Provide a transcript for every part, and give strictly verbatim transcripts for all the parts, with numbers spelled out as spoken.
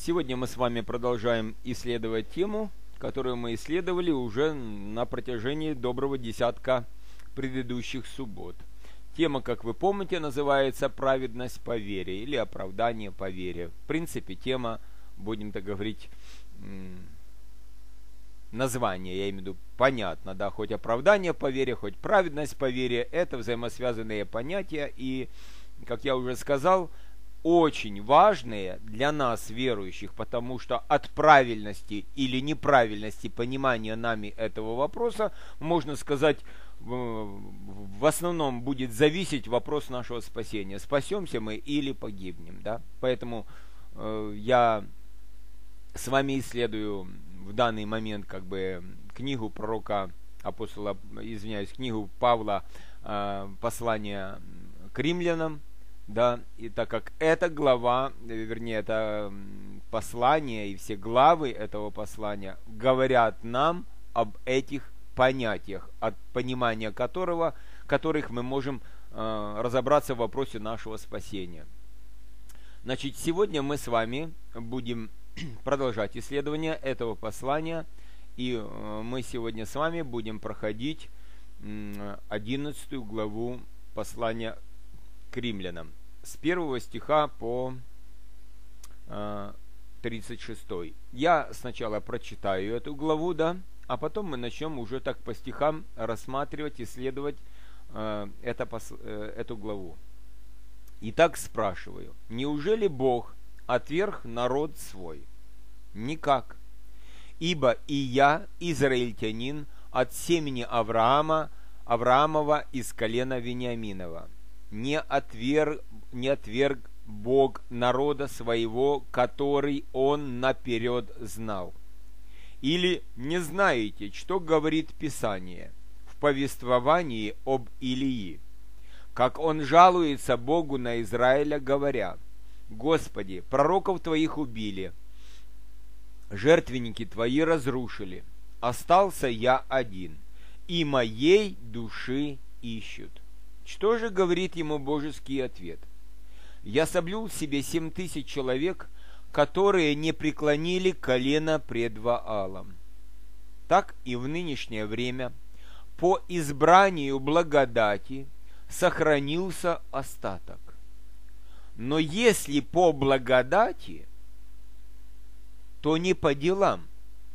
Сегодня мы с вами продолжаем исследовать тему, которую мы исследовали уже на протяжении доброго десятка предыдущих суббот. Тема, как вы помните, называется «Праведность по вере» или «Оправдание по вере». В принципе, тема, будем так говорить, название, я имею в виду, понятно, да, хоть оправдание по вере, хоть праведность по вере, это взаимосвязанные понятия, и, как я уже сказал, очень важные для нас, верующих, потому что от правильности или неправильности понимания нами этого вопроса, можно сказать, в основном будет зависеть вопрос нашего спасения. Спасемся мы или погибнем, да? Поэтому э, я с вами исследую в данный момент как бы книгу пророка апостола, извиняюсь, книгу Павла, э, послание к римлянам, да, и так как эта глава, вернее, это послание и все главы этого послания говорят нам об этих понятиях, от понимания которого, которых мы можем э, разобраться в вопросе нашего спасения. Значит, сегодня мы с вами будем продолжать исследование этого послания, и э, мы сегодня с вами будем проходить э, одиннадцатую главу послания к римлянам, с первого стиха по э, тридцать шестой. Я сначала прочитаю эту главу, да, а потом мы начнем уже так по стихам рассматривать, исследовать э, это, э, эту главу. Итак, спрашиваю, неужели Бог отверг народ свой? Никак. Ибо и я, израильтянин, от семени Авраама, Авраамова из колена Вениаминова. Не отверг, не отверг Бог народа своего, который Он наперед знал. Или не знаете, что говорит Писание в повествовании об Илии, как он жалуется Богу на Израиля, говоря: «Господи, пророков Твоих убили, жертвенники Твои разрушили, остался я один, и моей души ищут». Что же говорит ему божеский ответ? «Я соблюл себе семь тысяч человек, которые не преклонили колено пред Ваалом». Так и в нынешнее время по избранию благодати сохранился остаток. Но если по благодати, то не по делам.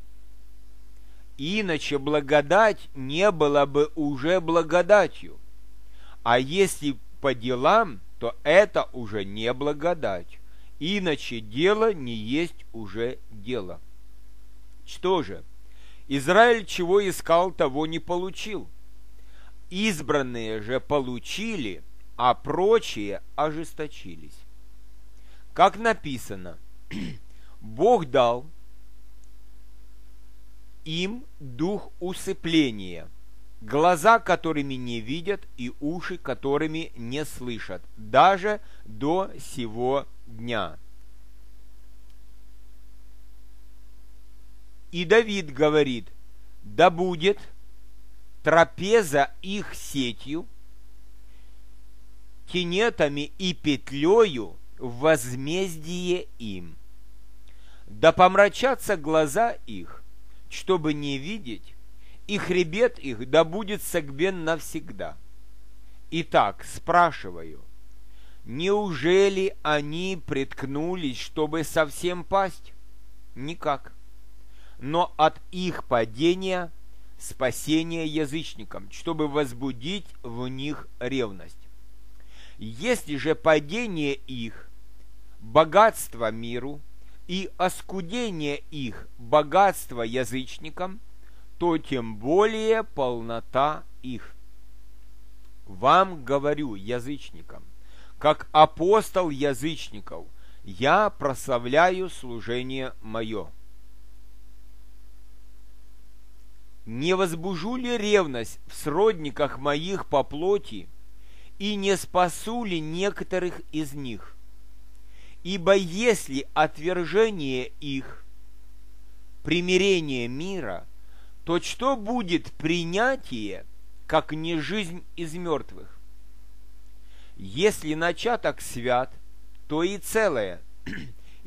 Иначе благодать не была бы уже благодатью. А если по делам, то это уже не благодать. Иначе дело не есть уже дело. Что же? Израиль чего искал, того не получил. Избранные же получили, а прочие ожесточились. Как написано, Бог дал им дух усыпления, глаза, которыми не видят, и уши, которыми не слышат, даже до сего дня. И Давид говорит: да будет трапеза их сетью, тенетами и петлею в возмездие им. Да помрачатся глаза их, чтобы не видеть, и хребет их да будет согбен навсегда. Итак, спрашиваю, неужели они приткнулись, чтобы совсем пасть? Никак. Но от их падения спасение язычникам, чтобы возбудить в них ревность. Если же падение их богатство миру и оскудение их богатство язычникам, то тем более полнота их. Вам говорю, язычникам, как апостол язычников, я прославляю служение мое. Не возбужу ли ревность в сродниках моих по плоти, и не спасу ли некоторых из них? Ибо если отвержение их примирение мира, то что будет принятие, как не жизнь из мертвых? Если начаток свят, то и целое,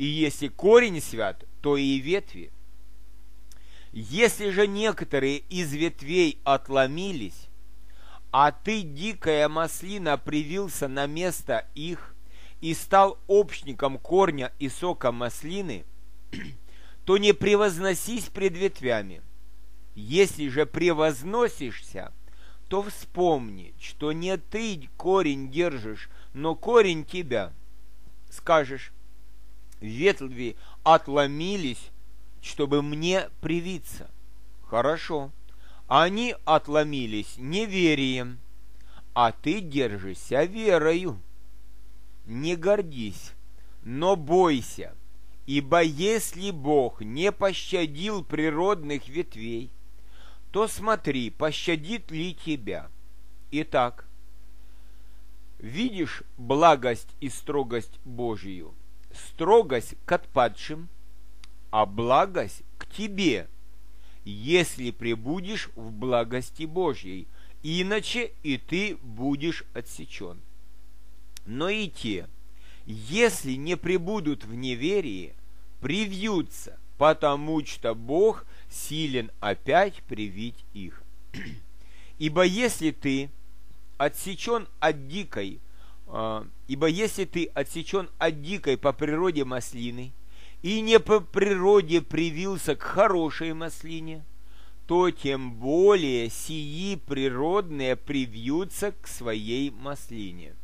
И если корень свят, то и ветви. Если же некоторые из ветвей отломились, а ты, дикая маслина, привился на место их и стал общником корня и сока маслины, то не превозносись пред ветвями. Если же превозносишься, то вспомни, что не ты корень держишь, но корень тебя. Скажешь: ветви отломились, чтобы мне привиться. Хорошо. Они отломились неверием, а ты держишься верою. Не гордись, но бойся, ибо если Бог не пощадил природных ветвей, то смотри, пощадит ли тебя. Итак, видишь благость и строгость Божию, строгость к отпадшим, а благость к тебе, если пребудешь в благости Божьей, иначе и ты будешь отсечен. Но и те, если не пребудут в неверии, привьются, потому что Бог силен опять привить их. Ибо если ты отсечен от дикой, э, ибо если ты отсечен от дикой по природе маслины, и не по природе привился к хорошей маслине, то тем более сии природные привьются к своей маслине.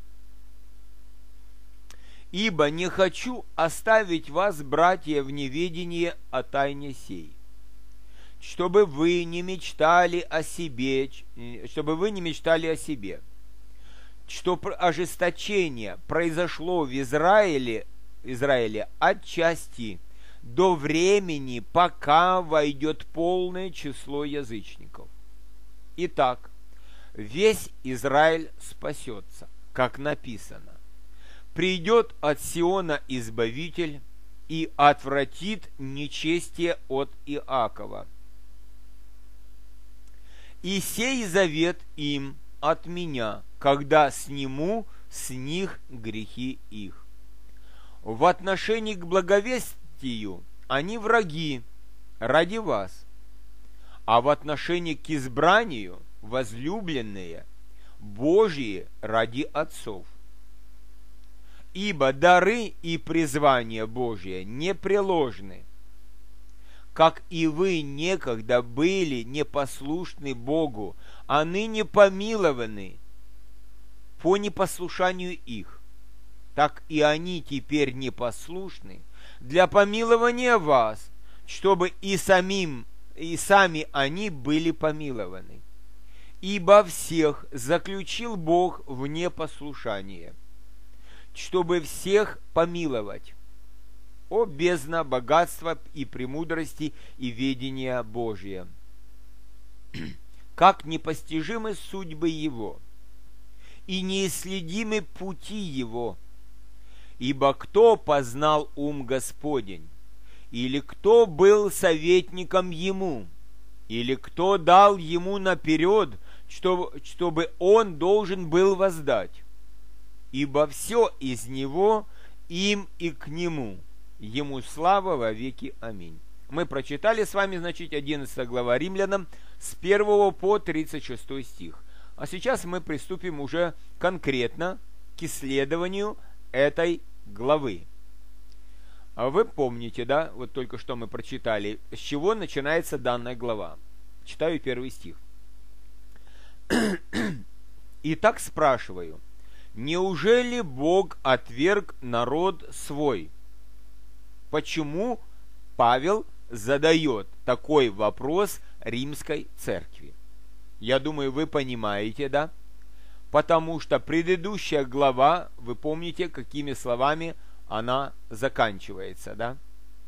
Ибо не хочу оставить вас, братья, в неведении о тайне сей, чтобы вы не мечтали о себе, чтобы вы не мечтали о себе, что ожесточение произошло в Израиле, Израиле отчасти до времени, пока войдет полное число язычников. Итак, весь Израиль спасется, как написано: придет от Сиона Избавитель и отвратит нечестие от Иакова. И сей завет им от меня, когда сниму с них грехи их. В отношении к благовестию они враги ради вас, а в отношении к избранию возлюбленные Божьи ради отцов. Ибо дары и призвания Божие непреложны, как и вы некогда были непослушны Богу, а ныне помилованы по непослушанию их, так и они теперь непослушны для помилования вас, чтобы и самим, и сами они были помилованы. Ибо всех заключил Бог в непослушание, чтобы всех помиловать. О бездна богатства и премудрости и ведения Божия! Как непостижимы судьбы Его, и неисследимы пути Его! Ибо кто познал ум Господень? Или кто был советником Ему? Или кто дал Ему наперед, чтобы Он должен был воздать? Ибо все из Него, им и к Нему. Ему слава во веки. Аминь. Мы прочитали с вами, значит, одиннадцатая глава Римлянам с первого по тридцать шестой стих. А сейчас мы приступим уже конкретно к исследованию этой главы. А вы помните, да, вот только что мы прочитали, с чего начинается данная глава. Читаю первый стих. «Итак спрашиваю, неужели Бог отверг народ свой?» Почему Павел задает такой вопрос римской церкви? Я думаю, вы понимаете, да? Потому что предыдущая глава, вы помните, какими словами она заканчивается, да?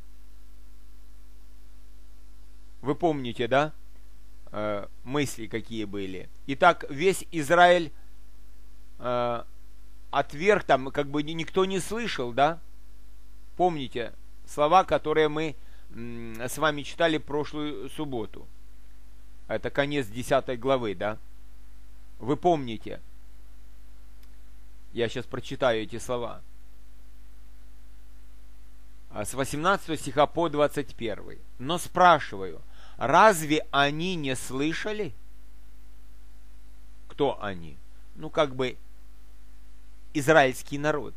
Вы помните, да? Э, мысли какие были. Итак, весь Израиль э, отверг, там как бы никто не слышал, да? Помните слова, которые мы м, с вами читали прошлую субботу. Это конец десятой главы, да? Вы помните? Я сейчас прочитаю эти слова. с восемнадцатого стиха по двадцать первый. Но спрашиваю, разве они не слышали? Кто они? Ну, как бы израильский народ.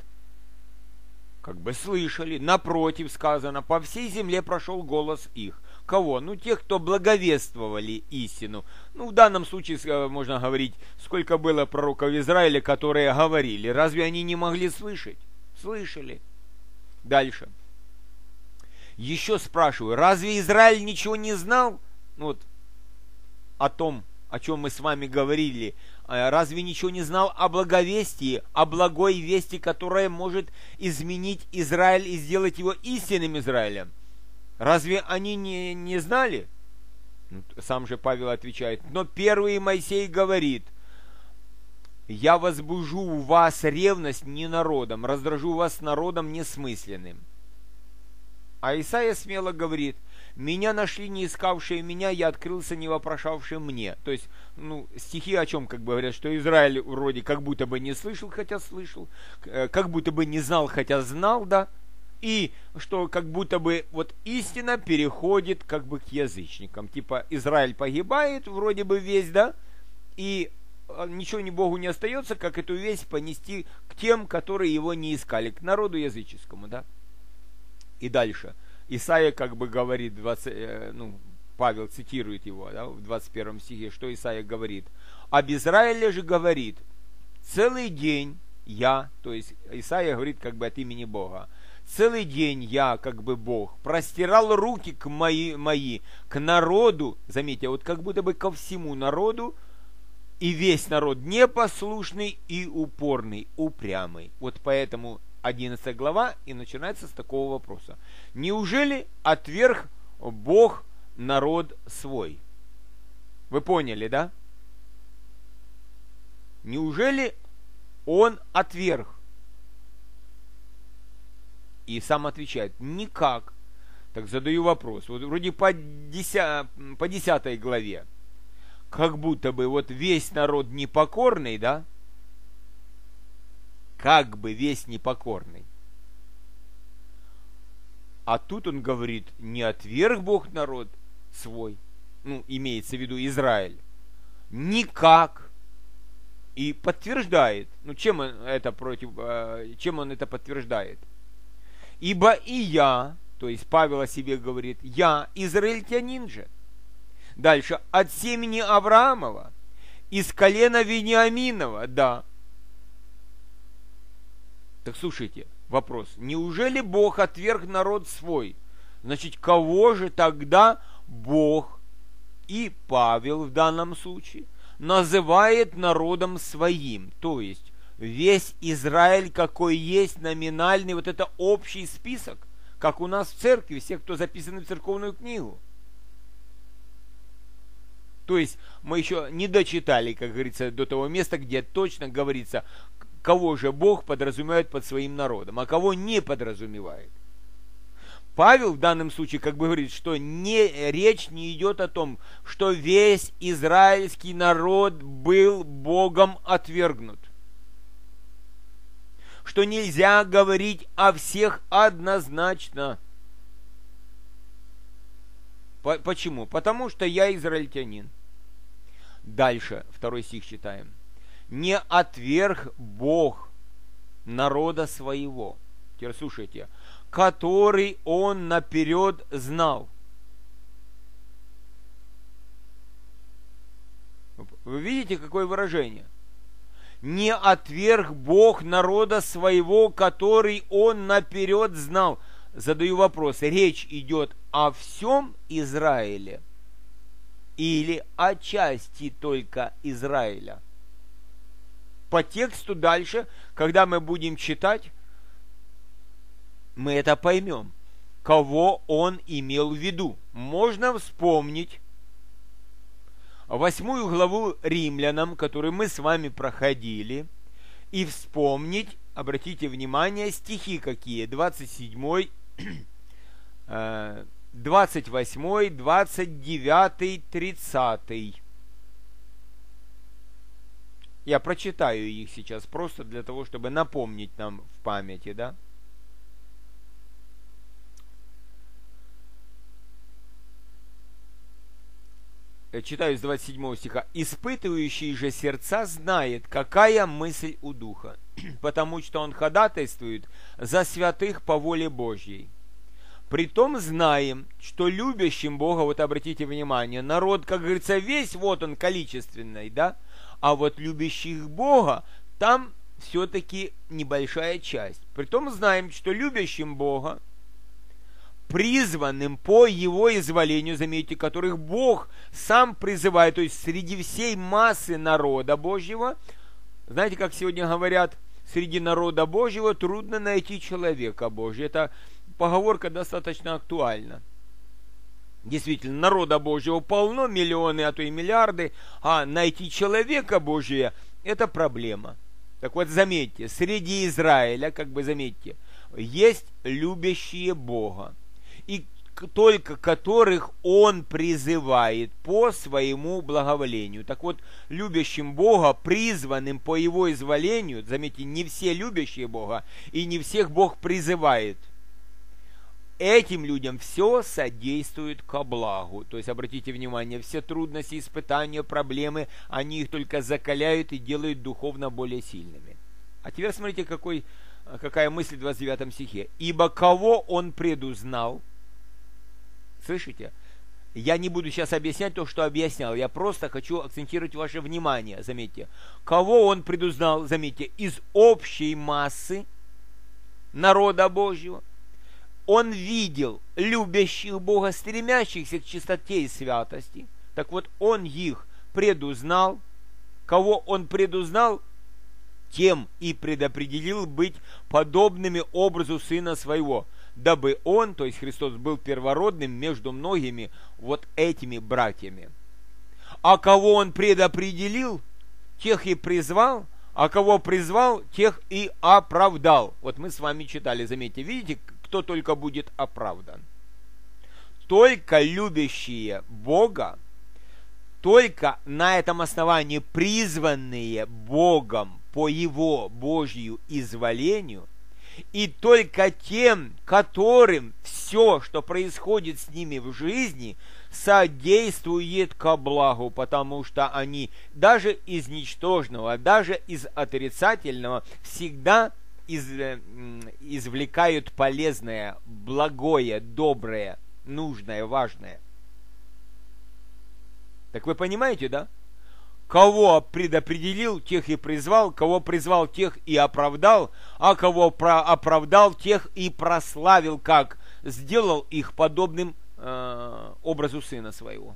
Как бы слышали. Напротив сказано, по всей земле прошел голос их. Кого? Ну, тех, кто благовествовали истину. Ну, в данном случае можно говорить, сколько было пророков Израиля, которые говорили. Разве они не могли слышать? Слышали. Дальше. Еще спрашиваю, разве Израиль ничего не знал? Ну, вот о том, о чем мы с вами говорили. Разве ничего не знал о благовестии, о благой вести, которая может изменить Израиль и сделать его истинным Израилем? Разве они не, не знали? Сам же Павел отвечает, но первый Моисей говорит, я возбужу у вас ревность не народом, раздражу вас народом несмысленным. А Исаия смело говорит, меня нашли не искавшие меня, я открылся не вопрошавшим мне. То есть, ну, стихи о чем как бы говорят, что Израиль вроде как будто бы не слышал, хотя слышал, как будто бы не знал, хотя знал, да, и что как будто бы вот истина переходит как бы к язычникам. Типа Израиль погибает вроде бы весь, да, и ничего ни Богу не остается, как эту весть понести к тем, которые его не искали, к народу языческому, да. И дальше. Исаия как бы говорит, двадцать, ну, Павел цитирует его, да, в двадцать первом стихе, что Исаия говорит. Об Израиле же говорит, целый день я, то есть Исаия говорит как бы от имени Бога, целый день я, как бы Бог, простирал руки к мои, мои, к народу, заметьте, вот как будто бы ко всему народу, и весь народ непослушный и упорный, упрямый. Вот поэтому одиннадцатая глава и начинается с такого вопроса. Неужели отверг Бог народ свой? Вы поняли, да? Неужели он отверг? И сам отвечает, никак. Так задаю вопрос. Вот вроде по, деся... по десятой главе. Как будто бы вот весь народ непокорный, да? Как бы весь непокорный. А тут он говорит, не отверг Бог народ свой. Ну, имеется в виду Израиль. Никак. И подтверждает. Ну, чем он это против, чем он это подтверждает? Ибо и я, то есть Павел о себе говорит, я израильтянин же. Дальше, от семени Авраамова, из колена Вениаминова, да. Так слушайте, вопрос. Неужели Бог отверг народ свой? Значит, кого же тогда Бог и Павел в данном случае называет народом своим? То есть, весь Израиль, какой есть номинальный, вот это общий список, как у нас в церкви, все, кто записаны в церковную книгу. То есть, мы еще не дочитали, как говорится, до того места, где точно говорится, кого же Бог подразумевает под своим народом, а кого не подразумевает. Павел в данном случае как бы говорит, что не, речь не идет о том, что весь израильский народ был Богом отвергнут. Что нельзя говорить о всех однозначно. Почему? Потому что я израильтянин. Дальше, второй стих читаем. Не отверг Бог народа своего. Теперь слушайте. Который он наперед знал. Вы видите, какое выражение? Не отверг Бог народа своего, который он наперед знал. Задаю вопрос. Речь идет о всем Израиле или о части только Израиля? По тексту дальше, когда мы будем читать, мы это поймем, кого он имел в виду. Можно вспомнить восьмую главу Римлянам, которую мы с вами проходили, и вспомнить, обратите внимание, стихи какие, двадцать седьмой, двадцать восьмой, двадцать девятый, тридцатый. Я прочитаю их сейчас просто для того, чтобы напомнить нам в памяти, да? читаю с двадцать седьмого стиха. «Испытывающий же сердца знает, какая мысль у Духа, потому что он ходатайствует за святых по воле Божьей. Притом знаем, что любящим Бога, вот обратите внимание, народ, как говорится, весь, вот он количественный, да, а вот любящих Бога, там все-таки небольшая часть. Притом знаем, что любящим Бога, призванным по Его изволению, заметьте, которых Бог сам призывает, то есть среди всей массы народа Божьего, знаете, как сегодня говорят, среди народа Божьего трудно найти человека Божьего. Это поговорка достаточно актуальна. Действительно, народа Божьего полно, миллионы, а то и миллиарды, а найти человека Божия – это проблема. Так вот, заметьте, среди Израиля, как бы заметьте, есть любящие Бога, и только которых Он призывает по своему благоволению. Так вот, любящим Бога, призванным по Его изволению, заметьте, не все любящие Бога, и не всех Бог призывает. Этим людям все содействует ко благу. То есть, обратите внимание, все трудности, испытания, проблемы, они их только закаляют и делают духовно более сильными. А теперь смотрите, какой, какая мысль в двадцать девятом стихе. «Ибо кого Он предузнал». Слышите? Я не буду сейчас объяснять то, что объяснял. Я просто хочу акцентировать ваше внимание. Заметьте. Кого Он предузнал, заметьте, из общей массы народа Божьего. Он видел любящих Бога, стремящихся к чистоте и святости. Так вот, Он их предузнал. Кого Он предузнал, тем и предопределил быть подобными образу Сына Своего, дабы Он, то есть Христос, был первородным между многими вот этими братьями. А кого Он предопределил, тех и призвал, а кого призвал, тех и оправдал. Вот мы с вами читали, заметьте, видите, кто только будет оправдан. Только любящие Бога, только на этом основании призванные Богом по Его Божью изволению, и только тем, которым все, что происходит с ними в жизни, содействует ко благу, потому что они даже из ничтожного, даже из отрицательного всегда из, извлекают полезное, благое, доброе, нужное, важное. Так вы понимаете, да? Кого предопределил, тех и призвал, кого призвал, тех и оправдал, а кого оправдал, тех и прославил, как сделал их подобным э, образу Сына Своего.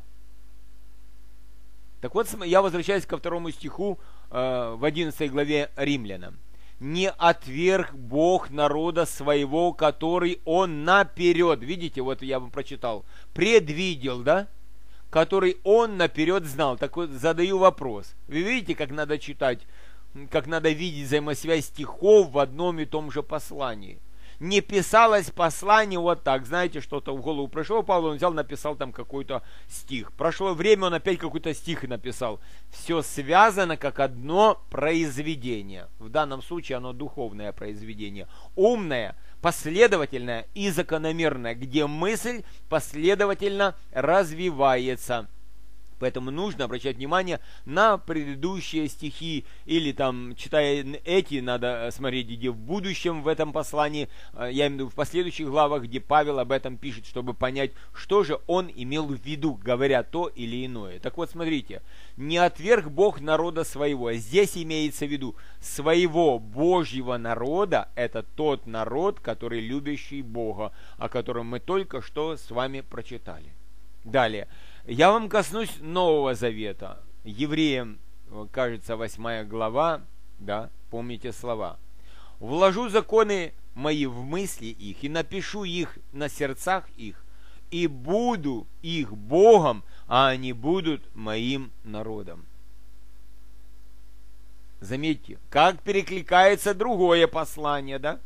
Так вот, я возвращаюсь ко второму стиху э, в одиннадцатой главе Римлянам. «Не отверг Бог народа своего, который Он наперед», видите, вот я вам прочитал, предвидел, да? Который Он наперед знал. Так вот, задаю вопрос. Вы видите, как надо читать, как надо видеть взаимосвязь стихов в одном и том же послании. Не писалось послание вот так, знаете, что-то в голову пришло, Павел, он взял, написал там какой-то стих. Прошло время, он опять какой-то стих написал. Все связано как одно произведение. В данном случае оно духовное произведение. Умное, последовательное и закономерное, где мысль последовательно развивается. Поэтому нужно обращать внимание на предыдущие стихи, или там, читая эти, надо смотреть, где в будущем в этом послании, я имею в виду в последующих главах, где Павел об этом пишет, чтобы понять, что же он имел в виду, говоря то или иное. Так вот, смотрите, не отверг Бог народа своего. Здесь имеется в виду своего Божьего народа, это тот народ, который любящий Бога, о котором мы только что с вами прочитали. Далее. Я вам коснусь Нового Завета. Евреям, кажется, восьмая глава, да, помните слова. «Вложу законы мои в мысли их, и напишу их на сердцах их, и буду их Богом, а они будут моим народом». Заметьте, как перекликается другое послание, да?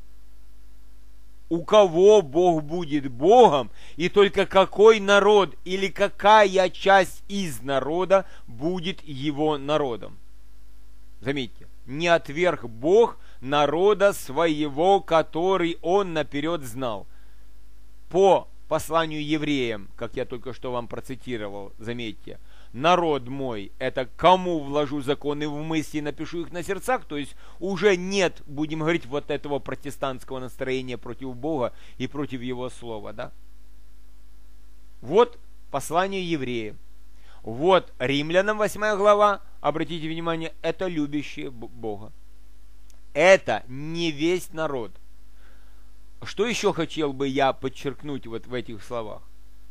У кого Бог будет Богом, и только какой народ или какая часть из народа будет его народом. Заметьте, не отверг Бог народа своего, который Он наперед знал. По посланию евреям, как я только что вам процитировал, заметьте, народ мой, это кому вложу законы в мысли и напишу их на сердцах, то есть уже нет, будем говорить, вот этого протестантского настроения против Бога и против Его Слова, да? Вот послание евреям. Вот римлянам восьмая глава, обратите внимание, это любящие Бога. Это не весь народ. Что еще хотел бы я подчеркнуть вот в этих словах?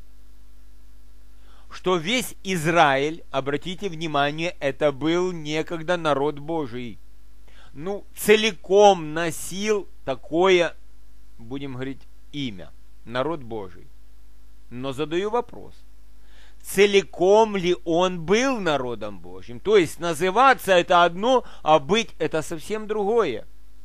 Что весь Израиль, обратите внимание, это был некогда народ Божий. Ну, целиком носил такое, будем говорить, имя. Народ Божий. Но задаю вопрос. Целиком ли он был народом Божьим? То есть называться это одно, а быть это совсем другое.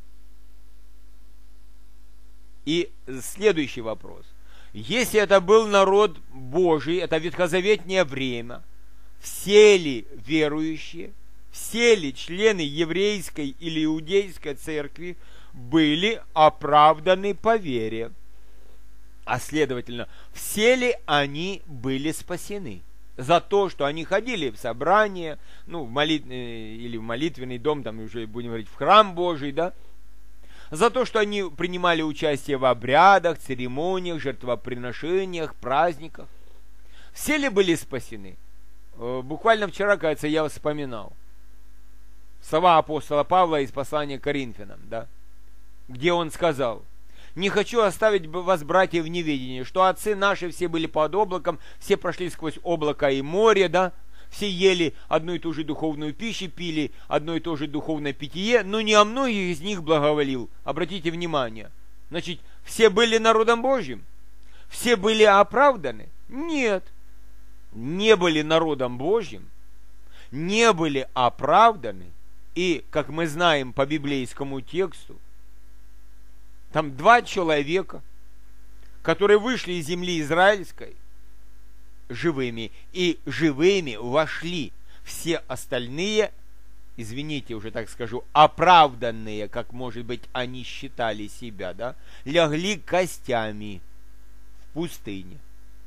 И следующий вопрос. Если это был народ Божий, это ветхозаветнее время, все ли верующие, все ли члены еврейской или иудейской церкви были оправданы по вере? А следовательно, все ли они были спасены за то, что они ходили в собрание, ну, в молит... или в молитвенный дом, там уже будем говорить, в храм Божий, да? За то, что они принимали участие в обрядах, церемониях, жертвоприношениях, праздниках. Все ли были спасены? Буквально вчера, кажется, я вспоминал слова апостола Павла из послания к Коринфянам, да? Где он сказал: «Не хочу оставить вас, братья, в неведении, что отцы наши все были под облаком, все прошли сквозь облако и море, да, все ели одну и ту же духовную пищу, пили одно и то же духовное питье, но не о многих из них благоволил». Обратите внимание. Значит, все были народом Божьим? Все были оправданы? Нет. Не были народом Божьим, не были оправданы, и, как мы знаем по библейскому тексту, там два человека, которые вышли из земли израильской живыми, и живыми вошли. Все остальные, извините, уже так скажу, оправданные, как, может быть, они считали себя, да, лягли костями в пустыне.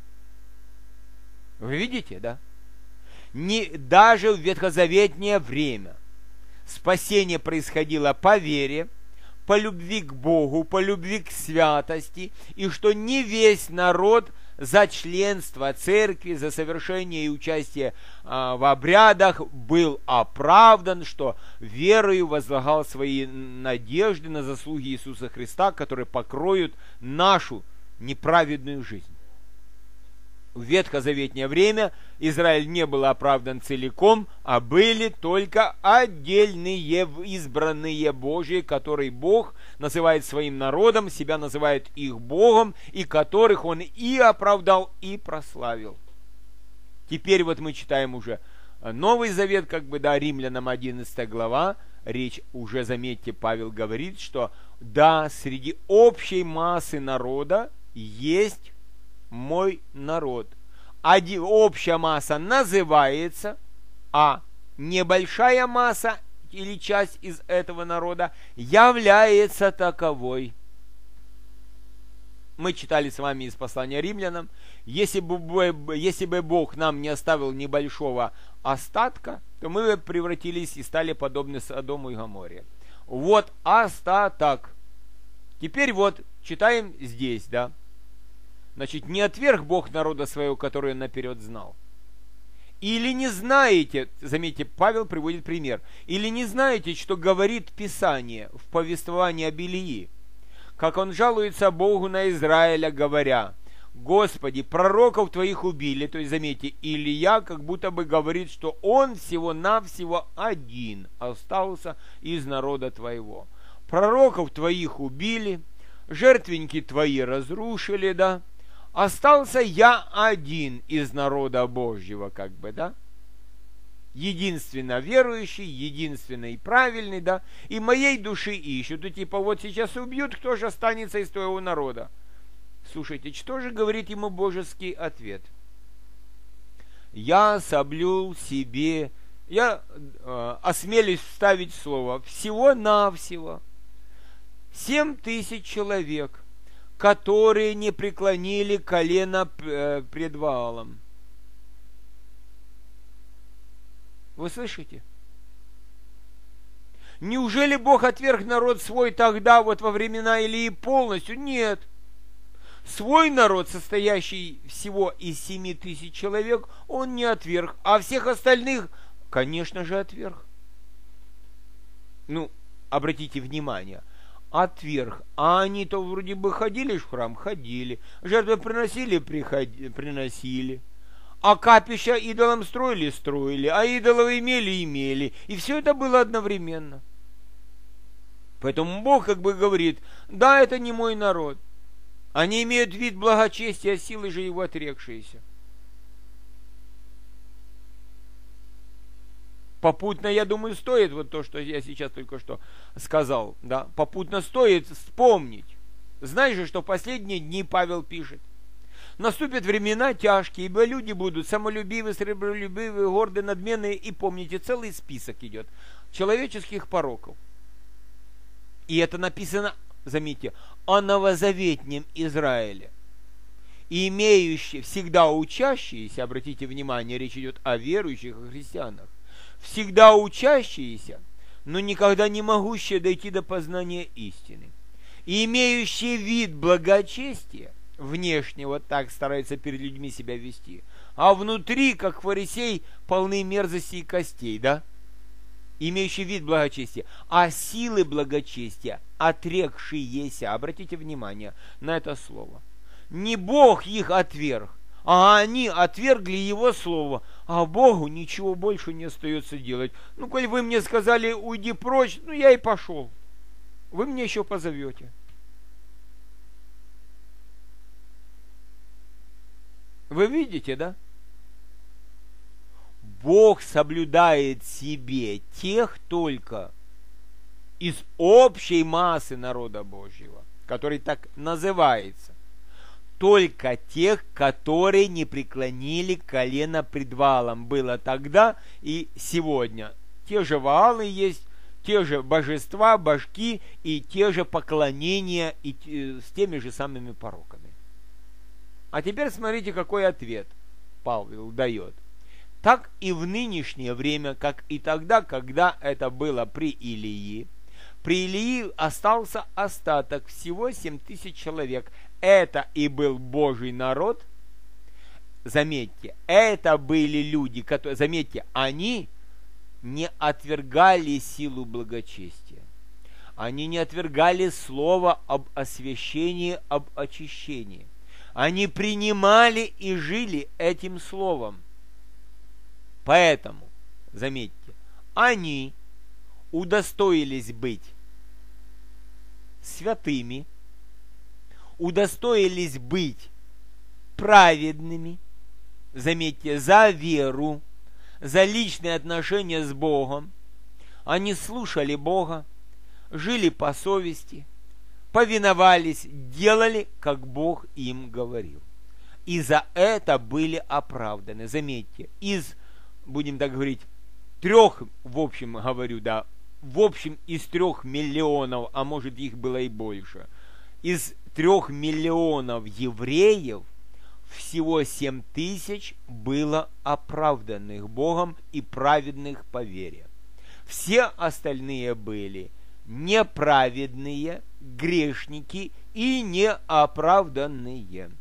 Вы видите, да? Не, даже в ветхозаветнее время спасение происходило по вере, по любви к Богу, по любви к святости, и что не весь народ за членство церкви, за совершение и участие а, в обрядах был оправдан, что верою возлагал свои надежды на заслуги Иисуса Христа, которые покроют нашу неправедную жизнь. В ветхозаветнее время Израиль не был оправдан целиком, а были только отдельные избранные Божьи, которые Бог называет своим народом, себя называет их Богом, и которых Он и оправдал, и прославил. Теперь вот мы читаем уже Новый Завет, как бы, да, Римлянам одиннадцатая глава, речь уже, заметьте, Павел говорит, что да, среди общей массы народа есть мой народ. Один, общая масса называется, а небольшая масса или часть из этого народа является таковой. Мы читали с вами из послания Римлянам: если бы, если бы Бог нам не оставил небольшого остатка, то мы бы превратились и стали подобны Содому и Гоморре. Вот остаток. Теперь вот читаем здесь, да. Значит, не отверг Бог народа своего, который он наперед знал. Или не знаете, заметьте, Павел приводит пример, или не знаете, что говорит Писание в повествовании об Илии, как он жалуется Богу на Израиля, говоря: «Господи, пророков твоих убили». То есть, заметьте, Илия как будто бы говорит, что он всего-навсего один остался из народа твоего. Пророков твоих убили, жертвенники твои разрушили, да. Остался я один из народа Божьего, как бы, да? Единственно верующий, единственно и правильный, да? И моей души ищут. И типа вот сейчас убьют, кто же останется из твоего народа? Слушайте, что же говорит ему божеский ответ? Я соблюл себе, я э, осмелюсь вставить слово, всего-навсего семь тысяч человек, которые не преклонили колено пред Ваалом. Вы слышите? Неужели Бог отверг народ свой тогда, вот во времена Илии полностью? Нет. Свой народ, состоящий всего из семи тысяч человек, он не отверг. А всех остальных, конечно же, отверг. Ну, обратите внимание, отверг. А они-то вроде бы ходили в храм? Ходили. Жертвы приносили? Приходи, приносили. А капища идолам строили? Строили. А идолов имели? Имели. И все это было одновременно. Поэтому Бог как бы говорит, да, это не мой народ. Они имеют вид благочестия, силы же его отрекшиеся. Попутно, я думаю, стоит вот то, что я сейчас только что сказал, да, попутно стоит вспомнить. Знаешь же, что в последние дни Павел пишет. Наступят времена тяжкие, ибо люди будут самолюбивы, сребролюбивы, горды, надменные, и помните, целый список идет человеческих пороков. И это написано, заметьте, о новозаветнем Израиле. И имеющие, всегда учащиеся, обратите внимание, речь идет о верующих, о христианах, всегда учащиеся, но никогда не могущие дойти до познания истины. И имеющие вид благочестия, внешне вот так стараются перед людьми себя вести, а внутри, как фарисей, полны мерзости и костей, да? Имеющий вид благочестия, а силы благочестия отрекшиеся. Обратите внимание на это слово. Не Бог их отверг, а они отвергли Его слово, а Богу ничего больше не остается делать. Ну, коль вы мне сказали, уйди прочь, ну, я и пошел. Вы мне еще позовете. Вы видите, да? Бог соблюдает себе тех только из общей массы народа Божьего, который так называется, только тех, которые не преклонили колено пред Ваалом. Было тогда и сегодня. Те же Ваалы есть, те же божества, божки и те же поклонения и с теми же самыми пороками. А теперь смотрите, какой ответ Павел дает. Так и в нынешнее время, как и тогда, когда это было при Илии, при Илии остался остаток, всего семь тысяч человек. Это и был Божий народ. Заметьте, это были люди, которые, заметьте, они не отвергали силу благочестия. Они не отвергали слово об освящении, об очищении. Они принимали и жили этим словом. Поэтому, заметьте, они удостоились быть святыми, удостоились быть праведными, заметьте, за веру, за личные отношения с Богом. Они слушали Бога, жили по совести, повиновались, делали, как Бог им говорил. И за это были оправданы. Заметьте, из, будем так говорить, трех, в общем говорю, да, в общем из трех миллионов, а может их было и больше, из трех миллионов евреев всего семь тысяч было оправданных Богом и праведных по вере. Все остальные были неправедные, грешники и неоправданные.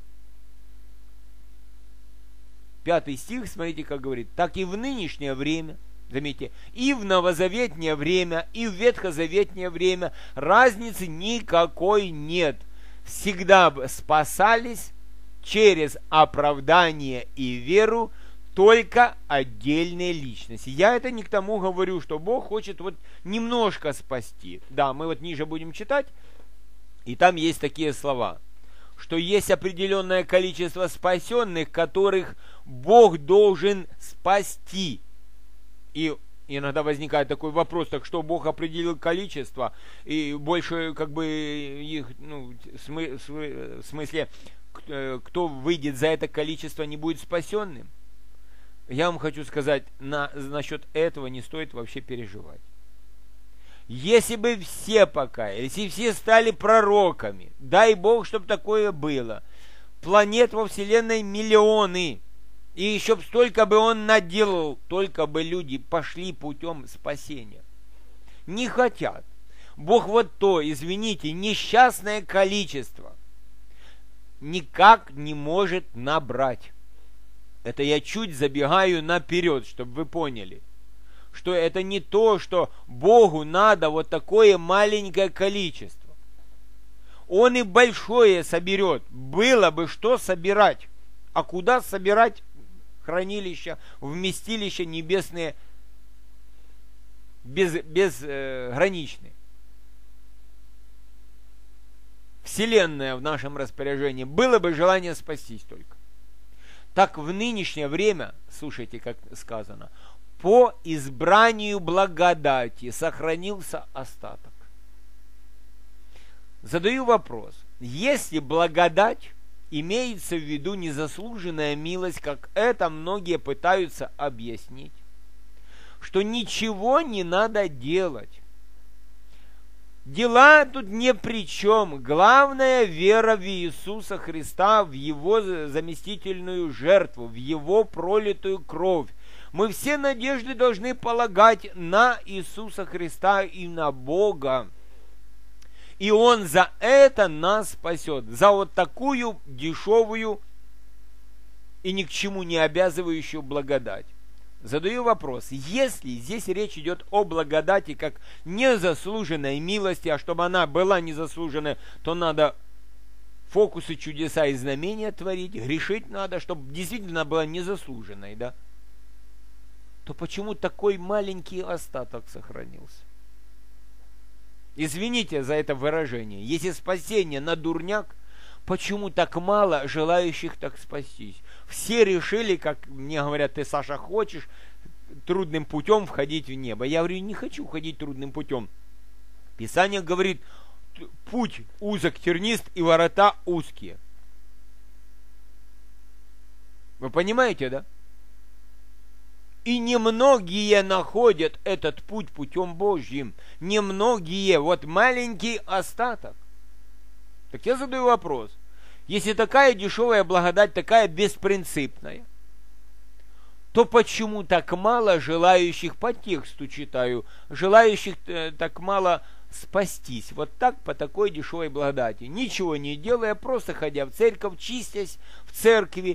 Пятый стих, смотрите, как говорит. Так и в нынешнее время, заметьте, и в новозаветнее время, и в ветхозаветнее время разницы никакой нет. Всегда спасались через оправдание и веру только отдельные личности. Я это не к тому говорю, что Бог хочет вот немножко спасти. Да, мы вот ниже будем читать, и там есть такие слова, что есть определенное количество спасенных, которых Бог должен спасти. И иногда возникает такой вопрос, так что Бог определил количество, и больше как бы их, ну, в смысле, кто выйдет за это количество, не будет спасенным? Я вам хочу сказать, на, насчет этого не стоит вообще переживать. Если бы все покаялись, и все стали пророками, дай Бог, чтобы такое было. Планет во Вселенной миллионы, и еще б столько бы он наделал, только бы люди пошли путем спасения. Не хотят. Бог вот то, извините, несчастное количество никак не может набрать. Это я чуть забегаю наперед, чтобы вы поняли, что это не то, что Богу надо вот такое маленькое количество. Он и большое соберет. Было бы что собирать. А куда собирать хранилища, вместилища небесные без, безграничные? Вселенная в нашем распоряжении. Было бы желание спастись только. Так в нынешнее время, слушайте, как сказано, по избранию благодати сохранился остаток. Задаю вопрос. Если благодать имеется в виду незаслуженная милость, как это многие пытаются объяснить, что ничего не надо делать. Дела тут ни при чем. Главное — вера в Иисуса Христа, в Его заместительную жертву, в Его пролитую кровь. Мы все надежды должны полагать на Иисуса Христа и на Бога. И Он за это нас спасет. За вот такую дешевую и ни к чему не обязывающую благодать. Задаю вопрос. Если здесь речь идет о благодати как незаслуженной милости, а чтобы она была незаслуженной, то надо фокусы, чудеса и знамения творить, грешить надо, чтобы действительно была незаслуженной, да? То почему такой маленький остаток сохранился? Извините за это выражение. Если спасение на дурняк, почему так мало желающих так спастись? Все решили, как мне говорят, ты, Саша, хочешь трудным путем входить в небо. Я говорю, не хочу ходить трудным путем. Писание говорит, путь узок, тернист и ворота узкие. Вы понимаете, да? И немногие находят этот путь путем Божьим. Немногие. Вот маленький остаток. Так я задаю вопрос. Если такая дешевая благодать, такая беспринципная, то почему так мало желающих, по тексту читаю, желающих э, так мало спастись? Вот так, по такой дешевой благодати. Ничего не делая, просто ходя в церковь, чистясь в церкви,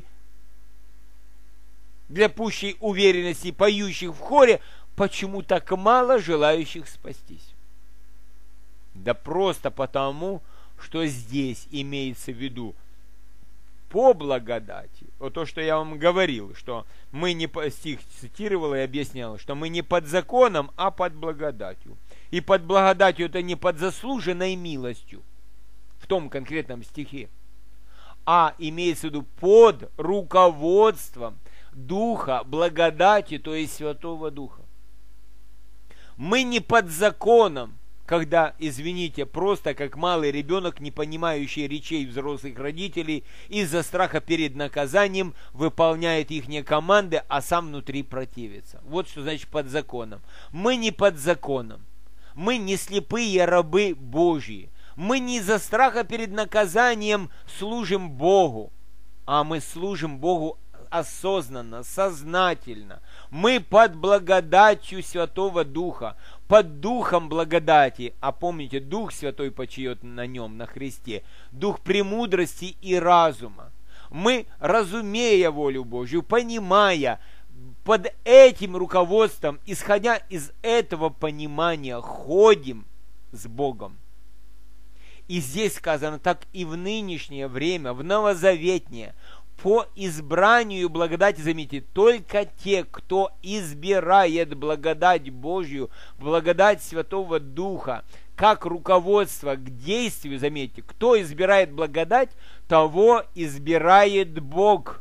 для пущей уверенности поющих в хоре, почему так мало желающих спастись? Да просто потому, что здесь имеется в виду по благодати. Вот то, что я вам говорил, что мы не по, стих цитировал и объяснял, что мы не под законом, а под благодатью. И под благодатью это не под заслуженной милостью в том конкретном стихе, а имеется в виду под руководством Духа благодати, то есть Святого Духа. Мы не под законом, когда, извините, просто как малый ребенок, не понимающий речей взрослых родителей, из-за страха перед наказанием выполняет их команды, а сам внутри противится. Вот что значит под законом. Мы не под законом. Мы не слепые рабы Божьи. Мы не из-за страха перед наказанием служим Богу, а мы служим Богу осознанно, сознательно. Мы под благодатью Святого Духа, под Духом благодати. А помните, Дух Святой почиет на нем, на Христе. Дух премудрости и разума. Мы, разумея волю Божью, понимая, под этим руководством, исходя из этого понимания, ходим с Богом. И здесь сказано, так и в нынешнее время, в новозаветнее, по избранию благодати, заметьте, только те, кто избирает благодать Божью, благодать Святого Духа, как руководство к действию, заметьте, кто избирает благодать, того избирает Бог.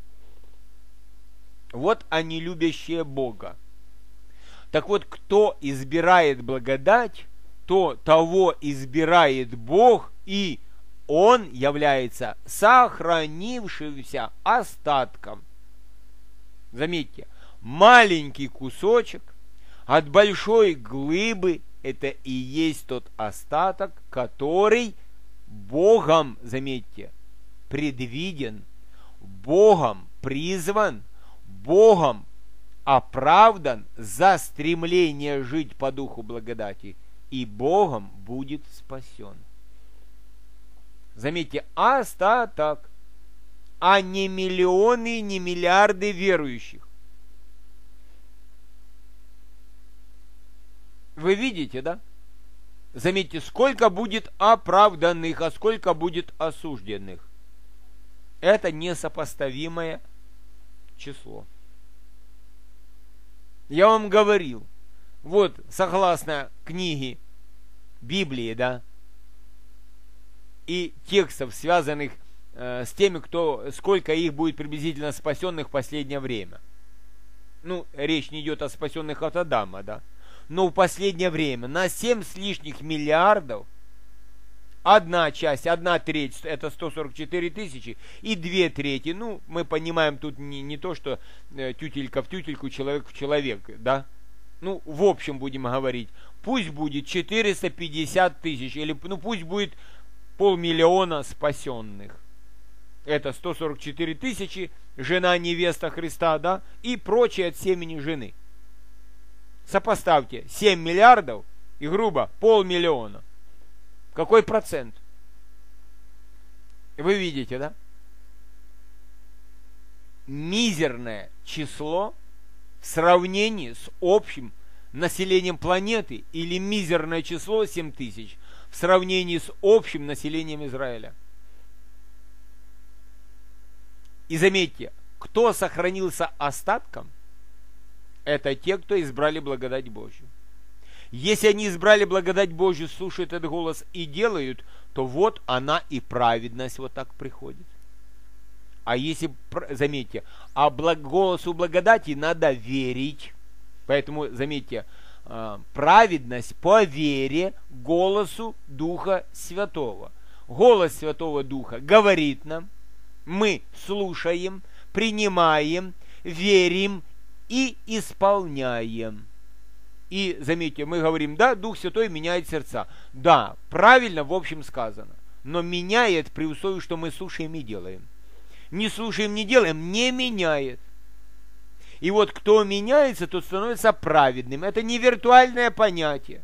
Вот они, любящие Бога. Так вот, кто избирает благодать, то того избирает Бог, и Он является сохранившимся остатком. Заметьте, маленький кусочек от большой глыбы это и есть тот остаток, который Богом, заметьте, предвиден, Богом призван, Богом оправдан за стремление жить по духу благодати, и Богом будет спасен. Заметьте, остаток, а не миллионы, не миллиарды верующих. Вы видите, да? Заметьте, сколько будет оправданных, а сколько будет осужденных. Это несопоставимое число. Я вам говорил, вот, согласно книге Библии, да, и текстов, связанных э, с теми, кто, сколько их будет приблизительно спасенных в последнее время. Ну, речь не идет о спасенных от Адама, да. Но в последнее время на семь с лишним миллиардов одна часть, одна треть, это сто сорок четыре тысячи, и две трети, ну, мы понимаем тут не, не то, что э, тютелька в тютельку, человек в человек, да. Ну, в общем будем говорить, пусть будет четыреста пятьдесят тысяч, или, ну, пусть будет полмиллиона спасенных. Это сто сорок четыре тысячи, жена невеста Христа, да, и прочие от семени жены. Сопоставьте семь миллиардов и, грубо, полмиллиона. Какой процент? Вы видите, да? Мизерное число в сравнении с общим населением планеты, или мизерное число семь тысяч в сравнении с общим населением Израиля. И заметьте, кто сохранился остатком, это те, кто избрали благодать Божью. Если они избрали благодать Божью, слушают этот голос и делают, то вот она и праведность вот так приходит. А если, заметьте, а голосу благодати надо верить. Поэтому, заметьте, праведность по вере голосу Духа Святого. Голос Святого Духа говорит нам, мы слушаем, принимаем, верим и исполняем. И, заметьте, мы говорим, да, Дух Святой меняет сердца. Да, правильно, в общем, сказано. Но меняет при условии, что мы слушаем и делаем. Не слушаем, не делаем, не меняет. И вот кто меняется, тот становится праведным. Это не виртуальное понятие.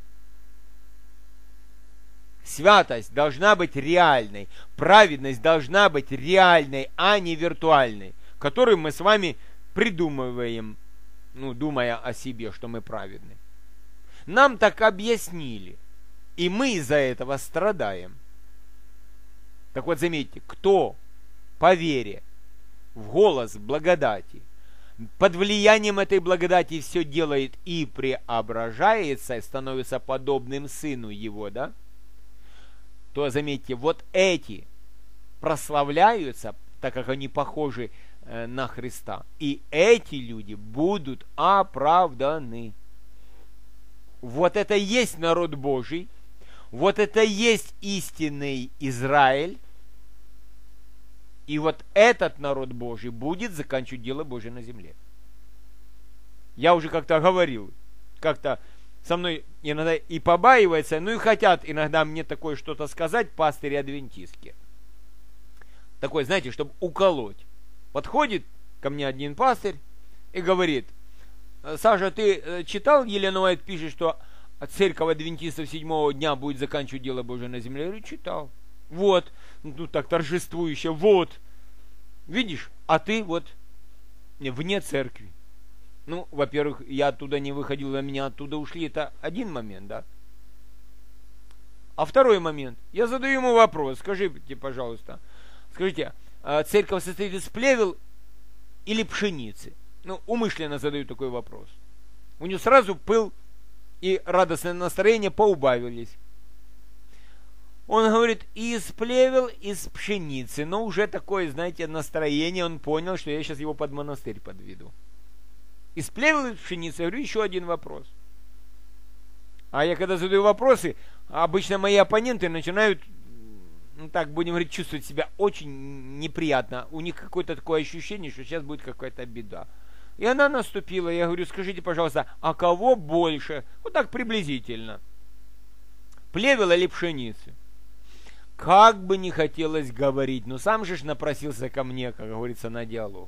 Святость должна быть реальной. Праведность должна быть реальной, а не виртуальной, которую мы с вами придумываем, ну, думая о себе, что мы праведны. Нам так объяснили, и мы из-за этого страдаем. Так вот, заметьте, кто по вере в голос благодати, под влиянием этой благодати все делает и преображается, становится подобным сыну его, да, то, заметьте, вот эти прославляются, так как они похожи э, на Христа. И эти люди будут оправданы. Вот это есть народ Божий, вот это есть истинный Израиль, и вот этот народ Божий будет заканчивать дело Божие на земле. Я уже как-то говорил, как-то со мной иногда и побаивается, ну и хотят иногда мне такое что-то сказать пастыри адвентистки. Такой, знаете, чтобы уколоть. Подходит ко мне один пастырь и говорит: Саша, ты читал, Елена Уайт пишет, что церковь адвентистов седьмого дня будет заканчивать дело Божие на земле? Я говорю, читал. Вот, ну так торжествующе, вот. Видишь, а ты вот вне церкви. Ну, во-первых, я оттуда не выходил, на меня оттуда ушли, это один момент, да. А второй момент, я задаю ему вопрос, скажите, пожалуйста, скажите, церковь состоит из плевел или пшеницы? Ну, умышленно задаю такой вопрос. У него сразу пыл и радостное настроение поубавились. Он говорит, из плевел, из пшеницы. Но уже такое, знаете, настроение, он понял, что я сейчас его под монастырь подведу. Из плевел, из пшеницы. Я говорю, еще один вопрос. А я когда задаю вопросы, обычно мои оппоненты начинают, ну так будем говорить, чувствовать себя очень неприятно. У них какое-то такое ощущение, что сейчас будет какая-то беда. И она наступила. Я говорю, скажите, пожалуйста, а кого больше? Вот так приблизительно. плевел или пшеницы? Как бы не хотелось говорить, но сам же ж напросился ко мне, как говорится, на диалог.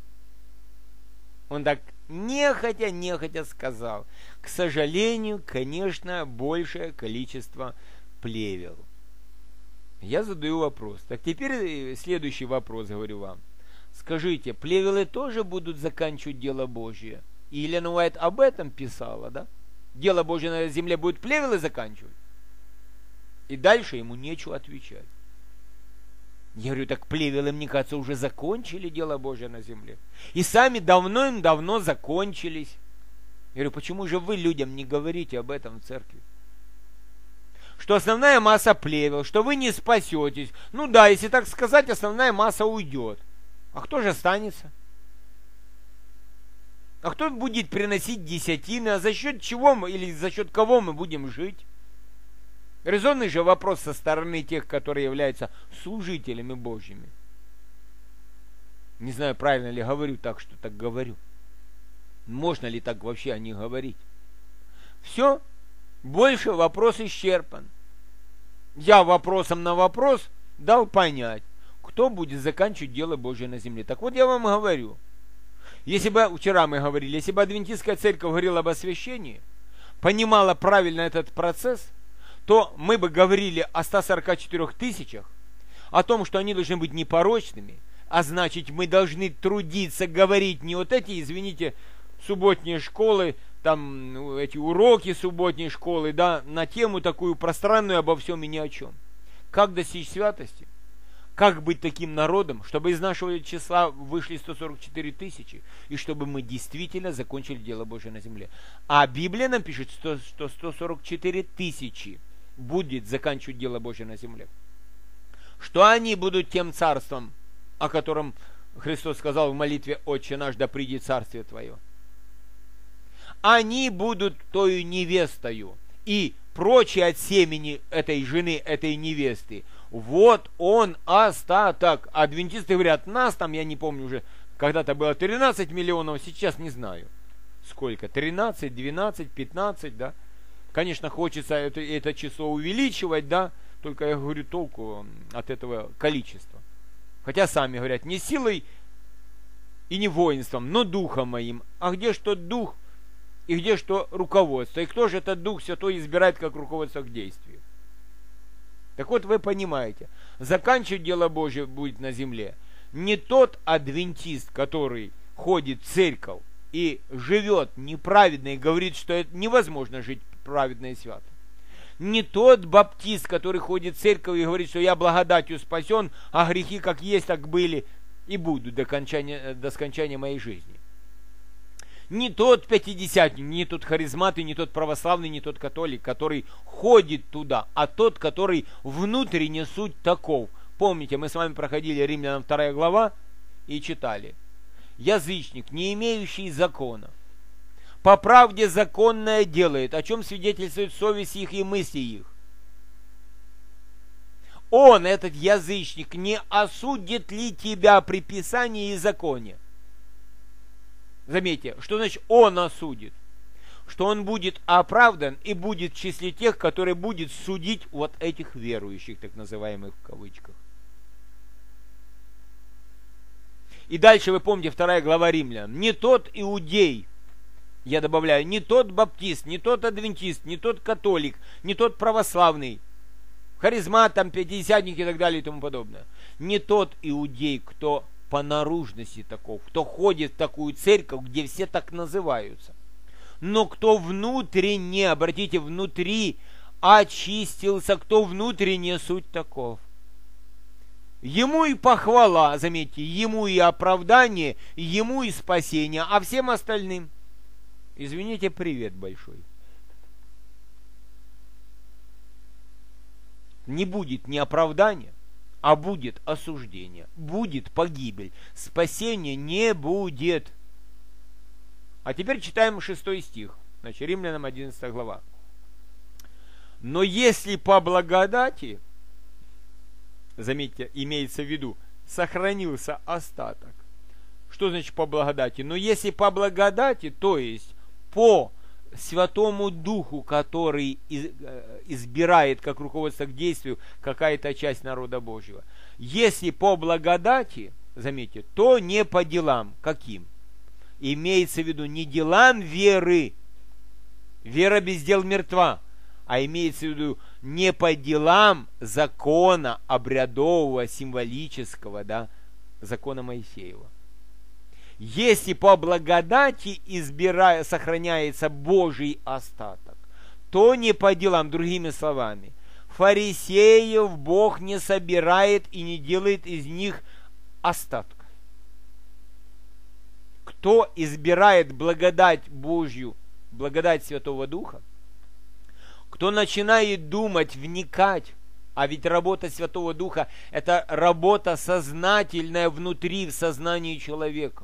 Он так нехотя, нехотя сказал: к сожалению, конечно, большее количество плевел. Я задаю вопрос. Так теперь следующий вопрос, говорю вам. Скажите, плевелы тоже будут заканчивать дело Божье? И Елена Уайт об этом писала, да? Дело Божье на земле будет плевелы заканчивать? И дальше ему нечего отвечать. Я говорю, так плевелы, мне кажется, уже закончили дело Божье на земле. И сами давно-давно закончились. Я говорю, почему же вы людям не говорите об этом в церкви? Что основная масса плевел, что вы не спасетесь. Ну да, если так сказать, основная масса уйдет. А кто же останется? А кто будет приносить десятины? А за счет чего мы или за счет кого мы будем жить? Резонный же вопрос со стороны тех, которые являются служителями Божьими. Не знаю, правильно ли говорю так, что так говорю. Можно ли так вообще о них говорить? Все, больше вопрос исчерпан. Я вопросом на вопрос дал понять, кто будет заканчивать дело Божье на земле. Так вот я вам говорю, если бы, вчера мы говорили, если бы адвентистская церковь говорила об освящении, понимала правильно этот процесс, то мы бы говорили о ста сорока четырёх тысячах, о том, что они должны быть непорочными, а значит, мы должны трудиться, говорить не вот эти, извините, субботние школы, там эти уроки субботней школы, да, на тему такую пространную обо всем и ни о чем. Как достичь святости? Как быть таким народом, чтобы из нашего числа вышли сто сорок четыре тысячи, и чтобы мы действительно закончили дело Божие на земле. А Библия нам пишет, что, что сто сорок четыре тысячи будет заканчивать дело Божие на земле. Что они будут тем царством, о котором Христос сказал в молитве «Отче наш, да придет царствие Твое». Они будут тою невестою, и прочие от семени этой жены, этой невесты. Вот он остаток. Адвентисты говорят, нас там, я не помню уже, когда-то было тринадцать миллионов, сейчас не знаю. Сколько? тринадцать, двенадцать, пятнадцать, да? Конечно, хочется это, это число увеличивать, да? Только я говорю, толку от этого количества. Хотя сами говорят, не силой и не воинством, но духом моим. А где что дух? И где что руководство? И кто же этот Дух Святой избирает как руководство к действию? Так вот вы понимаете, заканчивать дело Божье будет на земле не тот адвентист, который ходит в церковь и живет неправедно и говорит, что это невозможно жить праведно и свято. Не тот баптист, который ходит в церковь и говорит, что я благодатью спасен, а грехи как есть, так были и будут до, кончания, до скончания моей жизни. Не тот пятидесятник, не тот харизмат, и не тот православный, не тот католик, который ходит туда, а тот, который внутренне суть таков. Помните, мы с вами проходили Римлянам вторая глава и читали. Язычник, не имеющий закона, по правде законное делает, о чем свидетельствует совесть их и мысли их. Он, этот язычник, не осудит ли тебя при писании и законе? Заметьте, что значит он осудит? Что он будет оправдан и будет в числе тех, которые будет судить вот этих верующих, так называемых в кавычках. И дальше вы помните, вторая глава Римлян. Не тот иудей, я добавляю, не тот баптист, не тот адвентист, не тот католик, не тот православный, харизмат, там, пятидесятник и так далее и тому подобное. Не тот иудей, кто по наружности таков, кто ходит в такую церковь, где все так называются. Но кто внутренне, обратите, внутри очистился, кто внутренне суть таков. Ему и похвала, заметьте, ему и оправдание, ему и спасение, а всем остальным, извините, привет большой. Не будет ни оправдания, а будет осуждение, будет погибель, спасения не будет. А теперь читаем шестой стих, значит, Римлянам одиннадцатая глава. Но если по благодати, заметьте, имеется в виду, сохранился остаток. Что значит по благодати? Но если по благодати, то есть по Святому Духу, который избирает как руководство к действию какая-то часть народа Божьего. Если по благодати, заметьте, то не по делам. Каким? Имеется в виду не делам веры. Вера без дел мертва. А имеется в виду не по делам закона обрядового, символического, да, закона Моисеева. Если по благодати избирая, сохраняется Божий остаток, то не по делам, другими словами. Фарисеев Бог не собирает и не делает из них остатка. Кто избирает благодать Божью, благодать Святого Духа, кто начинает думать, вникать, а ведь работа Святого Духа – это работа сознательная внутри, в сознании человека.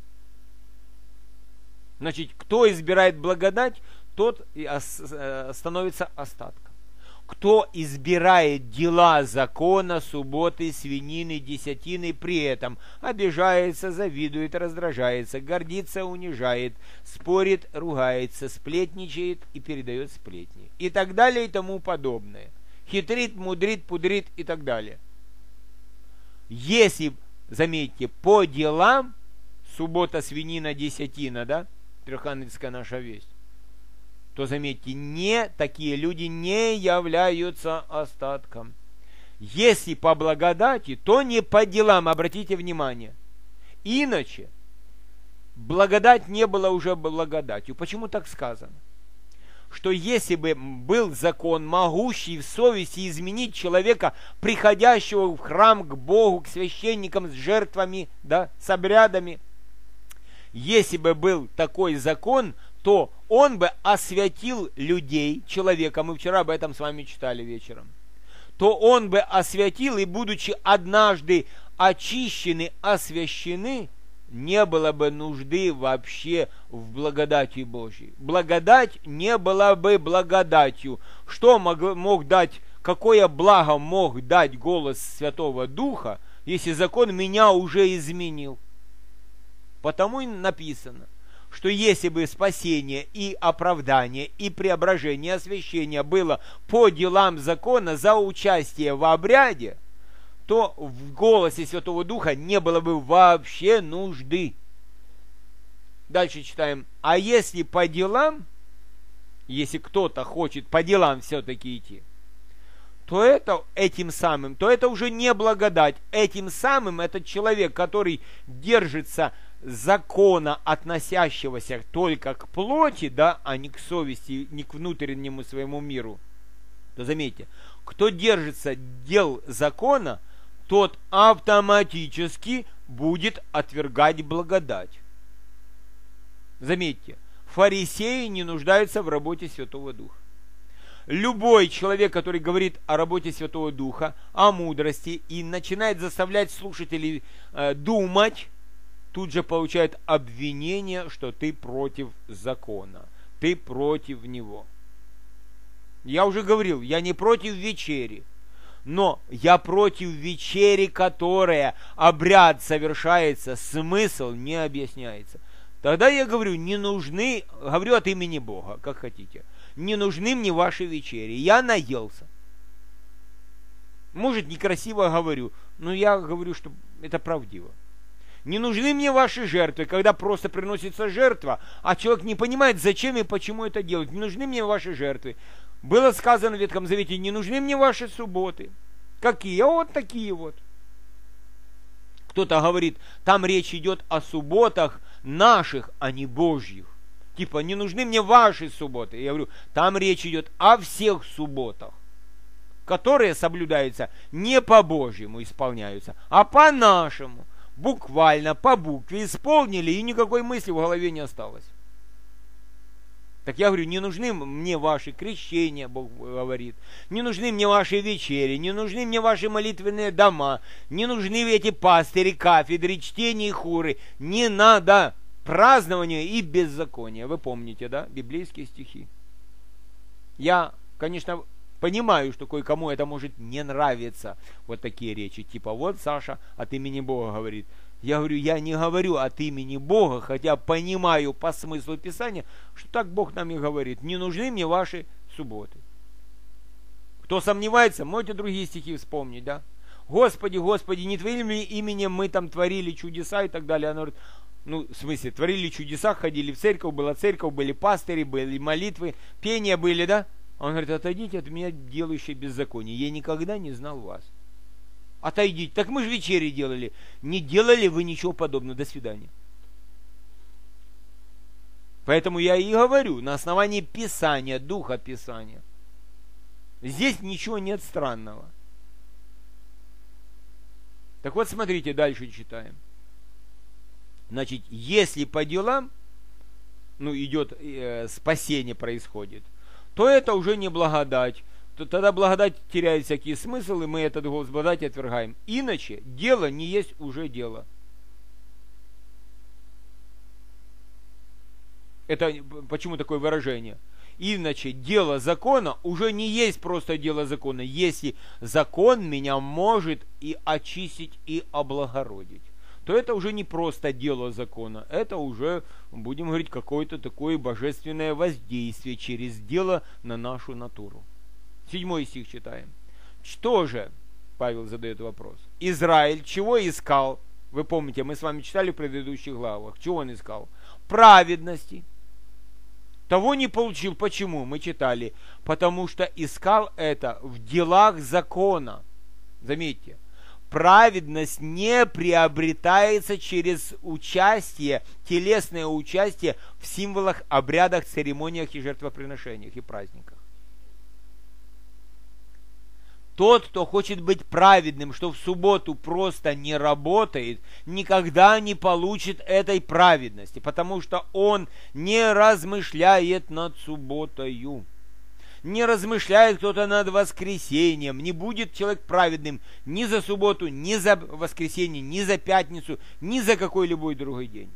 Значит, кто избирает благодать, тот становится остатком. Кто избирает дела закона, субботы, свинины, десятины, при этом обижается, завидует, раздражается, гордится, унижает, спорит, ругается, сплетничает и передает сплетни. И так далее и тому подобное. Хитрит, мудрит, пудрит и так далее. Если, заметьте, по делам, суббота, свинина, десятина, да, трехангельская наша весть, то, заметьте, не, такие люди не являются остатком. Если по благодати, то не по делам, обратите внимание. Иначе благодать не была уже благодатью. Почему так сказано? Что если бы был закон, могущий в совести изменить человека, приходящего в храм к Богу, к священникам с жертвами, да, с обрядами, если бы был такой закон, то он бы освятил людей, человека, мы вчера об этом с вами читали вечером, то он бы освятил, и будучи однажды очищены, освящены, не было бы нужды вообще в благодати Божьей. Благодать не была бы благодатью. Что мог, мог дать, какое благо мог дать голос Святого Духа, если закон меня уже изменил? Потому и написано, что если бы спасение и оправдание, и преображение, освящение было по делам закона за участие в обряде, то в голосе Святого Духа не было бы вообще нужды. Дальше читаем. А если по делам, если кто-то хочет по делам все-таки идти, то это этим самым, то это уже не благодать. Этим самым этот человек, который держится закона, относящегося только к плоти, да, а не к совести, не к внутреннему своему миру, то заметьте, кто держится дел закона, тот автоматически будет отвергать благодать. Заметьте, фарисеи не нуждаются в работе Святого Духа. Любой человек, который говорит о работе Святого Духа, о мудрости и начинает заставлять слушателей э, думать, тут же получает обвинение, что ты против закона, ты против него. Я уже говорил, я не против вечери, но я против вечери, которая обряд совершается, смысл не объясняется. Тогда я говорю, не нужны, говорю от имени Бога, как хотите, не нужны мне ваши вечери, я наелся. Может, некрасиво говорю, но я говорю, что это правдиво. Не нужны мне ваши жертвы, когда просто приносится жертва, а человек не понимает, зачем и почему это делать. Не нужны мне ваши жертвы. Было сказано в Ветхом Завете, не нужны мне ваши субботы. Какие? Вот такие вот. Кто-то говорит, там речь идет о субботах наших, а не Божьих. Типа, не нужны мне ваши субботы. Я говорю, там речь идет о всех субботах, которые соблюдаются не по-божьему исполняются, а по-нашему. Буквально, по букве исполнили, и никакой мысли в голове не осталось. Так я говорю, не нужны мне ваши крещения, Бог говорит, не нужны мне ваши вечери, не нужны мне ваши молитвенные дома, не нужны эти пастыри, кафедры, чтения и хоры, не надо празднования и беззакония. Вы помните, да, библейские стихи? Я, конечно, понимаю, что кое-кому это может не нравиться. Вот такие речи. Типа, вот Саша от имени Бога говорит. Я говорю, я не говорю от имени Бога, хотя понимаю по смыслу Писания, что так Бог нам и говорит. Не нужны мне ваши субботы. Кто сомневается, можете другие стихи вспомнить, да? Господи, Господи, не Твоим ли именем мы там творили чудеса и так далее. Она говорит, ну, в смысле, творили чудеса, ходили в церковь, была церковь, были пастыри, были молитвы, пения были, да? Он говорит, отойдите от меня, делающие беззаконие. Я никогда не знал вас. Отойдите. Так мы же вечери делали. Не делали вы ничего подобного. До свидания. Поэтому я и говорю, на основании Писания, Духа Писания. Здесь ничего нет странного. Так вот, смотрите, дальше читаем. Значит, если по делам, ну, идет э, спасение происходит, то это уже не благодать. То тогда благодать теряет всякий смысл, и мы этот голос благодати отвергаем. Иначе дело не есть уже дело. Это почему такое выражение? Иначе дело закона уже не есть просто дело закона, если закон меня может и очистить, и облагородить. То это уже не просто дело закона, это уже, будем говорить, какое-то такое божественное воздействие через дело на нашу натуру. Седьмой стих читаем. Что же, Павел задает вопрос, Израиль чего искал? Вы помните, мы с вами читали в предыдущих главах. Чего он искал? Праведности. Того не получил. Почему? Мы читали. Потому что искал это в делах закона. Заметьте. Праведность не приобретается через участие, телесное участие в символах, обрядах, церемониях и жертвоприношениях и праздниках. Тот, кто хочет быть праведным, что в субботу просто не работает, никогда не получит этой праведности, потому что он не размышляет над субботою. Не размышляет кто-то над воскресением, не будет человек праведным ни за субботу, ни за воскресенье, ни за пятницу, ни за какой-либо другой день.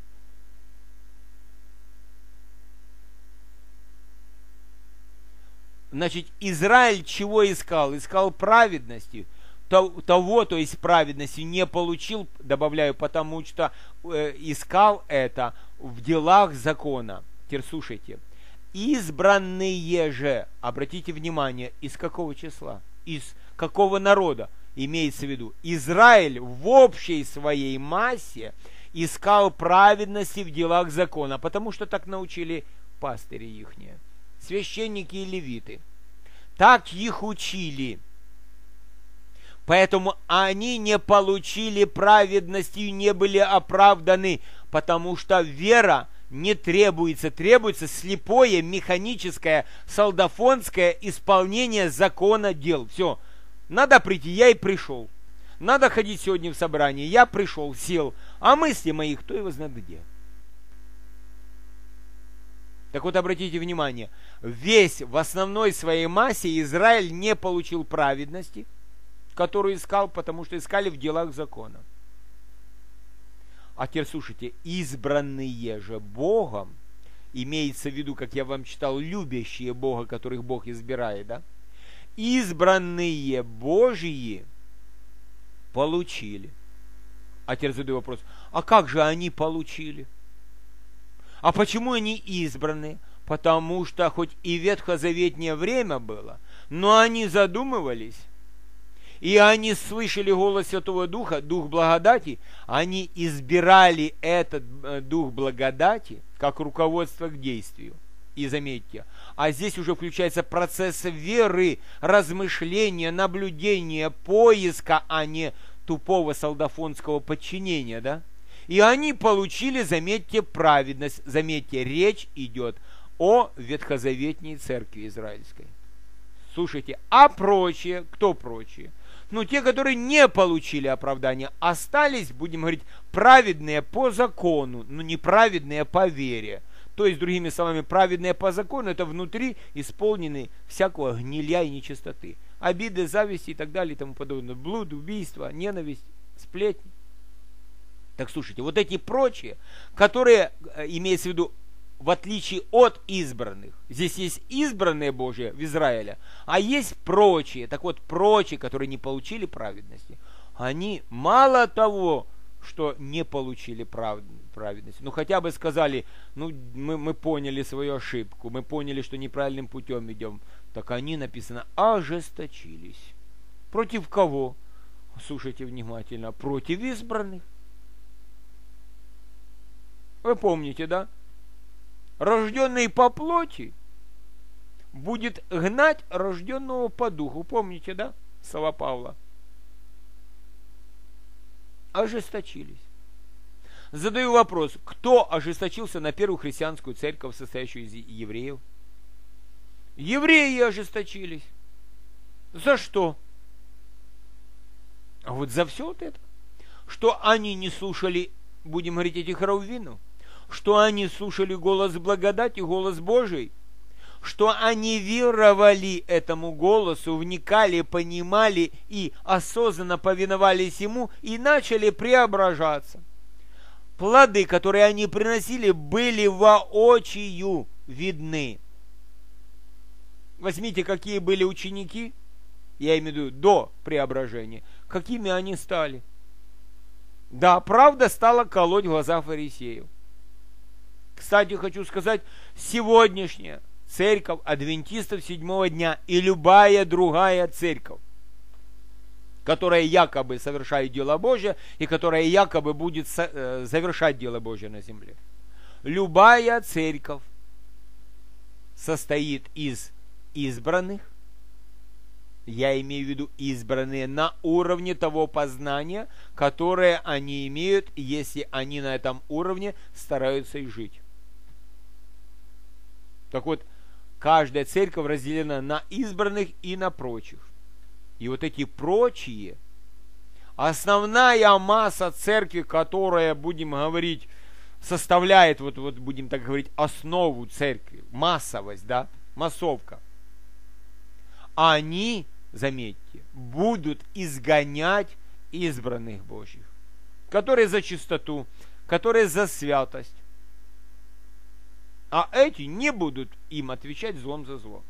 Значит, Израиль чего искал? Искал праведности. Того, то есть праведности, не получил, добавляю, потому что э, искал это в делах закона. Теперь слушайте. Избранные же, обратите внимание, из какого числа? Из какого народа? Имеется в виду, Израиль в общей своей массе искал праведности в делах закона, потому что так научили пастыри ихние. Священники и левиты. Так их учили. Поэтому они не получили праведности и не были оправданы, потому что вера не требуется. Требуется слепое, механическое, солдафонское исполнение закона дел. Все. Надо прийти, я и пришел. Надо ходить сегодня в собрание, я пришел, сел. А мысли мои, кто его знает где. Так вот, обратите внимание, весь в основной своей массе Израиль не получил праведности, которую искал, потому что искали в делах закона. А теперь слушайте, избранные же Богом, имеется в виду, как я вам читал, любящие Бога, которых Бог избирает, да? Избранные Божьи получили. А теперь задаю вопрос, а как же они получили? А почему они избраны? Потому что хоть и ветхозаветнее время было, но они задумывались, и они слышали голос Святого Духа, Дух благодати, они избирали этот Дух благодати как руководство к действию. И заметьте, а здесь уже включается процесс веры, размышления, наблюдения, поиска, а не тупого солдафонского подчинения, да? И они получили, заметьте, праведность. Заметьте, речь идет о ветхозаветней церкви израильской. Слушайте, а прочие, кто прочие? Ну, те, которые не получили оправдания, остались, будем говорить, праведные по закону, но неправедные по вере. То есть, другими словами, праведные по закону, это внутри исполнены всякого гнилья и нечистоты. Обиды, зависти и так далее и тому подобное. Блуд, убийство, ненависть, сплетни. Так слушайте, вот эти прочие, которые, имеется в виду, в отличие от избранных. Здесь есть избранные Божьи в Израиле, а есть прочие. Так вот, прочие, которые не получили праведности, они мало того, что не получили прав... праведности, ну хотя бы сказали, ну мы, мы поняли свою ошибку, мы поняли, что неправильным путем идем, так они, написано, ожесточились. Против кого? Слушайте внимательно, против избранных. Вы помните, да? Рожденный по плоти будет гнать рожденного по духу. Помните, да? Слова Павла. Ожесточились. Задаю вопрос, кто ожесточился на первую христианскую церковь, состоящую из евреев? Евреи ожесточились. За что? А вот за все вот это. Что они не слушали, будем говорить, этих раввинов, что они слушали голос благодати, голос Божий, что они веровали этому голосу, вникали, понимали и осознанно повиновались ему и начали преображаться. Плоды, которые они приносили, были воочию видны. Возьмите, какие были ученики, я имею в виду до преображения, какими они стали. Да, правда стала колоть глаза фарисеев. Кстати, хочу сказать, сегодняшняя церковь адвентистов седьмого дня и любая другая церковь, которая якобы совершает дело Божие и которая якобы будет завершать дело Божие на земле. Любая церковь состоит из избранных, я имею в виду избранные на уровне того познания, которое они имеют, если они на этом уровне стараются и жить. Так вот, каждая церковь разделена на избранных и на прочих. И вот эти прочие, основная масса церкви, которая, будем говорить, составляет, вот, вот будем так говорить, основу церкви, массовость, да, массовка, они, заметьте, будут изгонять избранных Божьих, которые за чистоту, которые за святость. А эти не будут им отвечать злом за зло.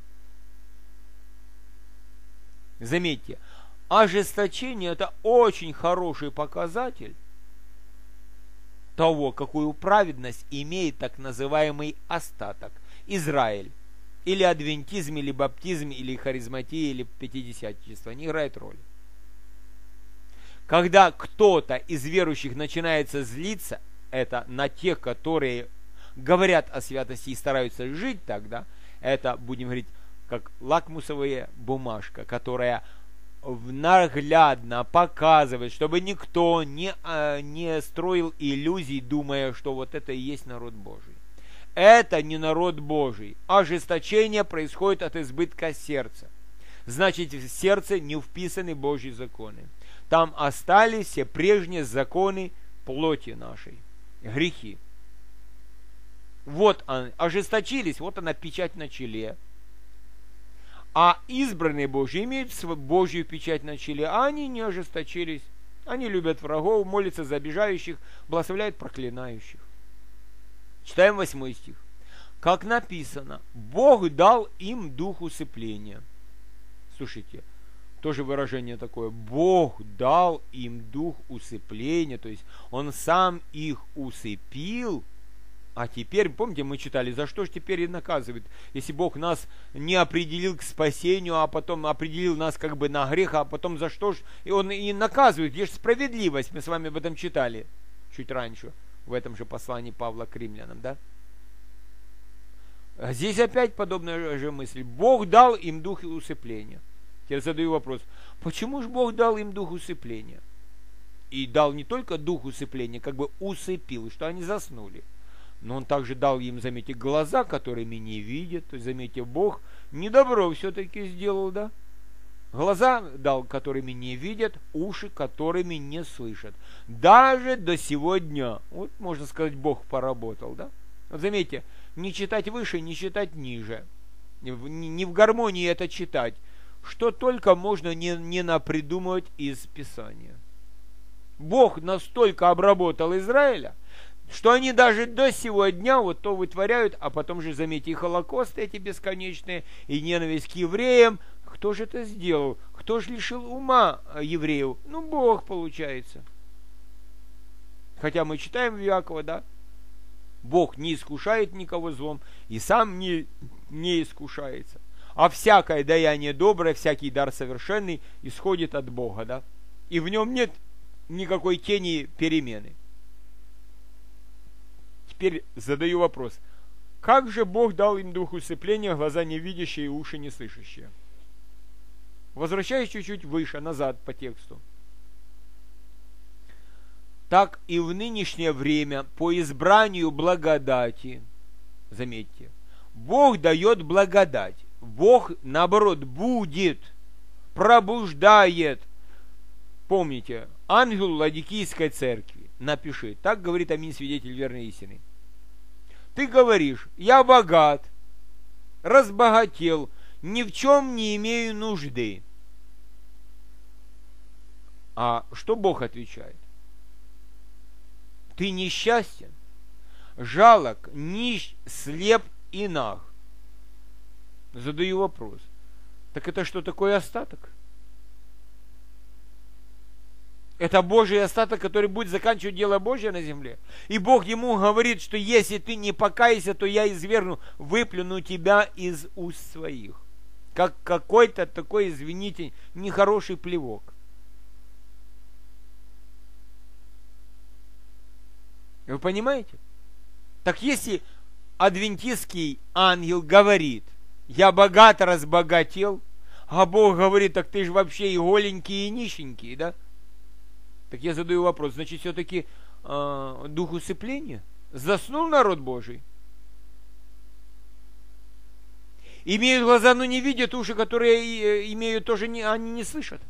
Заметьте, ожесточение – это очень хороший показатель того, какую праведность имеет так называемый остаток – Израиль. Или адвентизм, или баптизм, или харизматия, или пятидесятничество. Не играет роли. Когда кто-то из верующих начинается злиться, это на тех, которые говорят о святости и стараются жить тогда, это, будем говорить, как лакмусовая бумажка, которая наглядно показывает, чтобы никто не, не строил иллюзий, думая, что вот это и есть народ Божий. Это не народ Божий. Ожесточение происходит от избытка сердца. Значит, в сердце не вписаны Божьи законы. Там остались все прежние законы плоти нашей, грехи. Вот они, ожесточились, вот она печать на челе. А избранные Божьи имеют Божью печать на челе, а они не ожесточились. Они любят врагов, молятся за обижающих, благословляют проклинающих. Читаем восьмой стих. Как написано, Бог дал им дух усыпления. Слушайте, тоже выражение такое. Бог дал им дух усыпления, то есть Он сам их усыпил. А теперь, помните, мы читали, за что же теперь и наказывает? Если Бог нас не определил к спасению, а потом определил нас как бы на грех, а потом за что же? И Он и наказывает. Где же справедливость? Мы с вами об этом читали чуть раньше, в этом же послании Павла к римлянам, да? А здесь опять подобная же мысль. Бог дал им дух усыпления. Я задаю вопрос, почему же Бог дал им дух усыпления? И дал не только дух усыпления, как бы усыпил, что они заснули. Но Он также дал им, заметьте, глаза, которыми не видят. То есть, заметьте, Бог недобро все-таки сделал, да? Глаза дал, которыми не видят, уши, которыми не слышат. Даже до сего дня. Вот, можно сказать, Бог поработал, да? Вот заметьте, не читать выше, не читать ниже. Не в гармонии это читать. Что только можно не, не напридумывать из Писания. Бог настолько обработал Израиля, что они даже до сего дня вот то вытворяют, а потом же, заметьте, и холокосты эти бесконечные, и ненависть к евреям. Кто же это сделал? Кто же лишил ума евреев? Ну, Бог, получается. Хотя мы читаем в Иакова, да? Бог не искушает никого злом, и сам не, не искушается. А всякое даяние доброе, всякий дар совершенный исходит от Бога, да? И в нем нет никакой тени перемены. Теперь задаю вопрос. Как же Бог дал им дух усыпления, глаза не видящие и уши не слышащие? Возвращаясь чуть-чуть выше, назад по тексту. Так и в нынешнее время по избранию благодати, заметьте, Бог дает благодать. Бог, наоборот, будет, пробуждает. Помните, ангел Ладикийской церкви напиши, так говорит Аминь, свидетель верной истины. Ты говоришь, я богат, разбогател, ни в чем не имею нужды. А что Бог отвечает? Ты несчастен, жалок, нищ, слеп и наг. Задаю вопрос. Так это что такое остаток? Это Божий остаток, который будет заканчивать дело Божье на земле. И Бог ему говорит, что если ты не покаешься, то я извергну, выплюну тебя из уст своих. Как какой-то такой, извините, нехороший плевок. Вы понимаете? Так если адвентистский ангел говорит, я богат разбогател, а Бог говорит, так ты же вообще и голенький, и нищенький, да? Так я задаю вопрос, значит, все-таки э, дух усыпления? Заснул народ Божий? Имеют глаза, но не видят, уши, которые имеют, тоже не, они не слышат.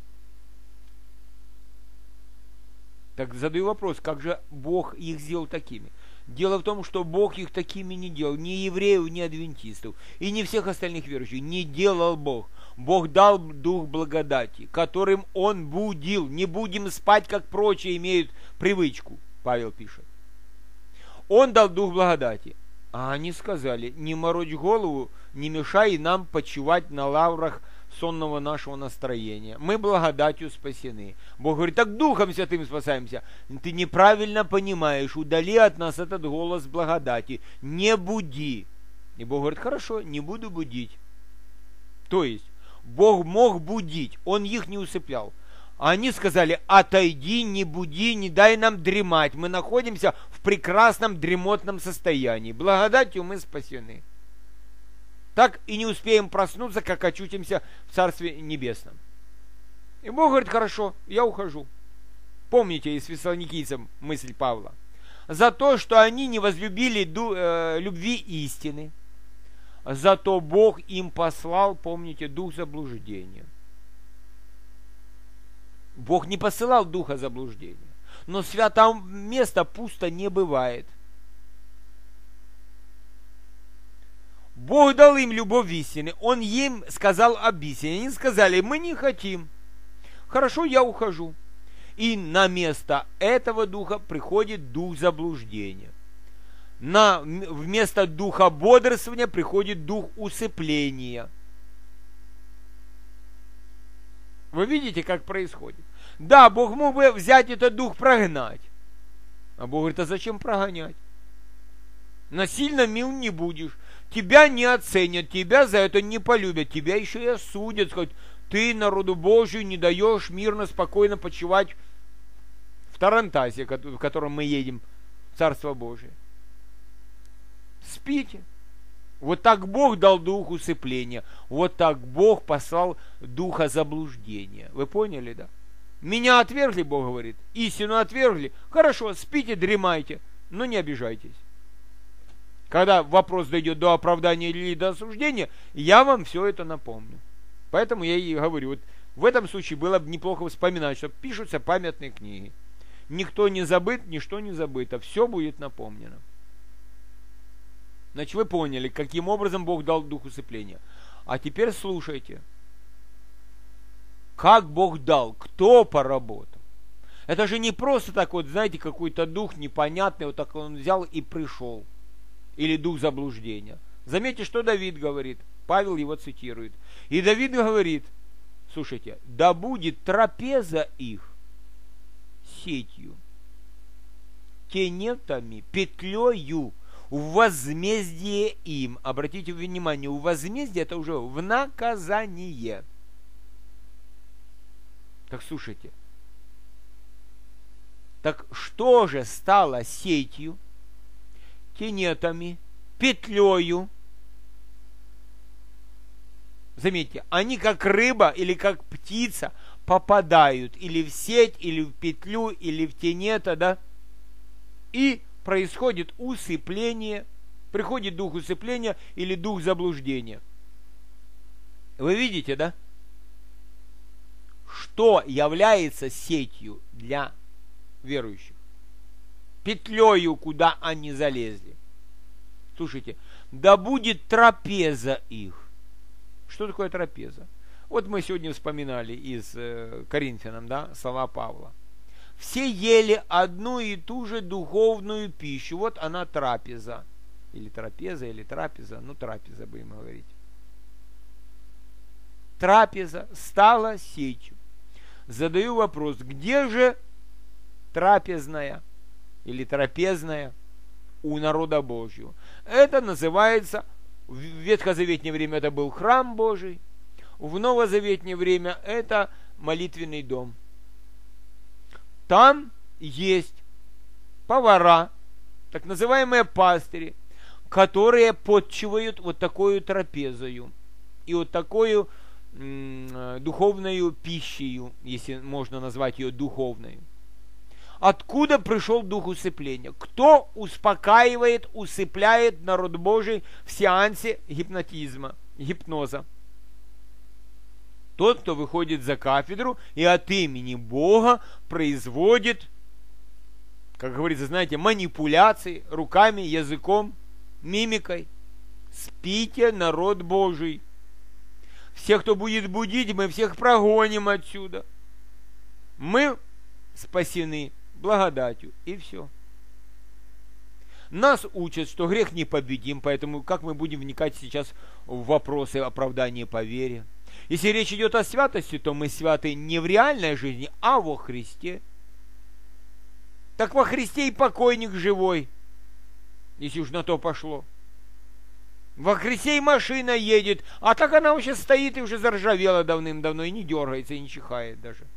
Так задаю вопрос, как же Бог их сделал такими? Дело в том, что Бог их такими не делал. Ни евреев, ни адвентистов. И не всех остальных верующих. Не делал Бог. Бог дал дух благодати, которым Он будил. Не будем спать, как прочие имеют привычку, Павел пишет. Он дал дух благодати. А они сказали, не морочь голову, не мешай нам почивать на лаврах сонного нашего настроения. Мы благодатью спасены. Бог говорит, так Духом Святым спасаемся. Ты неправильно понимаешь, удали от нас этот голос благодати. Не буди. И Бог говорит, хорошо, не буду будить. То есть, Бог мог будить, Он их не усыплял. А они сказали, отойди, не буди, не дай нам дремать. Мы находимся в прекрасном дремотном состоянии. Благодатью мы спасены. Так и не успеем проснуться, как очутимся в Царстве Небесном. И Бог говорит, хорошо, я ухожу. Помните из Фессалоникийцам мысль Павла. За то, что они не возлюбили ду, э, любви истины, зато Бог им послал, помните, дух заблуждения. Бог не посылал духа заблуждения. Но святого места пусто не бывает. Бог дал им любовь истины. Он им сказал об истине. Они сказали, мы не хотим. Хорошо, я ухожу. И на место этого духа приходит дух заблуждения. На, вместо духа бодрствования приходит дух усыпления. Вы видите, как происходит? Да, Бог мог бы взять этот дух, прогнать. А Бог говорит, а зачем прогонять? Насильно мил не будешь. Тебя не оценят, тебя за это не полюбят, тебя еще и осудят. Сказать, ты народу Божию не даешь мирно, спокойно почивать в Тарантасе, в котором мы едем, в Царство Божие. Спите. Вот так Бог дал дух усыпления. Вот так Бог послал духа заблуждения. Вы поняли, да? Меня отвергли, Бог говорит. Истину отвергли. Хорошо, спите, дремайте, но не обижайтесь. Когда вопрос дойдет до оправдания или до осуждения, я вам все это напомню. Поэтому я и говорю, вот в этом случае было бы неплохо вспоминать, что пишутся памятные книги. Никто не забыт, ничто не забыто. Все будет напомнено. Значит, вы поняли, каким образом Бог дал дух усыпления. А теперь слушайте. Как Бог дал? Кто поработал? Это же не просто так вот, знаете, какой-то дух непонятный, вот так он взял и пришел. Или дух заблуждения. Заметьте, что Давид говорит. Павел его цитирует. И Давид говорит, слушайте, да будет трапеза их сетью, тенетами, петлею, в возмездие им. Обратите внимание, в возмездие это уже в наказание. Так слушайте. Так что же стало сетью, тенетами, петлею? Заметьте, они как рыба или как птица попадают или в сеть, или в петлю, или в тенета, да? И происходит усыпление, приходит дух усыпления или дух заблуждения. Вы видите, да? Что является сетью для верующих? Петлею, куда они залезли. Слушайте, да будет трапеза их. Что такое трапеза? Вот мы сегодня вспоминали из э, Коринфянам, да, слова Павла. Все ели одну и ту же духовную пищу. Вот она трапеза. Или трапеза, или трапеза. Ну, трапеза будем говорить. Трапеза стала сетью. Задаю вопрос, где же трапезная или трапезная у народа Божьего? Это называется, в ветхозаветнее время это был храм Божий, в новозаветнее время это молитвенный дом. Там есть повара, так называемые пастыри, которые подчивают вот такую трапезою и вот такую м- духовную пищей, если можно назвать ее духовной. Откуда пришел дух усыпления? Кто успокаивает, усыпляет народ Божий в сеансе гипнотизма, гипноза? Тот, кто выходит за кафедру и от имени Бога производит, как говорится, знаете, манипуляции руками, языком, мимикой. Спите, народ Божий. Всех, кто будет будить, мы всех прогоним отсюда. Мы спасены благодатью, и все. Нас учат, что грех непобедим, поэтому как мы будем вникать сейчас в вопросы оправдания по вере? Если речь идет о святости, то мы святы не в реальной жизни, а во Христе. Так во Христе и покойник живой, если уж на то пошло. Во Христе и машина едет, а так она вообще стоит и уже заржавела давным-давно, и не дергается, и не чихает даже.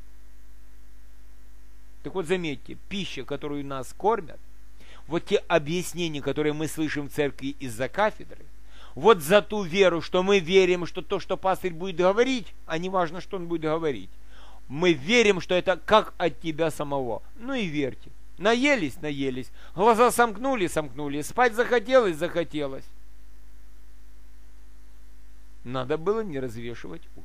Так вот заметьте, пища, которую нас кормят, вот те объяснения, которые мы слышим в церкви из-за кафедры, вот за ту веру, что мы верим, что то, что пастырь будет говорить, а не важно, что он будет говорить, мы верим, что это как от тебя самого. Ну и верьте. Наелись, наелись, глаза сомкнули, сомкнули, спать захотелось, захотелось. Надо было не развешивать уши.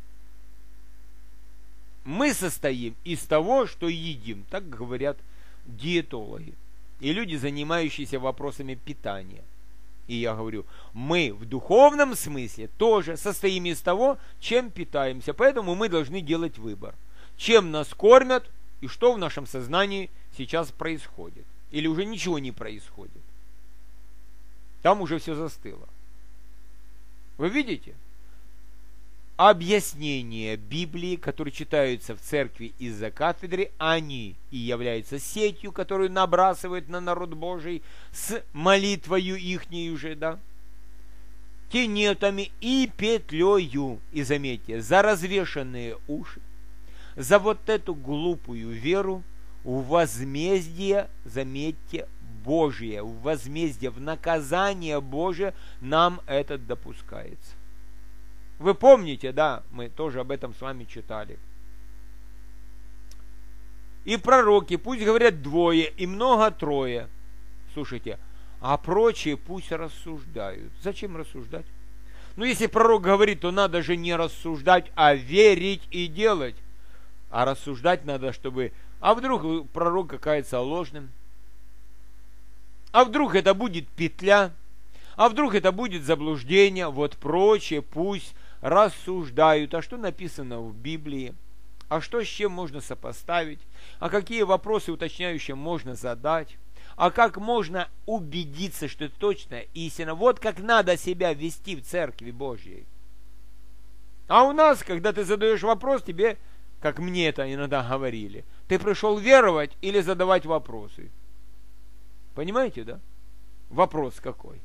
Мы состоим из того, что едим, так говорят диетологи и люди, занимающиеся вопросами питания. И я говорю, мы в духовном смысле тоже состоим из того, чем питаемся. Поэтому мы должны делать выбор. Чем нас кормят и что в нашем сознании сейчас происходит. Или уже ничего не происходит. Там уже все застыло. Вы видите? Объяснения Библии, которые читаются в церкви из-за кафедры, они и являются сетью, которую набрасывают на народ Божий с молитвою ихней уже, да, тенетами и петлею. И заметьте, за развешанные уши, за вот эту глупую веру, в возмездие, заметьте, Божие, в возмездие, в наказание Божие нам это допускается. Вы помните, да, мы тоже об этом с вами читали. И пророки пусть говорят двое, и много трое. Слушайте, а прочие пусть рассуждают. Зачем рассуждать? Ну, если пророк говорит, то надо же не рассуждать, а верить и делать. А рассуждать надо, чтобы... А вдруг пророк окажется ложным? А вдруг это будет петля? А вдруг это будет заблуждение? Вот прочие пусть рассуждают. А что написано в Библии? а что с чем можно сопоставить, а какие вопросы уточняющие можно задать, а как можно убедиться, что это точно истина. Вот как надо себя вести в Церкви Божьей. А у нас, когда ты задаешь вопрос, тебе, как мне это иногда говорили, ты пришел веровать или задавать вопросы. Понимаете, да? Вопрос какой.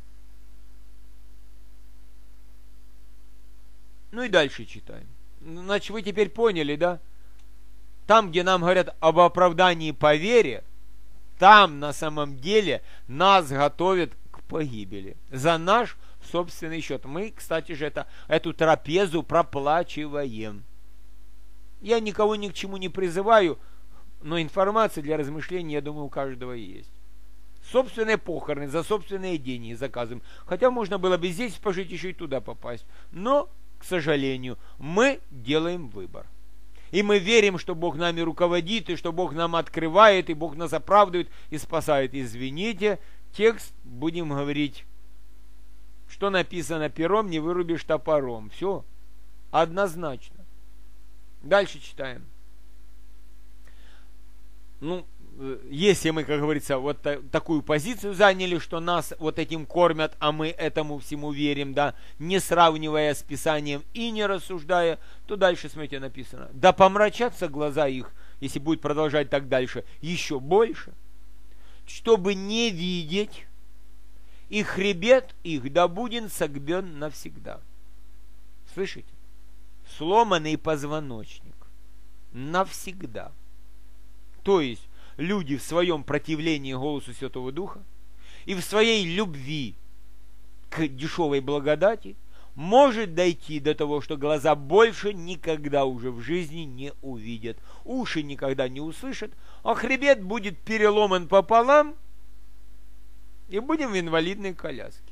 Ну и дальше читаем. Значит, вы теперь поняли, да? Там, где нам говорят об оправдании по вере, там на самом деле нас готовят к погибели. За наш собственный счет. Мы, кстати же, это, эту трапезу проплачиваем. Я никого ни к чему не призываю, но информация для размышлений, я думаю, у каждого есть. Собственные похороны, за собственные деньги заказываем. Хотя можно было бы здесь пожить, еще и туда попасть. Но, к сожалению, мы делаем выбор. И мы верим, что Бог нами руководит, и что Бог нам открывает, и Бог нас оправдывает и спасает. Извините, текст будем говорить, что написано пером, не вырубишь топором. Все, однозначно. Дальше читаем. Ну, если мы, как говорится, вот та, такую позицию заняли, что нас вот этим кормят, а мы этому всему верим, да, не сравнивая с Писанием и не рассуждая, то дальше, смотрите, написано: да помрачатся глаза их, если будет продолжать так дальше, еще больше, чтобы не видеть, и хребет их да будет согбен навсегда. Слышите? Сломанный позвоночник навсегда. То есть люди в своем противлении голосу Святого Духа и в своей любви к дешевой благодати может дойти до того, что глаза больше никогда уже в жизни не увидят, уши никогда не услышат, а хребет будет переломан пополам, и будем в инвалидной коляске.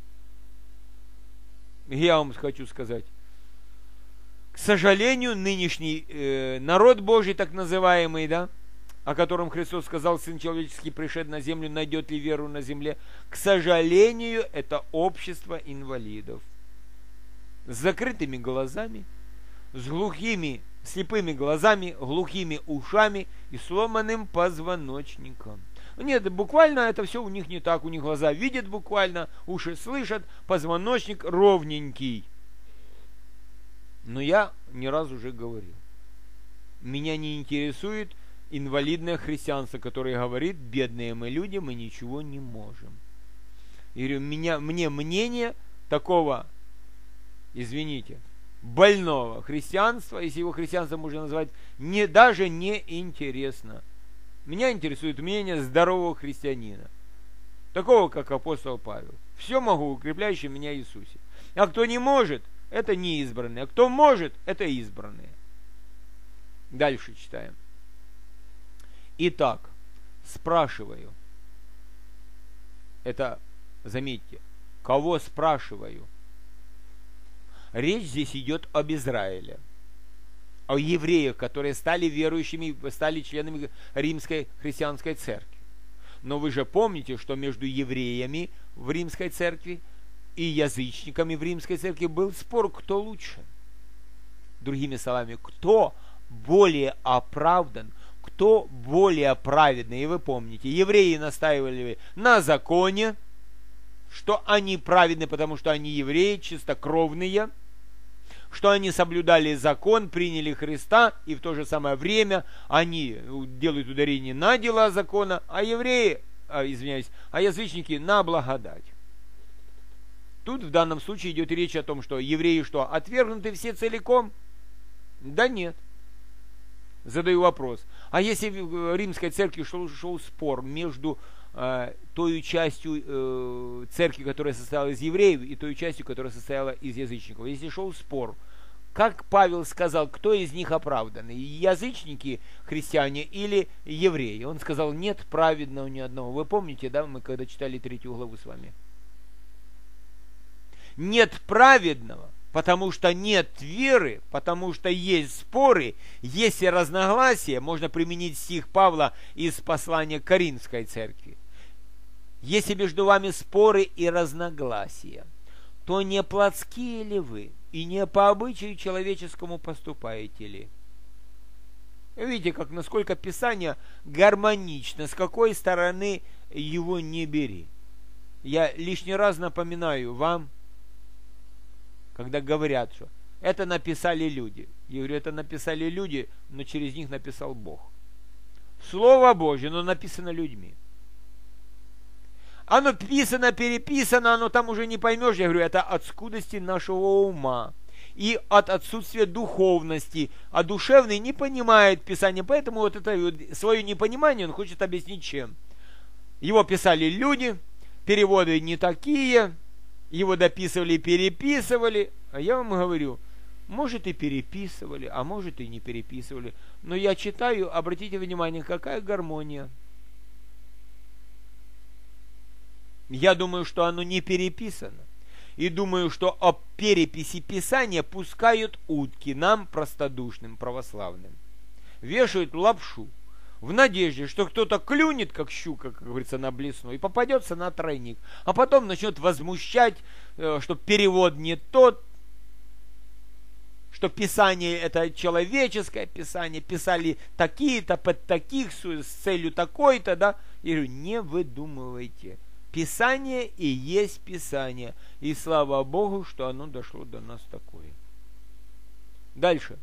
Я вам хочу сказать, к сожалению, нынешний э, народ Божий, так называемый, да, о котором Христос сказал: Сын человеческий пришед на землю, найдет ли веру на земле? К сожалению, это общество инвалидов. С закрытыми глазами, с глухими, слепыми глазами, глухими ушами и сломанным позвоночником. Нет, буквально это все у них не так. У них глаза видят буквально, уши слышат, позвоночник ровненький. Но я не раз уже говорил, меня не интересует инвалидное христианство, которое говорит: бедные мы люди, мы ничего не можем. Я говорю, меня, мне мнение такого, извините, больного христианства, если его христианство можно назвать, не, даже не интересно. Меня интересует мнение здорового христианина, такого, как апостол Павел. Все могу, укрепляющий меня Иисусе. А кто не может, это не избранные. А кто может, это избранные. Дальше читаем. Итак, спрашиваю. Это, заметьте, кого спрашиваю? Речь здесь идет об Израиле. О евреях, которые стали верующими, стали членами Римской христианской церкви. Но вы же помните, что между евреями в Римской церкви и язычниками в Римской церкви был спор, кто лучше. Другими словами, кто более оправдан, кто более праведный. И вы помните, евреи настаивали на законе, что они праведны, потому что они евреи, чистокровные, что они соблюдали закон, приняли Христа, и в то же самое время они делают ударение на дела закона, а евреи, а, извиняюсь, а язычники на благодать. Тут в данном случае идет речь о том, что евреи что, отвергнуты все целиком? Да нет. Задаю вопрос. А если в Римской церкви шел, шел спор между э, той частью э, церкви, которая состояла из евреев, и той частью, которая состояла из язычников? Если шел спор, как Павел сказал, кто из них оправданный? Язычники, христиане или евреи? Он сказал, нет праведного ни одного. Вы помните, да, мы когда читали третью главу с вами? Нет праведного, потому что нет веры, потому что есть споры, есть и разногласия. Можно применить стих Павла из послания к Коринфской церкви. Если между вами споры и разногласия, то не плотские ли вы, и не по обычаю человеческому поступаете ли? Видите, как насколько Писание гармонично, с какой стороны его не бери. Я лишний раз напоминаю вам, когда говорят, что это написали люди. Я говорю, это написали люди, но через них написал Бог. Слово Божье, но написано людьми. Оно писано, переписано, оно там уже не поймешь. Я говорю, это от скудости нашего ума и от отсутствия духовности. А душевный не понимает Писание, поэтому вот это вот свое непонимание он хочет объяснить чем. Его писали люди, переводы не такие, его дописывали и переписывали. А я вам говорю, может и переписывали, а может и не переписывали. Но я читаю, обратите внимание, какая гармония. Я думаю, что оно не переписано. И думаю, что о переписи Писания пускают утки нам, простодушным православным. Вешают лапшу в надежде, что кто-то клюнет, как щука, как говорится, на блесну, и попадется на тройник. А потом начнет возмущать, что перевод не тот, что Писание это человеческое Писание, писали такие-то, под таких, с целью такой-то, да. Я говорю, не выдумывайте. Писание и есть Писание. И слава Богу, что оно дошло до нас такое. Дальше.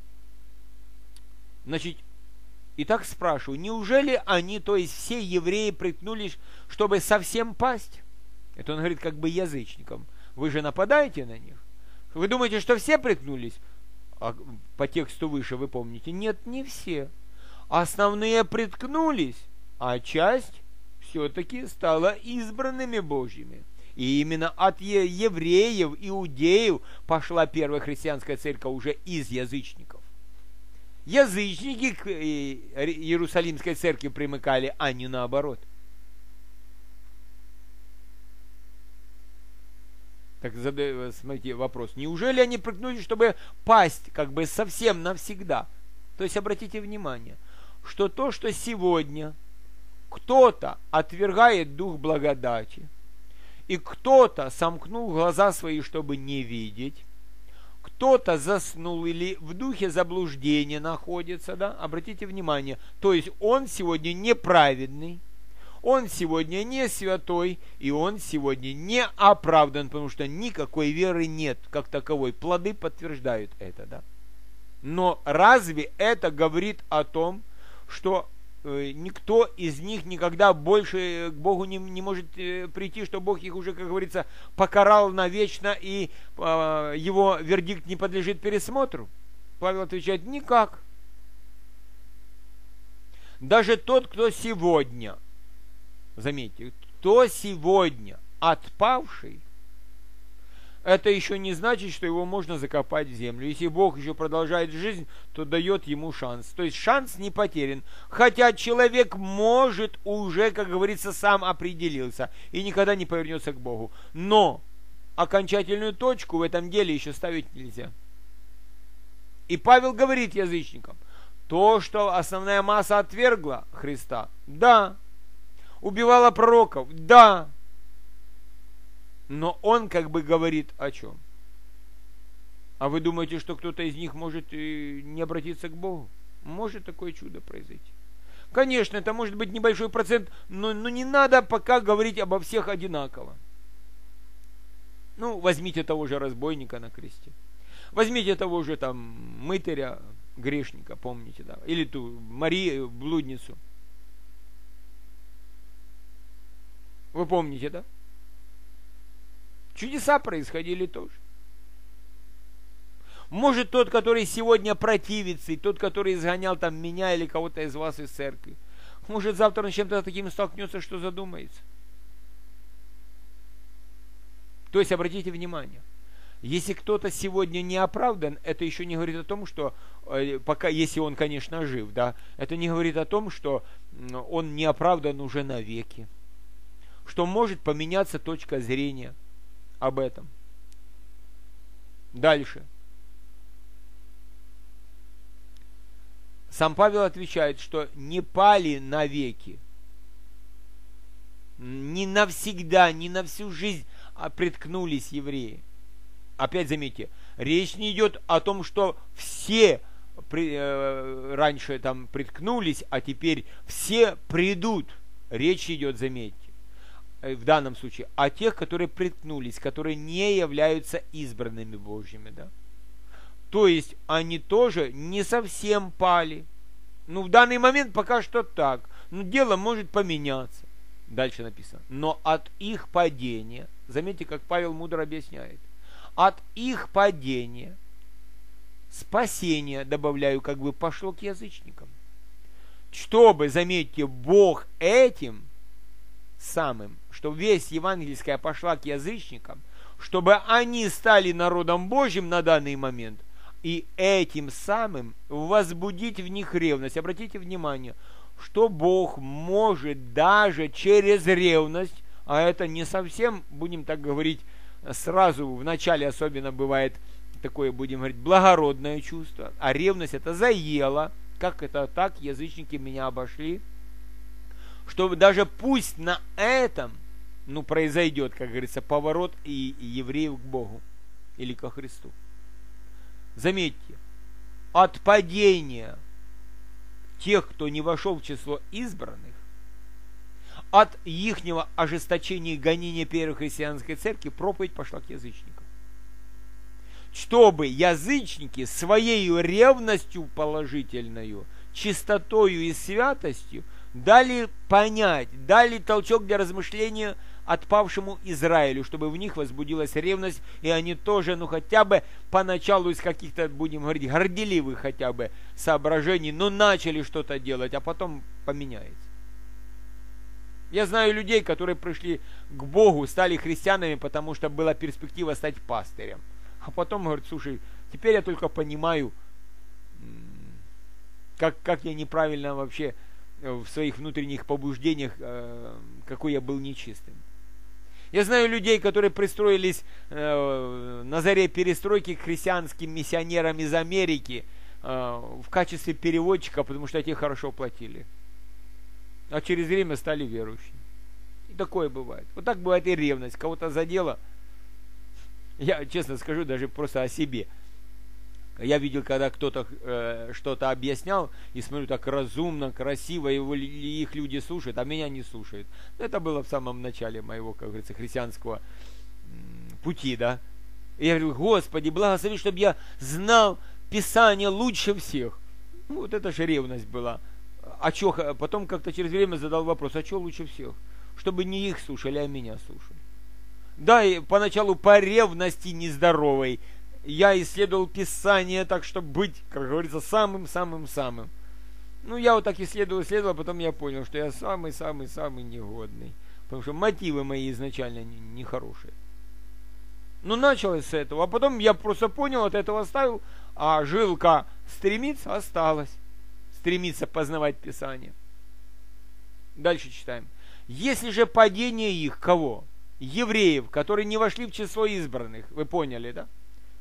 Значит, итак спрашиваю, неужели они, то есть все евреи, приткнулись, чтобы совсем пасть? Это он говорит как бы язычникам. Вы же нападаете на них? Вы думаете, что все приткнулись? А по тексту выше вы помните? Нет, не все. Основные приткнулись, а часть все-таки стала избранными Божьими. И именно от евреев, иудеев пошла первая христианская церковь уже из язычников. Язычники к Иерусалимской церкви примыкали, а не наоборот. Так смотрите вопрос. Неужели они прыгнули, чтобы пасть как бы совсем навсегда? То есть обратите внимание, что то, что сегодня кто-то отвергает дух благодати, и кто-то сомкнул глаза свои, чтобы не видеть, кто-то заснул или в духе заблуждения находится, да? Обратите внимание, то есть он сегодня неправедный, он сегодня не святой, и он сегодня не оправдан, потому что никакой веры нет, как таковой. Плоды подтверждают это, да? Но разве это говорит о том, что никто из них никогда больше к Богу не, не может прийти, что Бог их уже, как говорится, покарал навечно, и э, его вердикт не подлежит пересмотру? Павел отвечает, никак. Даже тот, кто сегодня, заметьте, кто сегодня отпавший, это еще не значит, что его можно закопать в землю. Если Бог еще продолжает жизнь, то дает ему шанс. То есть шанс не потерян. Хотя человек может уже, как говорится, сам определился и никогда не повернется к Богу. Но окончательную точку в этом деле еще ставить нельзя. И Павел говорит язычникам, то, что основная масса отвергла Христа, да. Убивала пророков, да. Но он как бы говорит о чем? А вы думаете, что кто-то из них может не обратиться к Богу? Может такое чудо произойти. Конечно, это может быть небольшой процент, но, но не надо пока говорить обо всех одинаково. Ну, возьмите того же разбойника на кресте. Возьмите того же там мытаря, грешника, помните, да? Или ту Марию, блудницу. Вы помните, да? Чудеса происходили тоже. Может, тот, который сегодня противится, и тот, который изгонял там меня или кого-то из вас из церкви, может, завтра он с чем-то таким столкнется, что задумается. То есть, обратите внимание, если кто-то сегодня не оправдан, это еще не говорит о том, что, пока, если он, конечно, жив, да, это не говорит о том, что он не оправдан уже навеки, что может поменяться точка зрения об этом. Дальше. Сам Павел отвечает, что не пали навеки, не навсегда, не на всю жизнь, а приткнулись евреи. Опять заметьте, речь не идет о том, что все при, э, раньше там приткнулись, а теперь все придут. Речь идет, заметьте, в данном случае о тех, которые приткнулись, которые не являются избранными Божьими, да. То есть они тоже не совсем пали. Ну, в данный момент пока что так. Но дело может поменяться. Дальше написано. Но от их падения, заметьте, как Павел мудро объясняет, от их падения спасение, добавляю, как бы пошло к язычникам. Чтобы, заметьте, Бог этим самым, что весть евангельская пошла к язычникам, чтобы они стали народом Божьим на данный момент, и этим самым возбудить в них ревность. Обратите внимание, что Бог может даже через ревность, а это не совсем, будем так говорить, сразу в начале особенно бывает такое, будем говорить, благородное чувство, а ревность это заело, как это так, язычники меня обошли, что даже пусть на этом, ну, произойдет, как говорится, поворот и евреев к Богу или ко Христу. Заметьте, от падения тех, кто не вошел в число избранных, от ихнего ожесточения и гонения первой христианской церкви проповедь пошла к язычникам. Чтобы язычники своей ревностью положительную, чистотою и святостью дали понять, дали толчок для размышления отпавшему Израилю, чтобы в них возбудилась ревность, и они тоже, ну хотя бы поначалу из каких-то, будем говорить, горделивых хотя бы соображений, но начали что-то делать, а потом поменяется. Я знаю людей, которые пришли к Богу, стали христианами, потому что была перспектива стать пастырем. А потом говорят, слушай, теперь я только понимаю, как, как я неправильно вообще в своих внутренних побуждениях, какой я был нечистым. Я знаю людей, которые пристроились на заре перестройки к христианским миссионерам из Америки в качестве переводчика, потому что те хорошо платили. А через время стали верующими. И такое бывает. Вот так бывает и ревность. Кого-то задела. Я честно скажу даже просто о себе. Я видел, когда кто-то э, что-то объяснял, и смотрю, так разумно, красиво, его, их люди слушают, а меня не слушают. Это было в самом начале моего, как говорится, христианского м, пути, да. И я говорю, Господи, благослови, чтобы я знал Писание лучше всех. Ну, вот это же ревность была. А чё, потом как-то через время задал вопрос, а что лучше всех? Чтобы не их слушали, а меня слушали. Да, и поначалу по ревности нездоровой я исследовал Писание так, чтобы быть, как говорится, самым-самым-самым. Ну, я вот так исследовал, исследовал, а потом я понял, что я самый-самый-самый негодный. Потому что мотивы мои изначально нехорошие. Ну, началось с этого, а потом я просто понял, от этого оставил, а жилка стремится, осталась. Стремится познавать Писание. Дальше читаем. Если же падение их, кого? Евреев, которые не вошли в число избранных, вы поняли, да?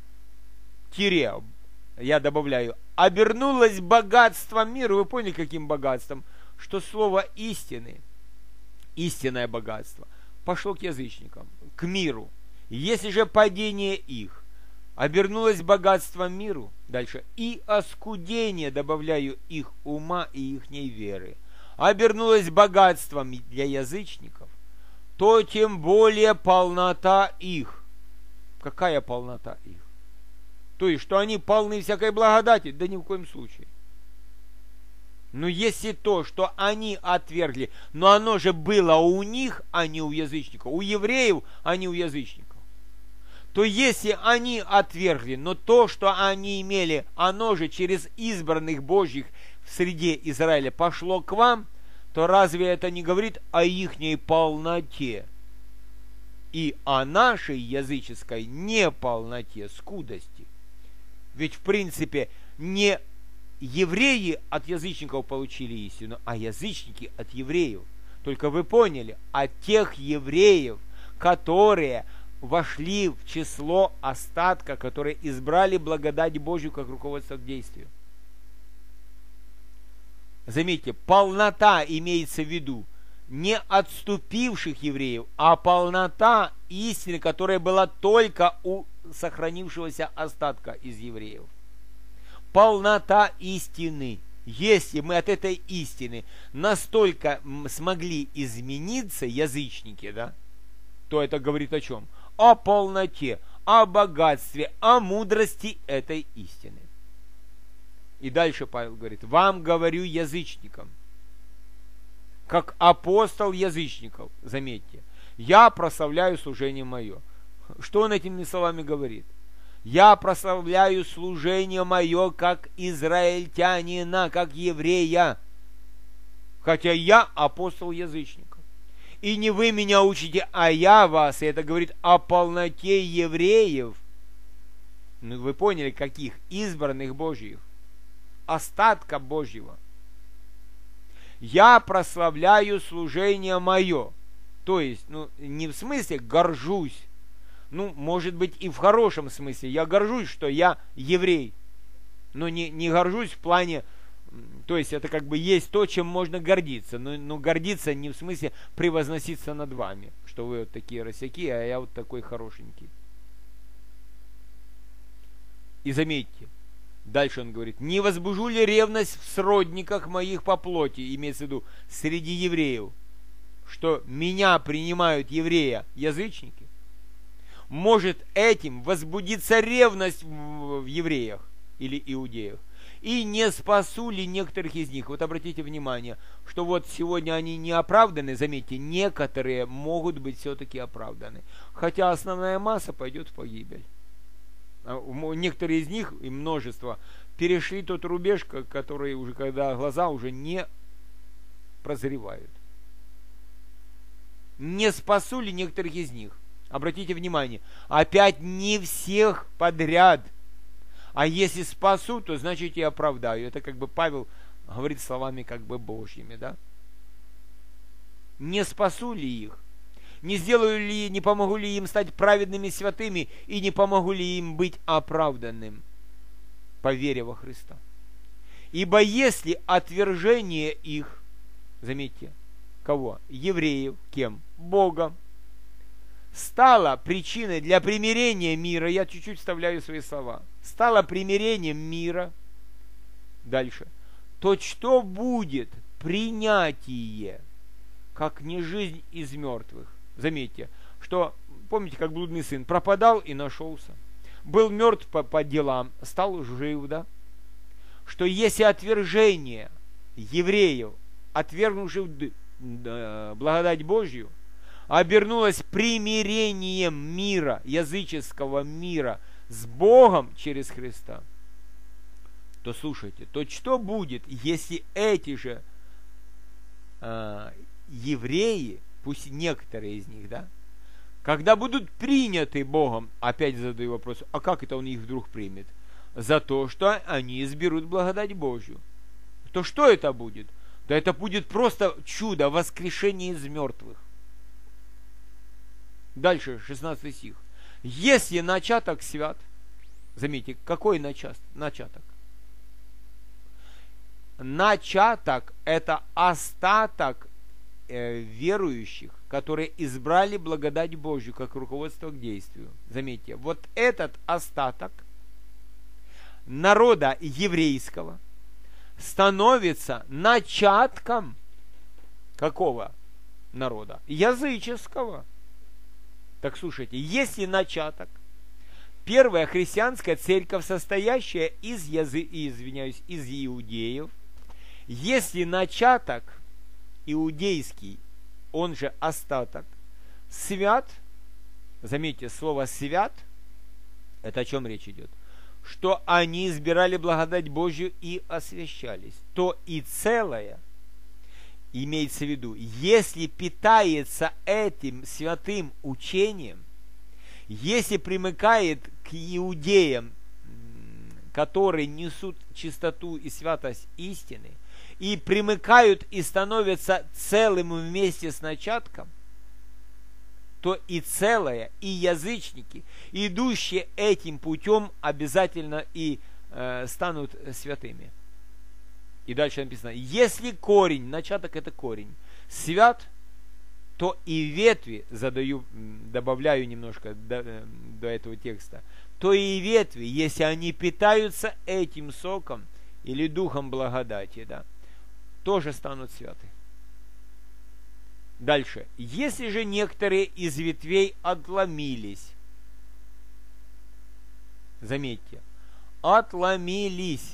Тире, я добавляю, обернулось богатством мира, вы поняли, каким богатством? Что слово истины, истинное богатство, пошло к язычникам, к миру. Если же падение их обернулось богатством миру, дальше, и оскудение, добавляю, их ума и ихней веры, обернулось богатством для язычников, то тем более полнота их. Какая полнота их? То есть, что они полны всякой благодати? Да ни в коем случае. Но если то, что они отвергли, но оно же было у них, а не у язычников, у евреев, а не у язычников, то если они отвергли, но то, что они имели, оно же через избранных Божьих в среде Израиля пошло к вам, то разве это не говорит о ихней полноте и о нашей языческой неполноте, скудости? Ведь в принципе не евреи от язычников получили истину, а язычники от евреев. Только вы поняли, от тех евреев, которые вошли в число остатка, которые избрали благодать Божью как руководство к действию. Заметьте, полнота имеется в виду не отступивших евреев, а полнота истины, которая была только у сохранившегося остатка из евреев. полнота истины. Если мы от этой истины настолько смогли измениться, язычники, да, то это говорит о чем? О полноте, о богатстве, о мудрости этой истины. И дальше Павел говорит: вам говорю язычникам, как апостол язычников, заметьте, я прославляю служение мое. Что он этими словами говорит? Я прославляю служение мое как израильтянина, как еврея, хотя я апостол язычников. И не вы меня учите, а я вас. И это говорит о полноте евреев. Ну, вы поняли, каких? Избранных Божьих. Остатка Божьего. Я прославляю служение мое. То есть, ну, не в смысле горжусь. Ну, может быть, и в хорошем смысле. Я горжусь, что я еврей. Но не, не горжусь в плане... То есть, это как бы есть то, чем можно гордиться. Но, но гордиться не в смысле превозноситься над вами. Что вы вот такие росяки, а я вот такой хорошенький. И заметьте, дальше он говорит: не возбужу ли ревность в сродниках моих по плоти, имеется в виду среди евреев, что меня принимают еврея язычники? Может этим возбудиться ревность в евреях или иудеях? И не спасу ли некоторых из них? Вот обратите внимание, что вот сегодня они не оправданы, заметьте, некоторые могут быть все-таки оправданы, хотя основная масса пойдет в погибель. Некоторые из них, и множество, перешли тот рубеж, который уже, когда глаза уже не прозревают. Не спасу ли некоторых из них? Обратите внимание, опять не всех подряд. А если спасу, то значит и оправдаю. Это как бы Павел говорит словами как бы Божьими, да? Не спасу ли их? Не сделаю ли, не помогу ли им стать праведными, святыми, и не помогу ли им быть оправданным по вере во Христа? Ибо если отвержение их, заметьте, кого? Евреев, кем? Богом, стало причиной для примирения мира, я чуть-чуть вставляю свои слова, стало примирением мира, дальше, то что будет принятие, как не жизнь из мертвых? Заметьте, что, помните, как блудный сын пропадал и нашелся, был мертв по, по делам, стал жив, да? Что если отвержение евреев, отвергнувших благодать Божью, обернулось примирением мира, языческого мира с Богом через Христа, то слушайте, то что будет, если эти же э, евреи, пусть некоторые из них, да, когда будут приняты Богом, опять задаю вопрос, а как это Он их вдруг примет? За то, что они изберут благодать Божью. То что это будет? Да это будет просто чудо, воскрешение из мертвых. Дальше, шестнадцатый стих. Если начаток свят, заметьте, какой начаток? Начаток – это остаток э, верующих, которые избрали благодать Божью как руководство к действию. Заметьте, вот этот остаток народа еврейского становится начатком какого народа? Языческого. Так слушайте, если начаток, первая христианская церковь, состоящая из, язы, извиняюсь, из иудеев, если начаток иудейский, он же остаток, свят, заметьте, слово свят, это о чем речь идет? Что они избирали благодать Божью и освящались, то и целое, имеется в виду, если питается этим святым учением, если примыкает к иудеям, которые несут чистоту и святость истины, и примыкают и становятся целым вместе с начатком, то и целое, и язычники, идущие этим путем, обязательно и э, станут святыми. И дальше написано, если корень, начаток это корень, свят, то и ветви, задаю, добавляю немножко до, до этого текста, то и ветви, если они питаются этим соком или духом благодати, да, тоже станут святы. Дальше. Если же некоторые из ветвей отломились, заметьте, отломились,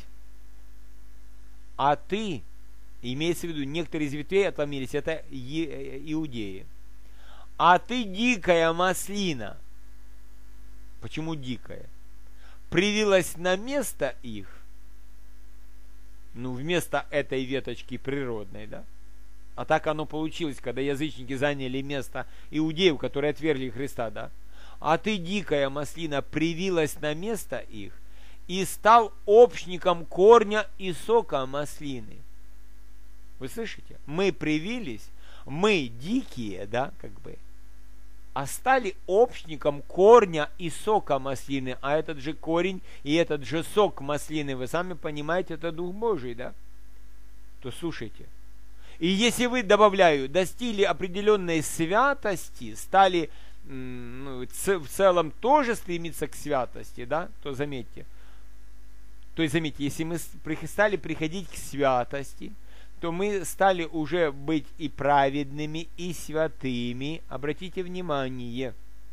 а ты, имеется в виду, некоторые из ветвей отломились, это иудеи, а ты дикая маслина. Почему дикая? Привилась на место их, ну, вместо этой веточки природной, да? А так оно получилось, когда язычники заняли место иудеев, которые отвергли Христа, да? А ты, дикая маслина, привилась на место их и стал общником корня и сока маслины. Вы слышите? Мы привились, мы дикие, да, как бы, а стали общником корня и сока маслины. А этот же корень и этот же сок маслины, вы сами понимаете, это Дух Божий, да? То слушайте. И если вы, добавляю, достигли определенной святости, стали ну, в целом тоже стремиться к святости, да, то заметьте. То есть, заметьте, если мы стали приходить к святости, то мы стали уже быть и праведными, и святыми. Обратите внимание.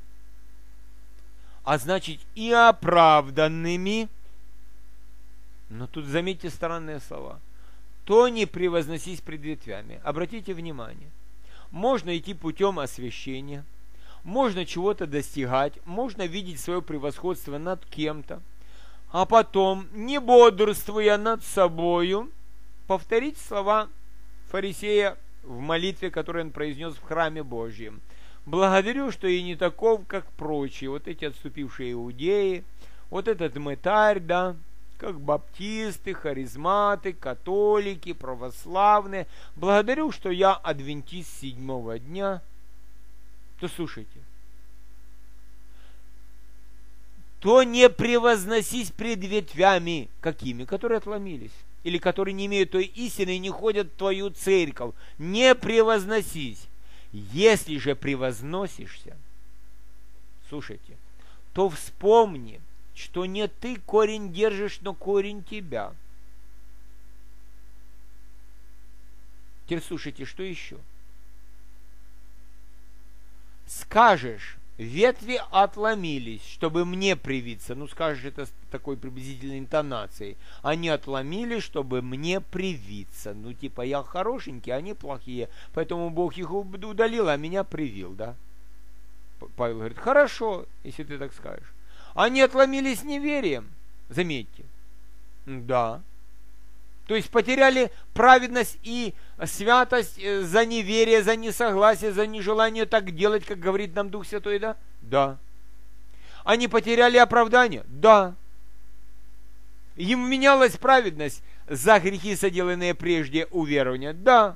А значит, и оправданными. Но тут, заметьте, странные слова. То не превозносись пред ветвями. Обратите внимание. Можно идти путем освящения, можно чего-то достигать, можно видеть свое превосходство над кем-то, а потом, не бодрствуя над собою, повторить слова фарисея в молитве, которую он произнес в храме Божьем. Благодарю, что я не таков, как прочие, вот эти отступившие иудеи, вот этот мытарь, да, как баптисты, харизматы, католики, православные. Благодарю, что я адвентист седьмого дня. То слушайте. То не превозносись пред ветвями, какими, которые отломились, или которые не имеют той истины и не ходят в твою церковь. Не превозносись. Если же превозносишься, слушайте, то вспомни, что не ты корень держишь, но корень тебя. Теперь слушайте, что еще? Скажешь, ветви отломились, чтобы мне привиться. Ну, скажешь это с такой приблизительной интонацией. Они отломились, чтобы мне привиться. Ну, типа, я хорошенький, они плохие, поэтому Бог их удалил, а меня привил, да? Павел говорит, хорошо, если ты так скажешь. Они отломились неверием, заметьте. Да. То есть потеряли праведность и святость за неверие, за несогласие, за нежелание так делать, как говорит нам Дух Святой, да? Да. Они потеряли оправдание? Да. Им вменялась праведность за грехи, соделанные прежде уверования? Да.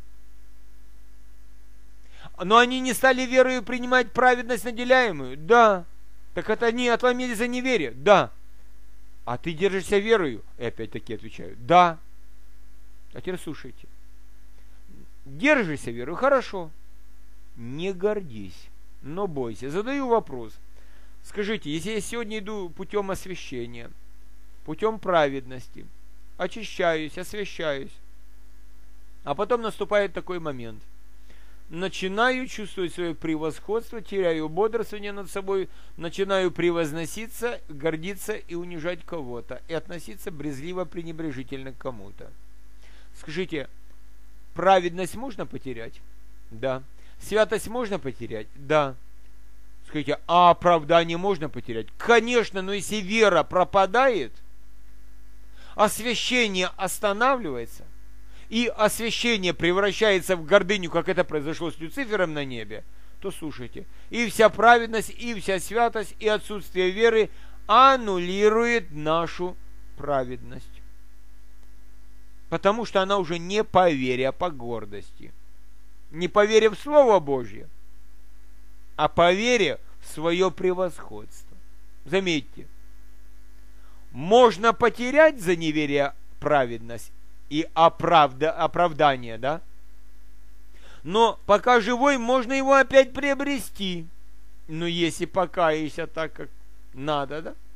Но они не стали верою принимать праведность наделяемую? Да. Так это они отломились за неверие? Да. А ты держишься верою? И опять-таки отвечаю, да. А теперь слушайте. Держишься верою? Хорошо. Не гордись, но бойся. Задаю вопрос. Скажите, если я сегодня иду путем освящения, путем праведности, очищаюсь, освящаюсь, а потом наступает такой момент. Начинаю чувствовать свое превосходство, теряю бодрствование над собой, начинаю превозноситься, гордиться и унижать кого-то, и относиться брезгливо-пренебрежительно к кому-то. Скажите, праведность можно потерять? Да. Святость можно потерять? Да. Скажите, а оправдание можно потерять? Конечно, но если вера пропадает, освящение останавливается, и освящение превращается в гордыню, как это произошло с Люцифером на небе, то слушайте, и вся праведность, и вся святость, и отсутствие веры аннулирует нашу праведность. Потому что она уже не по вере, а по гордости. Не по вере в Слово Божье, а по вере в свое превосходство. Заметьте, можно потерять за неверие праведность и оправда, оправдание, да? Но пока живой, можно его опять приобрести. Но если покаешься так, как надо, да?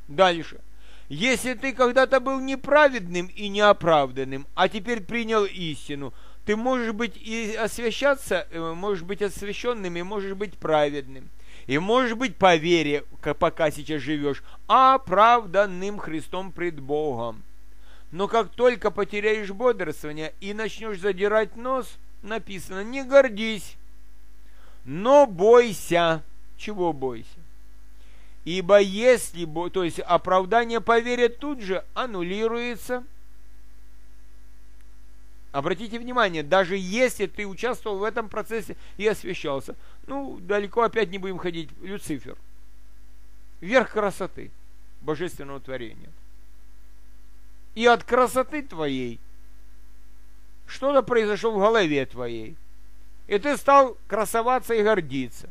Дальше. Если ты когда-то был неправедным и неоправданным, а теперь принял истину, ты можешь быть и освящаться, можешь быть освященным и можешь быть праведным. И можешь быть по вере, пока сейчас живешь, оправданным Христом пред Богом. Но как только потеряешь бодрствование и начнешь задирать нос, написано: не гордись, но бойся. Чего бойся? Ибо если, то есть оправдание по вере тут же аннулируется. Обратите внимание, даже если ты участвовал в этом процессе и освящался, ну, далеко опять не будем ходить, Люцифер. Верх красоты, божественного творения. И от красоты твоей что-то произошло в голове твоей. И ты стал красоваться и гордиться.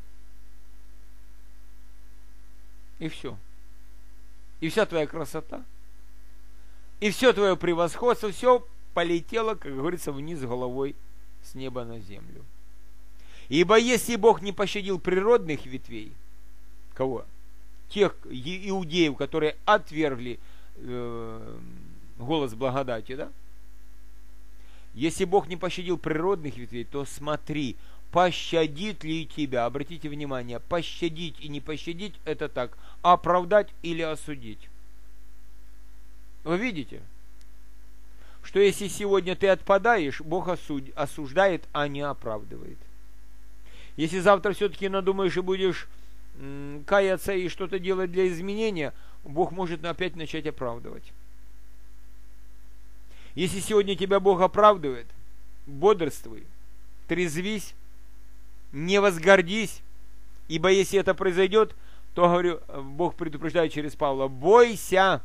И все. И вся твоя красота, и все твое превосходство, все полетело, как говорится, вниз головой с неба на землю. Ибо если Бог не пощадил природных ветвей, кого? Тех иудеев, которые отвергли э, голос благодати, да? Если Бог не пощадил природных ветвей, то смотри, пощадит ли тебя. Обратите внимание, пощадить и не пощадить — это так, оправдать или осудить. Вы видите, что если сегодня ты отпадаешь, Бог осуд... осуждает, а не оправдывает. Если завтра все-таки надумаешь и будешь м, каяться и что-то делать для изменения, Бог может опять начать оправдывать. Если сегодня тебя Бог оправдывает, бодрствуй, трезвись, не возгордись, ибо если это произойдет, то, говорю, Бог предупреждает через Павла: бойся.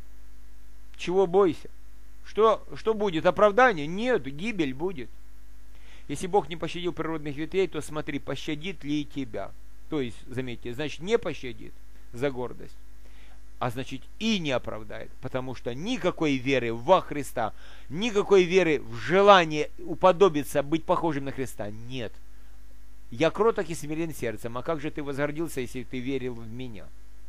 Чего бойся? Что, что будет? Оправдание? Нет, гибель будет. Если Бог не пощадил природных ветвей, то смотри, пощадит ли и тебя. То есть, заметьте, значит, не пощадит за гордость, а значит и не оправдает, потому что никакой веры во Христа, никакой веры в желание уподобиться, быть похожим на Христа нет. Я кроток и смирен сердцем, а как же ты возгордился, если ты верил в меня?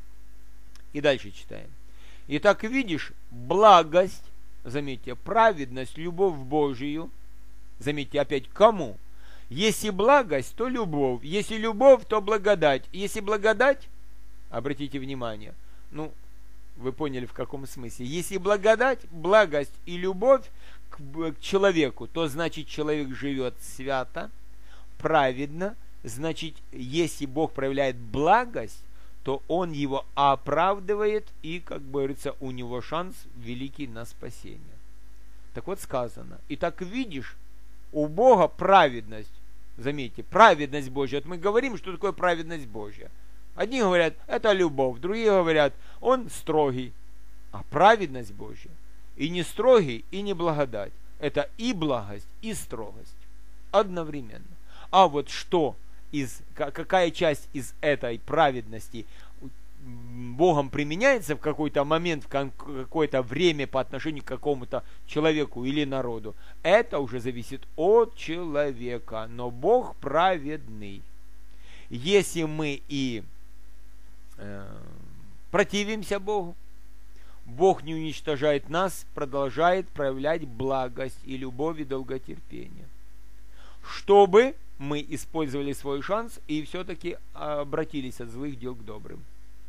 И дальше читаем. Итак, видишь, благость, заметьте, праведность, любовь Божию, заметьте опять, кому? Если благость, то любовь, если любовь, то благодать, если благодать, обратите внимание, ну, вы поняли в каком смысле, если благодать, благость и любовь к, к человеку, то значит человек живет свято, праведно, значит, если Бог проявляет благость, то Он его оправдывает, и, как говорится, у него шанс великий на спасение. Так вот сказано. Итак, видишь, у Бога праведность, заметьте, праведность Божья. Вот мы говорим, что такое праведность Божья. Одни говорят, это любовь, другие говорят, Он строгий. А праведность Божья и не строгий, и не благодать. Это и благость, и строгость одновременно. А вот что из, какая часть из этой праведности Богом применяется в какой-то момент, в какое-то время по отношению к какому-то человеку или народу, это уже зависит от человека. Но Бог праведный. Если мы и э, противимся Богу, Бог не уничтожает нас, продолжает проявлять благость и любовь и долготерпение, чтобы мы использовали свой шанс и все-таки обратились от злых дел к добрым.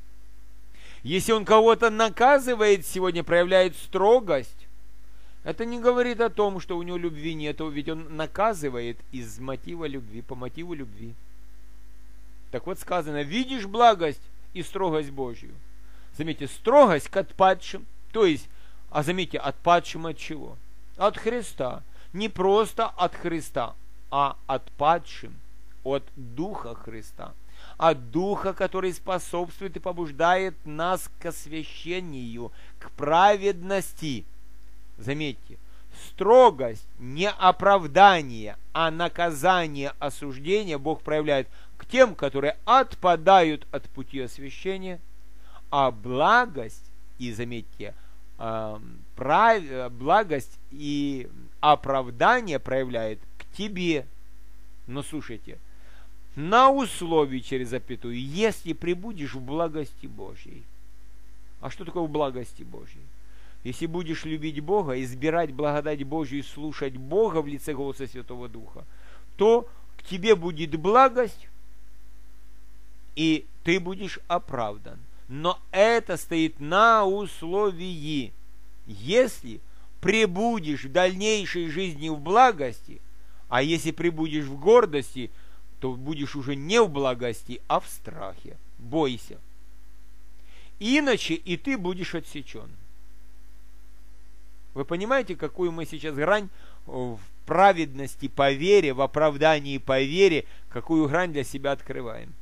Если Он кого-то наказывает сегодня, проявляет строгость, это не говорит о том, что у него любви нет, ведь Он наказывает из мотива любви, по мотиву любви. Так вот сказано, видишь благость и строгость Божью. Заметьте, строгость к отпадшим, то есть, а заметьте, отпадшим от чего? От Христа. Не просто от Христа, а отпадшим от Духа Христа. От Духа, который способствует и побуждает нас к освящению, к праведности. Заметьте, строгость не оправдание, а наказание, осуждение Бог проявляет к тем, которые отпадают от пути освящения, а благость, и заметьте, благость и оправдание проявляет к тебе. Но слушайте, на условии через запятую, если пребудешь в благости Божьей. А что такое в благости Божьей? Если будешь любить Бога, избирать благодать Божью и слушать Бога в лице голоса Святого Духа, то к тебе будет благость, и ты будешь оправдан. Но это стоит на условии, если пребудешь в дальнейшей жизни в благости, а если пребудешь в гордости, то будешь уже не в благости, а в страхе. Бойся. Иначе и ты будешь отсечен. Вы понимаете, какую мы сейчас грань в праведности по вере, в оправдании по вере, какую грань для себя открываем?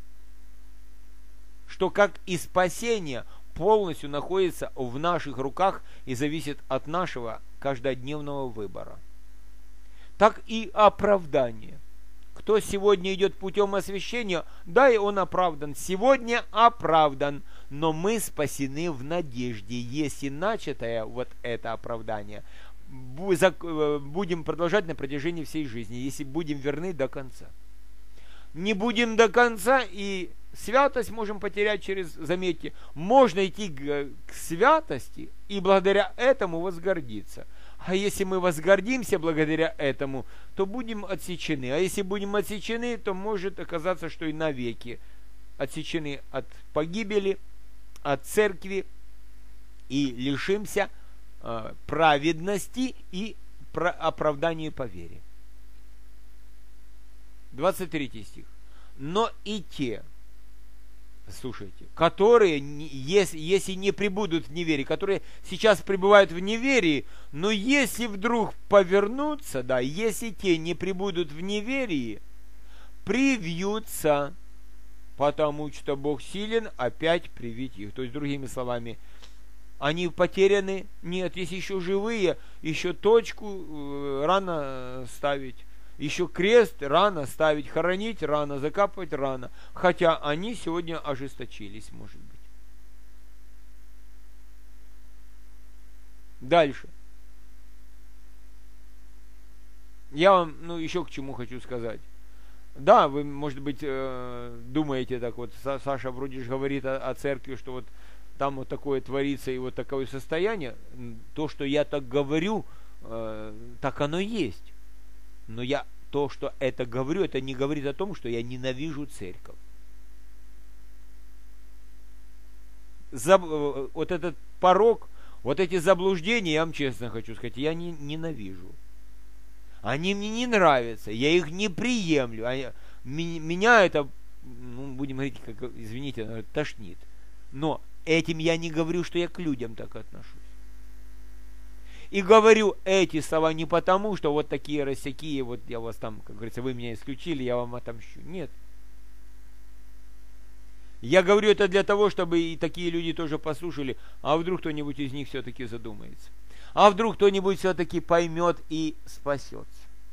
Что как и спасение полностью находится в наших руках и зависит от нашего каждодневного выбора. Так и оправдание. Кто сегодня идет путем освящения, да, и он оправдан. Сегодня оправдан, но мы спасены в надежде, если начатое вот это оправдание будем продолжать на протяжении всей жизни, если будем верны до конца. Не будем до конца, и святость можем потерять через, заметьте, можно идти к, к святости и благодаря этому возгордиться. А если мы возгордимся благодаря этому, то будем отсечены. А если будем отсечены, то может оказаться, что и навеки отсечены от погибели, от церкви, и лишимся э, праведности и оправдания по вере. двадцать третий стих. Но и те, слушайте, которые, если, если не пребудут в неверии, которые сейчас пребывают в неверии, но если вдруг повернутся, да, если те не пребудут в неверии, привьются, потому что Бог силен опять привить их. То есть, другими словами, они потеряны? Нет, если еще живые, еще точку рано ставить. Еще крест рано ставить, хоронить рано, закапывать рано. Хотя они сегодня ожесточились, может быть. Дальше. Я вам, ну, еще к чему хочу сказать. Да, вы, может быть, э, думаете так вот, Саша вроде же говорит о, о церкви, что вот там вот такое творится и вот такое состояние. То, что я так говорю, э, так оно и есть. Но я то, что это говорю, это не говорит о том, что я ненавижу церковь. За, вот этот порок, вот эти заблуждения, я вам честно хочу сказать, я не, ненавижу. Они мне не нравятся, я их не приемлю. Они, меня это, ну, будем говорить, как, извините, тошнит. Но этим я не говорю, что я к людям так отношусь. И говорю эти слова не потому, что вот такие рассякие, вот я вас там, как говорится, вы меня исключили, я вам отомщу. Нет. Я говорю это для того, чтобы и такие люди тоже послушали, а вдруг кто-нибудь из них все-таки задумается. А вдруг кто-нибудь все-таки поймет и спасется.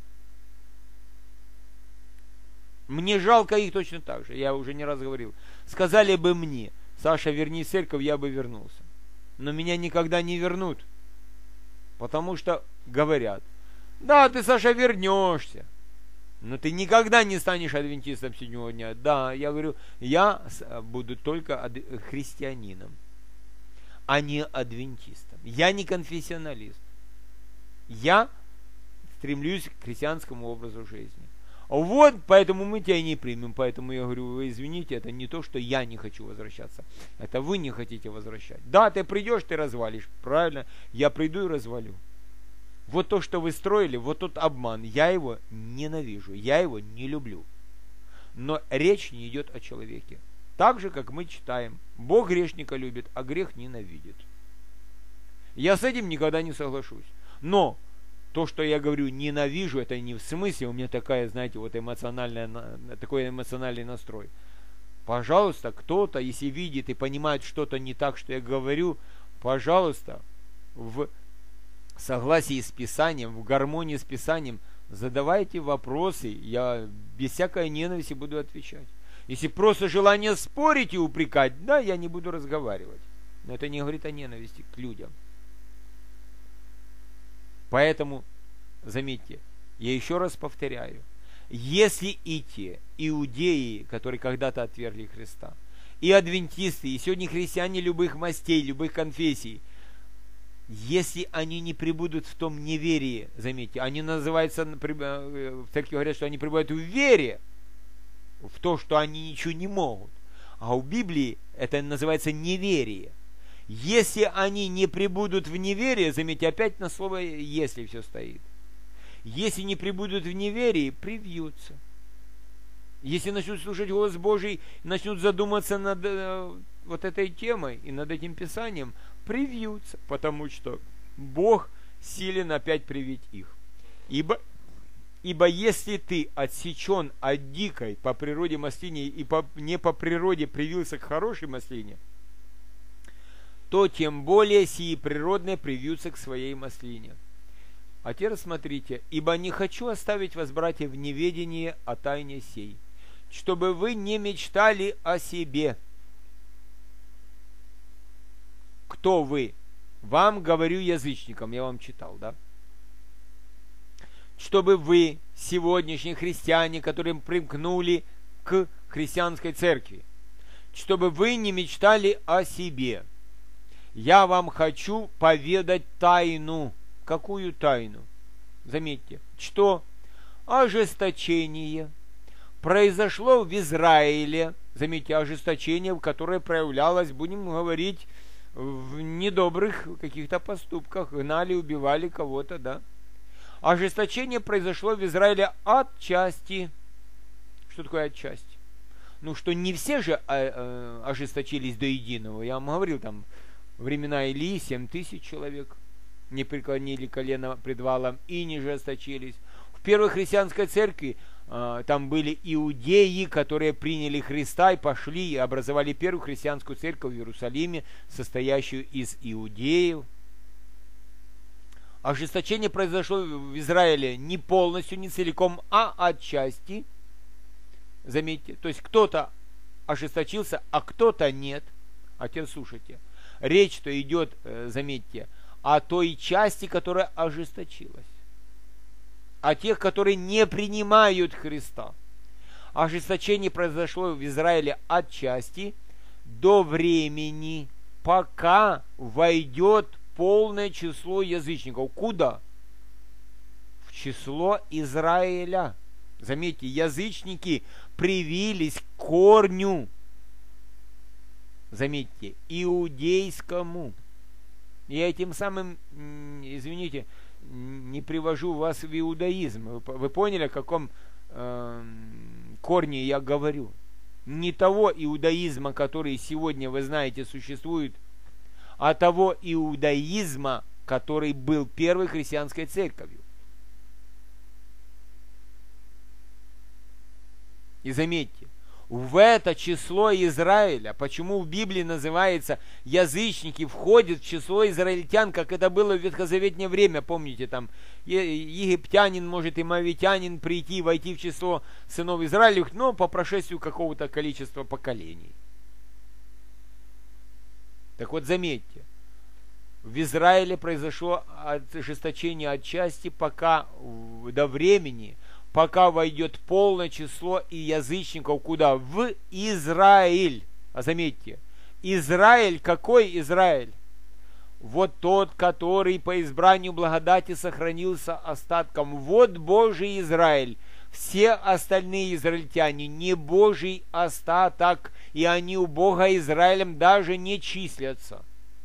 Мне жалко их точно так же, я уже не раз говорил. Сказали бы мне: Саша, верни церковь, я бы вернулся. Но меня никогда не вернут. Потому что говорят: да, ты, Саша, вернешься, но ты никогда не станешь адвентистом седьмого дня. Да, я говорю, я буду только христианином, а не адвентистом. Я не конфессионалист. Я стремлюсь к христианскому образу жизни. Вот, поэтому мы тебя и не примем. Поэтому я говорю, вы извините, это не то, что я не хочу возвращаться. Это вы не хотите возвращать. Да, ты придешь, ты развалишь. Правильно, я приду и развалю. Вот то, что вы строили, вот тот обман, я его ненавижу, я его не люблю. Но речь не идет о человеке. Так же, как мы читаем, Бог грешника любит, а грех ненавидит. Я с этим никогда не соглашусь. Но то, что я говорю ненавижу, это не в смысле, у меня такая, знаете, вот эмоциональная, такой эмоциональный настрой. Пожалуйста, кто-то, если видит и понимает что-то не так, что я говорю, пожалуйста, в согласии с Писанием, в гармонии с Писанием, задавайте вопросы, я без всякой ненависти буду отвечать. Если просто желание спорить и упрекать, да, я не буду разговаривать. Но это не говорит о ненависти к людям. Поэтому, заметьте, я еще раз повторяю, если и те иудеи, которые когда-то отвергли Христа, и адвентисты, и сегодня христиане любых мастей, любых конфессий, если они не пребудут в том неверии, заметьте, они называются, в церкви говорят, что они пребывают в вере, в то, что они ничего не могут. А у Библии это называется неверие. Если они не пребудут в неверии, заметьте, опять на слово «если» все стоит. Если не пребудут в неверии, привьются. Если начнут слушать голос Божий, начнут задуматься над э, вот этой темой и над этим Писанием, привьются, потому что Бог силен опять привить их. Ибо, ибо если ты отсечен от дикой по природе маслине и по, не по природе привился к хорошей маслине, то тем более сии природные привьются к своей маслине. А теперь смотрите, ибо не хочу оставить вас, братья, в неведении о тайне сей, чтобы вы не мечтали о себе. Кто вы? Вам говорю язычникам, я вам читал, да? Чтобы вы, сегодняшние христиане, которые примкнули к христианской церкви, чтобы вы не мечтали о себе. Я вам хочу поведать тайну. Какую тайну? Заметьте, что ожесточение произошло в Израиле. Заметьте, ожесточение, которое проявлялось, будем говорить, в недобрых каких-то поступках. Гнали, убивали кого-то, да. Ожесточение произошло в Израиле отчасти. Что такое отчасти? Ну, что не все же ожесточились до единого. Я вам говорил, там, времена Илии семь тысяч человек не преклонили колено пред валом и не жесточились. В первой христианской церкви э, там были иудеи, которые приняли Христа и пошли и образовали первую христианскую церковь в Иерусалиме, состоящую из иудеев. Ожесточение произошло в Израиле не полностью, не целиком, а отчасти. Заметьте, то есть кто-то ожесточился, а кто-то нет. А теперь слушайте. Речь-то идет, заметьте, о той части, которая ожесточилась. О тех, которые не принимают Христа. Ожесточение произошло в Израиле отчасти до времени, пока войдет полное число язычников. Куда? В число Израиля. Заметьте, язычники привились к корню. Заметьте, иудейскому. Я этим самым, извините, не привожу вас в иудаизм. Вы поняли, о каком э, корне я говорю? Не того иудаизма, который сегодня, вы знаете, существует, а того иудаизма, который был первой христианской церковью. И заметьте, в это число Израиля, почему в Библии называется язычники, входят в число израильтян, как это было в ветхозаветное время, помните, там египтянин может и моавитянин прийти, войти в число сынов Израилевых, но по прошествию какого-то количества поколений. Так вот, заметьте, в Израиле произошло ожесточение отчасти, пока до времени, пока войдет полное число и язычников куда? В Израиль. А заметьте, Израиль, какой Израиль? Вот тот, который по избранию благодати сохранился остатком. Вот Божий Израиль. Все остальные израильтяне не Божий остаток, и они у Бога Израилем даже не числятся.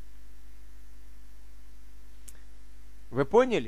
Вы поняли?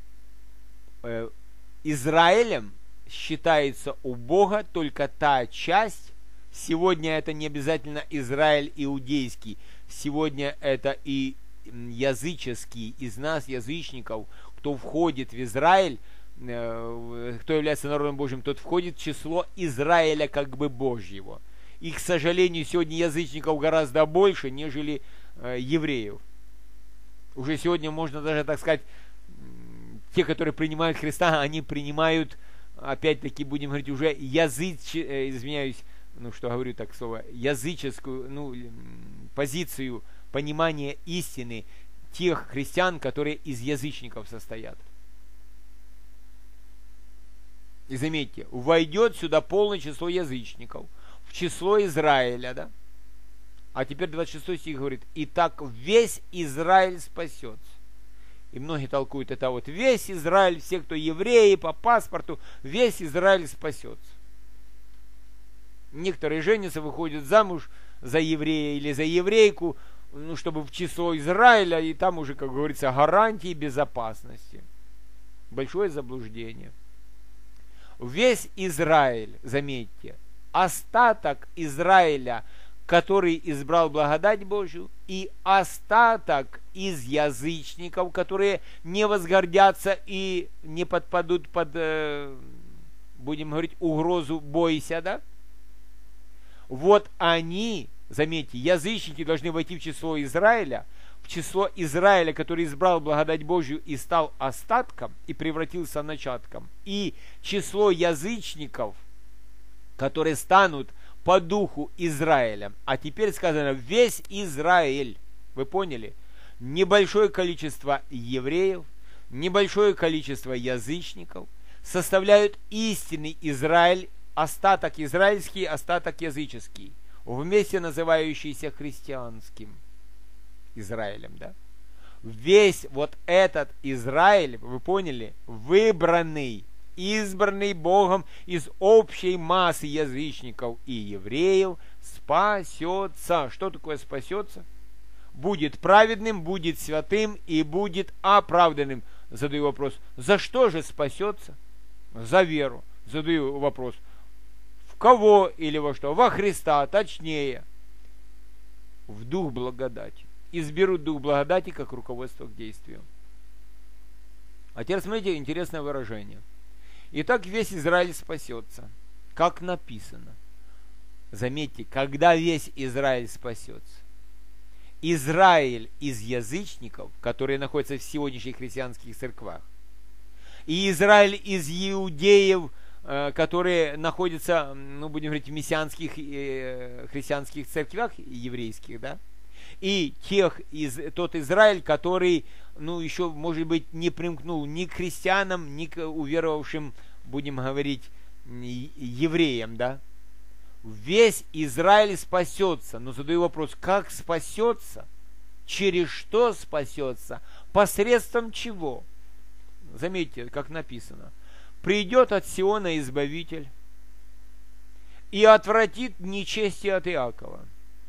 Израилем считается у Бога только та часть, сегодня это не обязательно Израиль иудейский, сегодня это и языческий, из нас, язычников, кто входит в Израиль, кто является народом Божьим, тот входит в число Израиля как бы Божьего. И, к сожалению, сегодня язычников гораздо больше, нежели евреев. Уже сегодня можно даже, так сказать, те, которые принимают Христа, они принимают, опять-таки, будем говорить, уже языч, извиняюсь, ну что говорю так слово, языческую, ну, позицию понимания истины тех христиан, которые из язычников состоят. И заметьте, войдет сюда полное число язычников, в число Израиля, да? А теперь двадцать шестой стих говорит: «И так весь Израиль спасется». И многие толкуют это вот весь Израиль, все, кто евреи по паспорту, весь Израиль спасется. Некоторые женятся, выходят замуж за еврея или за еврейку, ну, чтобы в число Израиля, и там уже, как говорится, гарантии безопасности. Большое заблуждение. Весь Израиль, заметьте, остаток Израиля, который избрал благодать Божию, и остаток из язычников, которые не возгордятся и не подпадут под, будем говорить, угрозу «бойся», да? Вот они, заметьте, язычники должны войти в число Израиля, в число Израиля, который избрал благодать Божию и стал остатком, и превратился начатком, и число язычников, которые станут по духу Израилем. А теперь сказано весь Израиль. Вы поняли? Небольшое количество евреев, небольшое количество язычников составляют истинный Израиль, остаток израильский, остаток языческий, вместе называющийся христианским Израилем, да? Весь вот этот Израиль, вы поняли, выбранный, избранный Богом из общей массы язычников и евреев, спасется. Что такое спасется? Будет праведным, будет святым и будет оправданным. Задаю вопрос, за что же спасется? За веру. Задаю вопрос, в кого или во что? Во Христа, точнее, в дух благодати. Изберут дух благодати как руководство к действию. А теперь смотрите, интересное выражение. Итак, весь Израиль спасется, как написано. Заметьте, когда весь Израиль спасется. Израиль из язычников, которые находятся в сегодняшних христианских церквах, и Израиль из иудеев, которые находятся, ну, будем говорить, в мессианских э, христианских церквях еврейских, да, и тех из тот Израиль, который, ну, еще, может быть, не примкнул ни к христианам, ни к уверовавшим, будем говорить, евреям, да. Весь Израиль спасется. Но задаю вопрос, как спасется? Через что спасется? Посредством чего? Заметьте, как написано. Придет от Сиона Избавитель и отвратит нечестие от Иакова.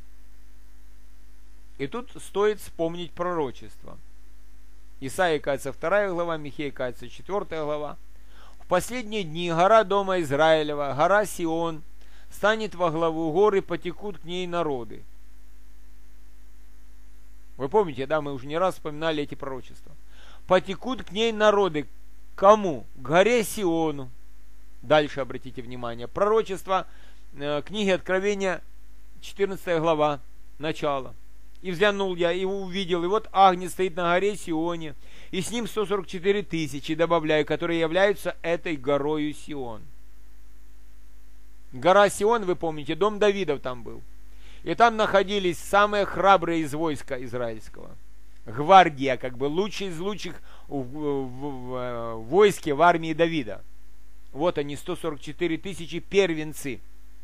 И тут стоит вспомнить пророчество. Исаия, кажется, вторая глава, Михея, кажется, четвертая глава. В последние дни гора дома Израилева, гора Сион, станет во главу горы, потекут к ней народы. Вы помните, да, мы уже не раз вспоминали эти пророчества. Потекут к ней народы. Кому? К горе Сиону. Дальше обратите внимание. Пророчество э, книги Откровения, четырнадцатая глава, начало. И взглянул я, и увидел, и вот Агнец стоит на горе Сионе, и с ним сто сорок четыре тысячи, добавляю, которые являются этой горою Сион. Гора Сион, вы помните, дом Давидов там был. И там находились самые храбрые из войска израильского. Гвардия, как бы лучшие из лучших в, в, в, в войске, в армии Давида. Вот они, сто сорок четыре тысячи первенцы.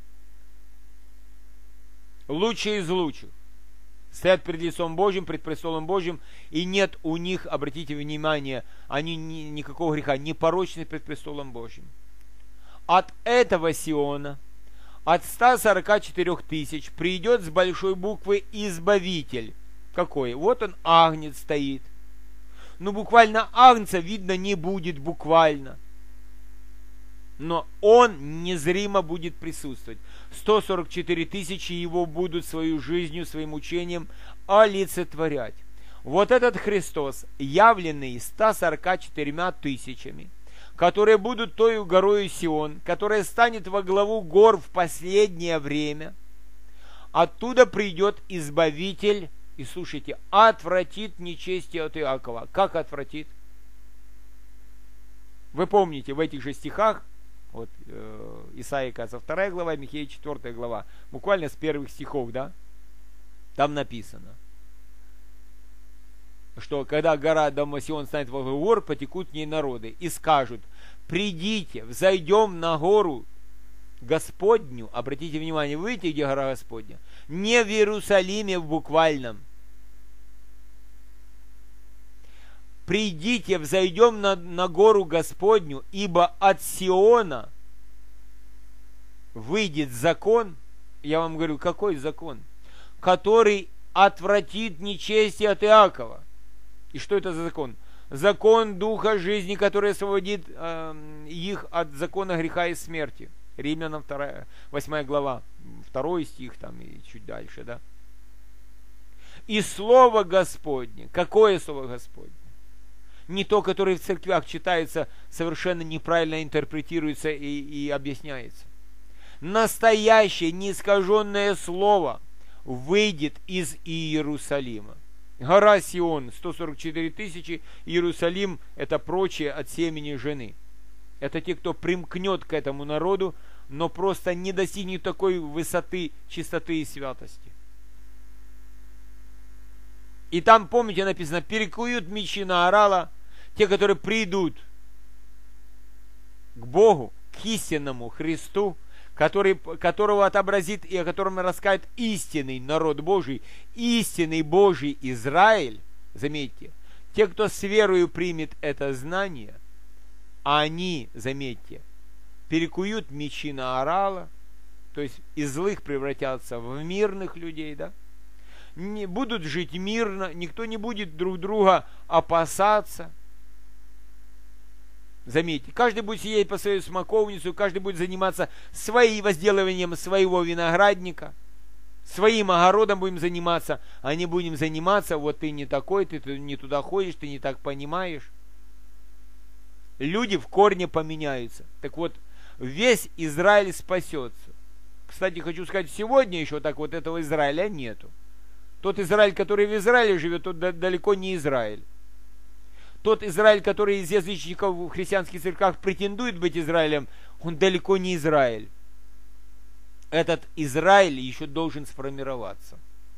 Лучшие из лучших. Стоят пред лицом Божьим, пред престолом Божьим, и нет у них, обратите внимание, они ни, никакого греха, непорочны пред престолом Божьим. От этого Сиона, от ста сорока четырёх тысяч, придет с большой буквы Избавитель. Какой? Вот он, Агнец стоит. Ну, буквально Агнца видно не будет, буквально. Но он незримо будет присутствовать. сто сорок четыре тысячи его будут свою жизнью, своим учением олицетворять. Вот этот Христос, явленный ста сорока четырьмя тысячами, которые будут тою горою Сион, которая станет во главу гор в последнее время, оттуда придет Избавитель, и слушайте, отвратит нечестие от Иакова. Как отвратит? Вы помните, в этих же стихах, вот э, Исаия, кажется, вторая глава, Михея, четвертая глава, буквально с первых стихов, да, там написано, что когда гора дома Сион станет во главу гор, потекут к ней народы и скажут: придите, взойдем на гору Господню, обратите внимание, вы видите, где гора Господня? Не в Иерусалиме в буквальном. Придите, взойдем на, на гору Господню, ибо от Сиона выйдет закон. Я вам говорю, какой закон? Который отвратит нечестие от Иакова. И что это за закон? Закон Духа жизни, который освободит э, их от закона греха и смерти. Римлянам вторая, восьмая глава, второй стих там и чуть дальше, да. И Слово Господне. Какое Слово Господне? Не то, которое в церквях читается, совершенно неправильно интерпретируется и, и объясняется. Настоящее, неискаженное Слово выйдет из Иерусалима. Гора Сион, сто сорок четыре тысячи, Иерусалим – это прочее от семени жены. Это те, кто примкнет к этому народу, но просто не достигнет такой высоты, чистоты и святости. И там, помните, написано, перекуют мечи на орала, те, которые придут к Богу, к истинному Христу, который, которого отобразит и о котором расскажет истинный народ Божий, истинный Божий Израиль. Заметьте, те, кто с верою примет это знание, они, заметьте, перекуют мечи на орала, то есть из злых превратятся в мирных людей, да? Не, будут жить мирно, никто не будет друг друга опасаться. Заметьте, каждый будет сидеть по свою смоковницу, каждый будет заниматься своим возделыванием своего виноградника, своим огородом будем заниматься, а не будем заниматься, вот ты не такой, ты не туда ходишь, ты не так понимаешь. Люди в корне поменяются. Так вот, весь Израиль спасется. Кстати, хочу сказать, сегодня еще так вот этого Израиля нету. Тот Израиль, который в Израиле живет, тот далеко не Израиль. Тот Израиль, который из язычников в христианских церквях претендует быть Израилем, он далеко не Израиль. Этот Израиль еще должен сформироваться.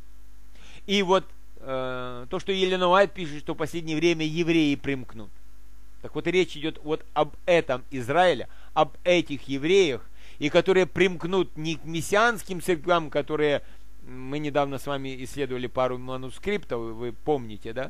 И вот э, то, что Елена Уайт пишет, что в последнее время евреи примкнут. Так вот, речь идет вот об этом Израиле, об этих евреях, и которые примкнут не к мессианским церквям, которые мы недавно с вами исследовали пару манускриптов, вы помните, да?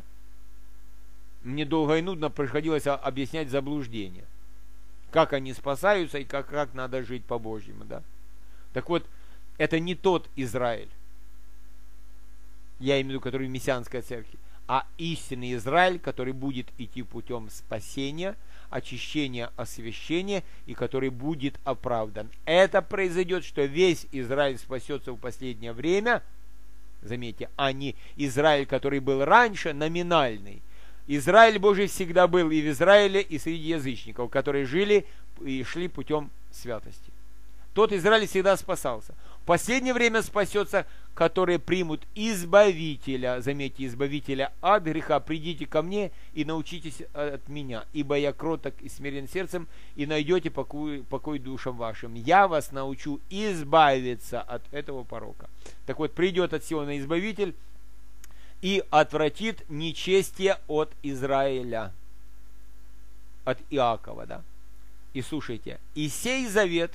Мне долго и нудно приходилось объяснять заблуждение. Как они спасаются и как, как надо жить по-божьему, да? Так вот, это не тот Израиль, я имею в виду, который в мессианской церкви, а истинный Израиль, который будет идти путем спасения, очищения, освящения, и который будет оправдан. Это произойдет, что весь Израиль спасется в последнее время, заметьте, а не Израиль, который был раньше, номинальный. Израиль Божий всегда был и в Израиле, и среди язычников, которые жили и шли путем святости. Тот Израиль всегда спасался. В последнее время спасется, которые примут Избавителя, заметьте, Избавителя от греха. Придите ко мне и научитесь от меня, ибо я кроток и смирен сердцем, и найдете покой, покой душам вашим. Я вас научу избавиться от этого порока. Так вот, придет от Сиона Избавитель и отвратит нечестие от Израиля, от Иакова, да. И слушайте, и сей завет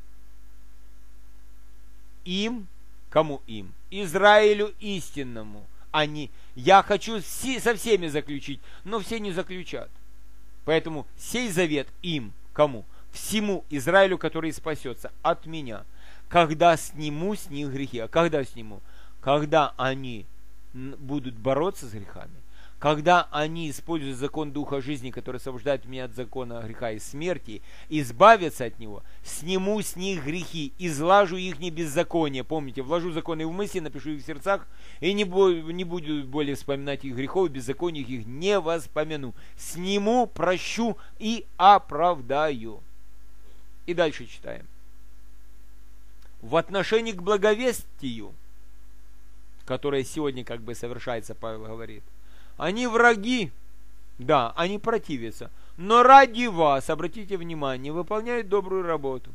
им, кому им? Израилю истинному. Они, я хочу все, со всеми заключить, но все не заключат. Поэтому сей завет им, кому? Всему Израилю, который спасется от меня. Когда сниму с них грехи. А когда сниму? Когда они будут бороться с грехами, когда они используют закон Духа жизни, который освобождает меня от закона греха и смерти, избавятся от него, сниму с них грехи, излажу их не беззаконие. Помните, вложу законы в мысли, напишу их в сердцах, и не, бо, не буду более вспоминать их грехов, и беззаконий их не воспомяну. Сниму, прощу и оправдаю. И дальше читаем. В отношении к благовестию, которое сегодня как бы совершается, Павел говорит, они враги, да, они противятся, но ради вас, обратите внимание, выполняют добрую работу.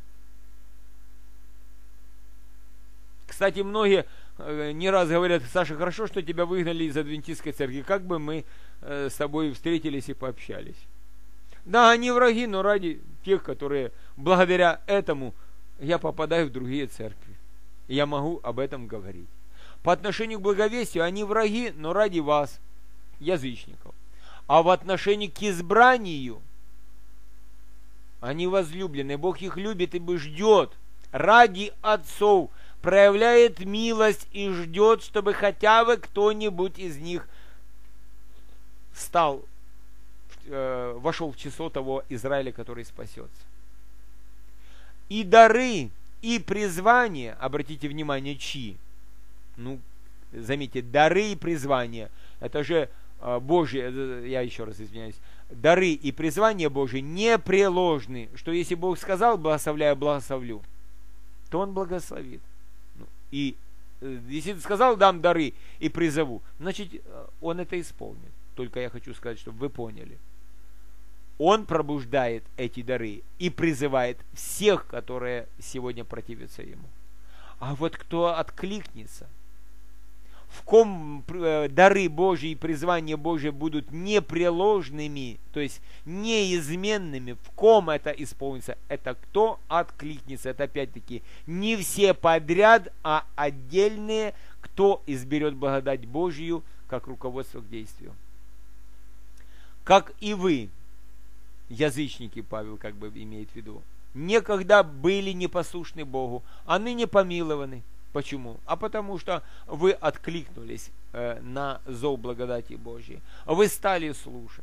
Кстати, многие э, не раз говорят: Саша, хорошо, что тебя выгнали из адвентистской церкви, как бы мы э, с тобой встретились и пообщались. Да, они враги, но ради тех, которые благодаря этому я попадаю в другие церкви. Я могу об этом говорить. По отношению к благовестию они враги, но ради вас, язычников. А в отношении к избранию они возлюблены. Бог их любит и ждет ради отцов, проявляет милость и ждет, чтобы хотя бы кто-нибудь из них стал, э, вошел в число того Израиля, который спасется. И дары, и призвания, обратите внимание, чьи? Ну, заметьте, дары и призвания, это же э, Божьи, я еще раз извиняюсь, дары и призвания Божьи непреложны, что если Бог сказал, благословляю, благословлю, то Он благословит. И э, если ты сказал, дам дары и призову, значит, Он это исполнит. Только я хочу сказать, чтобы вы поняли. Он пробуждает эти дары и призывает всех, которые сегодня противятся Ему. А вот кто откликнется, в ком дары Божьи и призвания Божьи будут непреложными, то есть неизменными, в ком это исполнится, это кто откликнется. Это опять-таки не все подряд, а отдельные, кто изберет благодать Божью как руководство к действию. Как и вы, язычники, Павел как бы имеет в виду, некогда были непослушны Богу, а ныне помилованы. Почему? А потому что вы откликнулись э, на зов благодати Божьей. Вы стали слушать.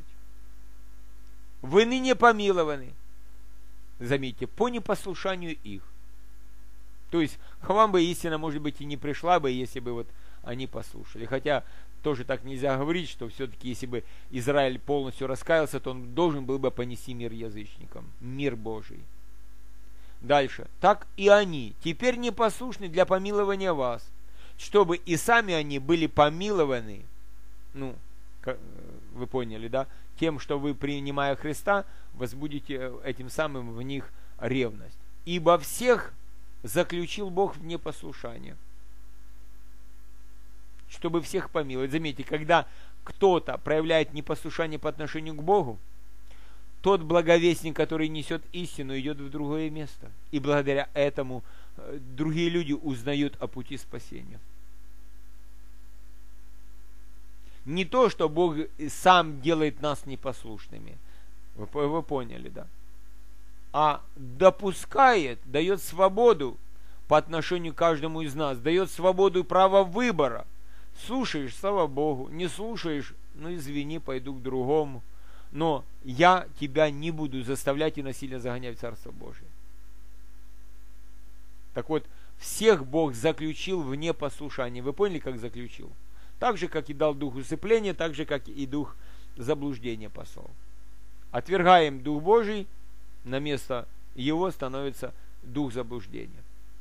Вы ныне помилованы. Заметьте, по непослушанию их. То есть, к вам бы истина, может быть, и не пришла бы, если бы вот они послушали. Хотя тоже так нельзя говорить, что все-таки, если бы Израиль полностью раскаялся, то он должен был бы понести мир язычникам. Мир Божий. Дальше. Так и они теперь непослушны для помилования вас, чтобы и сами они были помилованы, ну, вы поняли, да, тем, что вы, принимая Христа, возбудите этим самым в них ревность. Ибо всех заключил Бог в непослушание, чтобы всех помиловать. Заметьте, когда кто-то проявляет непослушание по отношению к Богу, тот благовестник, который несет истину, идет в другое место. И благодаря этому другие люди узнают о пути спасения. Не то, что Бог сам делает нас непослушными. Вы, вы поняли, да? А допускает, дает свободу по отношению к каждому из нас. Дает свободу и право выбора. Слушаешь, слава Богу. Не слушаешь, ну извини, пойду к другому. Но я тебя не буду заставлять и насильно загонять в Царство Божие. Так вот, всех Бог заключил в непослушание. Вы поняли, как заключил? Так же, как и дал дух усыпления, так же, как и дух заблуждения послал. Отвергаем дух Божий, на место его становится дух заблуждения.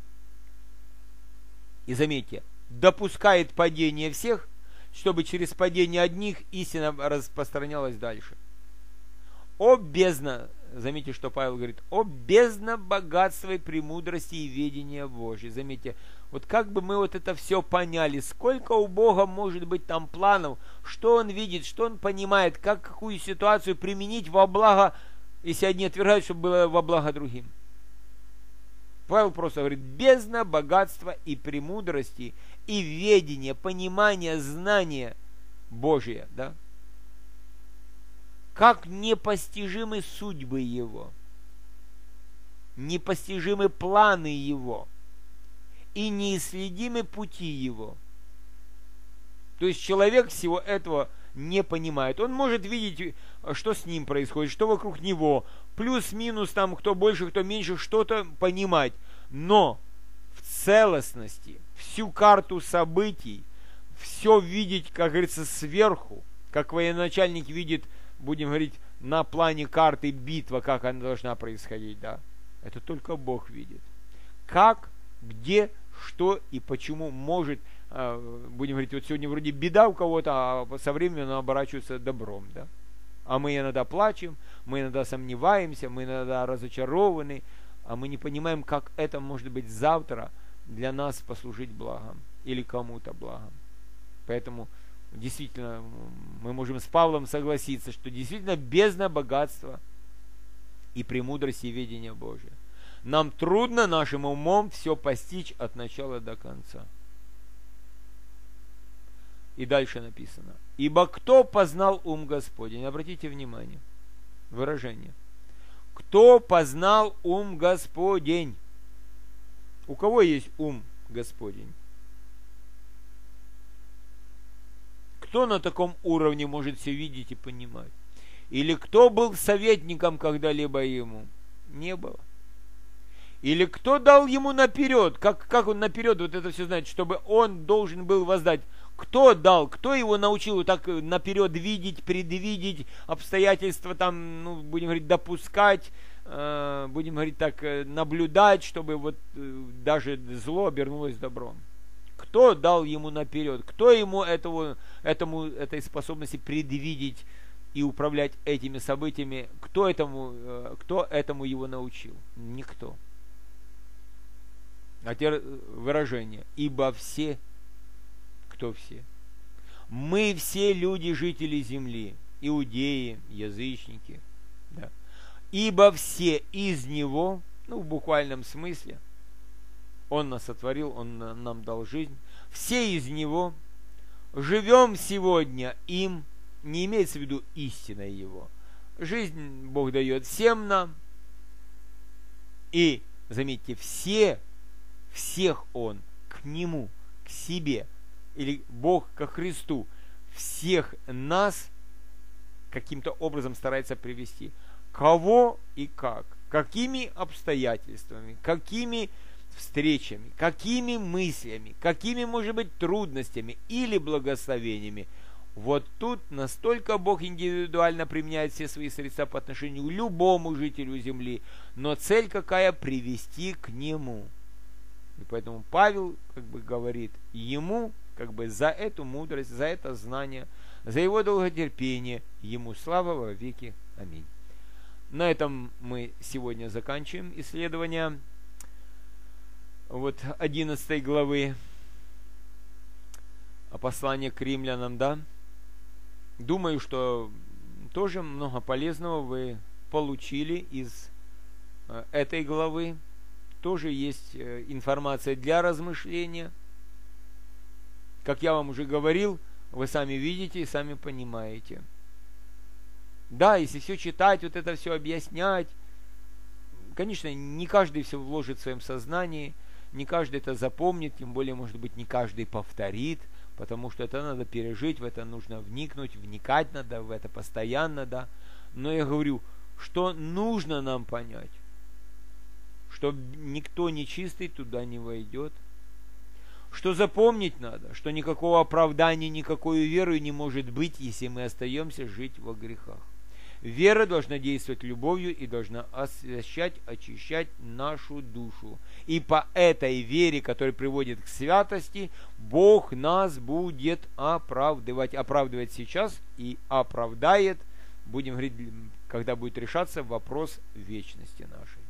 И заметьте, допускает падение всех, чтобы через падение одних истина распространялась дальше. О бездна, заметьте, что Павел говорит, о бездна богатства и премудрости и ведения Божьей. Заметьте, вот как бы мы вот это все поняли, сколько у Бога может быть там планов, что Он видит, что Он понимает, как какую ситуацию применить во благо, если одни отвергают, чтобы было во благо другим. Павел просто говорит, бездна богатства и премудрости и ведения, понимания, знания Божия, да? Как непостижимы судьбы Его, непостижимы планы Его и неисследимы пути Его. То есть человек всего этого не понимает. Он может видеть, что с ним происходит, что вокруг него, плюс-минус там, кто больше, кто меньше, что-то понимать. Но в целостности, всю карту событий, все видеть, как говорится, сверху, как военачальник видит, будем говорить, на плане карты битва, как она должна происходить, да? Это только Бог видит. Как, где, что и почему может, будем говорить, вот сегодня вроде беда у кого-то, а со временем она оборачивается добром, да? А мы иногда плачем, мы иногда сомневаемся, мы иногда разочарованы, а мы не понимаем, как это может быть завтра для нас послужить благом или кому-то благом. Поэтому действительно, мы можем с Павлом согласиться, что действительно бездна богатства и премудрости и ведения Божия. нам трудно нашим умом все постичь от начала до конца. И дальше написано: ибо кто познал ум Господень? Обратите внимание, выражение. Кто познал ум Господень? У кого есть ум Господень? Кто на таком уровне может все видеть и понимать? Или кто был советником когда-либо ему? Не было. Или кто дал ему наперед? Как, как он наперед вот это все знает, чтобы он должен был воздать? Кто дал? Кто его научил так наперед видеть, предвидеть обстоятельства, там, ну, будем говорить, допускать, э, будем говорить так, наблюдать, чтобы вот э, даже зло обернулось добром? Кто дал ему наперед? Кто ему этого, этому, этой способности предвидеть и управлять этими событиями? Кто этому, э, кто этому его научил? Никто. А теперь выражение: ибо все. Кто все? Мы все люди, жители земли, иудеи, язычники. Да. Ибо все из Него, ну в буквальном смысле, Он нас сотворил, Он нам дал жизнь, все из Него живем сегодня им, не имеется в виду истиной Его. Жизнь Бог дает всем нам. И, заметьте, все, всех Он к Нему, к себе, или Бог ко Христу, всех нас каким-то образом старается привести. Кого и как, какими обстоятельствами, какими встречами, какими мыслями, какими, может быть, трудностями или благословениями. Вот тут настолько Бог индивидуально применяет все свои средства по отношению к любому жителю земли. Но цель какая? Привести к Нему. И поэтому Павел как бы говорит ему, как бы за эту мудрость, за это знание, за его долготерпение, ему слава во веки. Аминь. На этом мы сегодня заканчиваем исследование вот одиннадцатой главы послания к римлянам, да. Думаю, что тоже много полезного вы получили из этой главы. Тоже есть информация для размышления. Как я вам уже говорил, вы сами видите и сами понимаете. Да, если все читать, вот это все объяснять, конечно, не каждый все вложит в своем сознании, не каждый это запомнит, тем более, может быть, не каждый повторит, потому что это надо пережить, в это нужно вникнуть, вникать надо, в это постоянно, да. Но я говорю, что нужно нам понять, что никто нечистый туда не войдет, что запомнить надо, что никакого оправдания, никакой веры не может быть, если мы остаемся жить во грехах. Вера должна действовать любовью и должна освящать, очищать нашу душу. И по этой вере, которая приводит к святости, Бог нас будет оправдывать. Оправдывать сейчас и оправдает, будем говорить, когда будет решаться вопрос вечности нашей.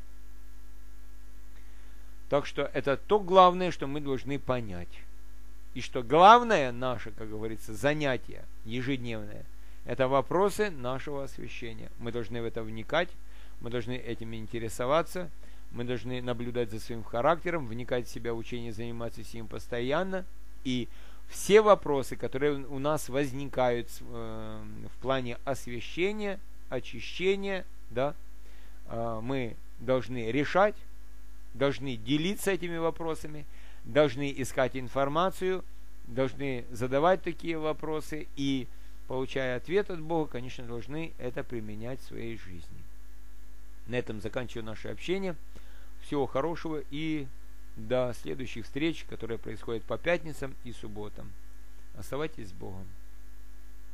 Так что это то главное, что мы должны понять. И что главное наше, как говорится, занятие ежедневное, это вопросы нашего освящения. Мы должны в это вникать, мы должны этим интересоваться, мы должны наблюдать за своим характером, вникать в себя в учение, заниматься с ним постоянно. И все вопросы, которые у нас возникают э, в плане освящения, очищения, да, э, мы должны решать, должны делиться этими вопросами, должны искать информацию, должны задавать такие вопросы и, получая ответ от Бога, конечно, должны это применять в своей жизни. На этом заканчиваю наше общение. Всего хорошего и до следующих встреч, которые происходят по пятницам и субботам. Оставайтесь с Богом.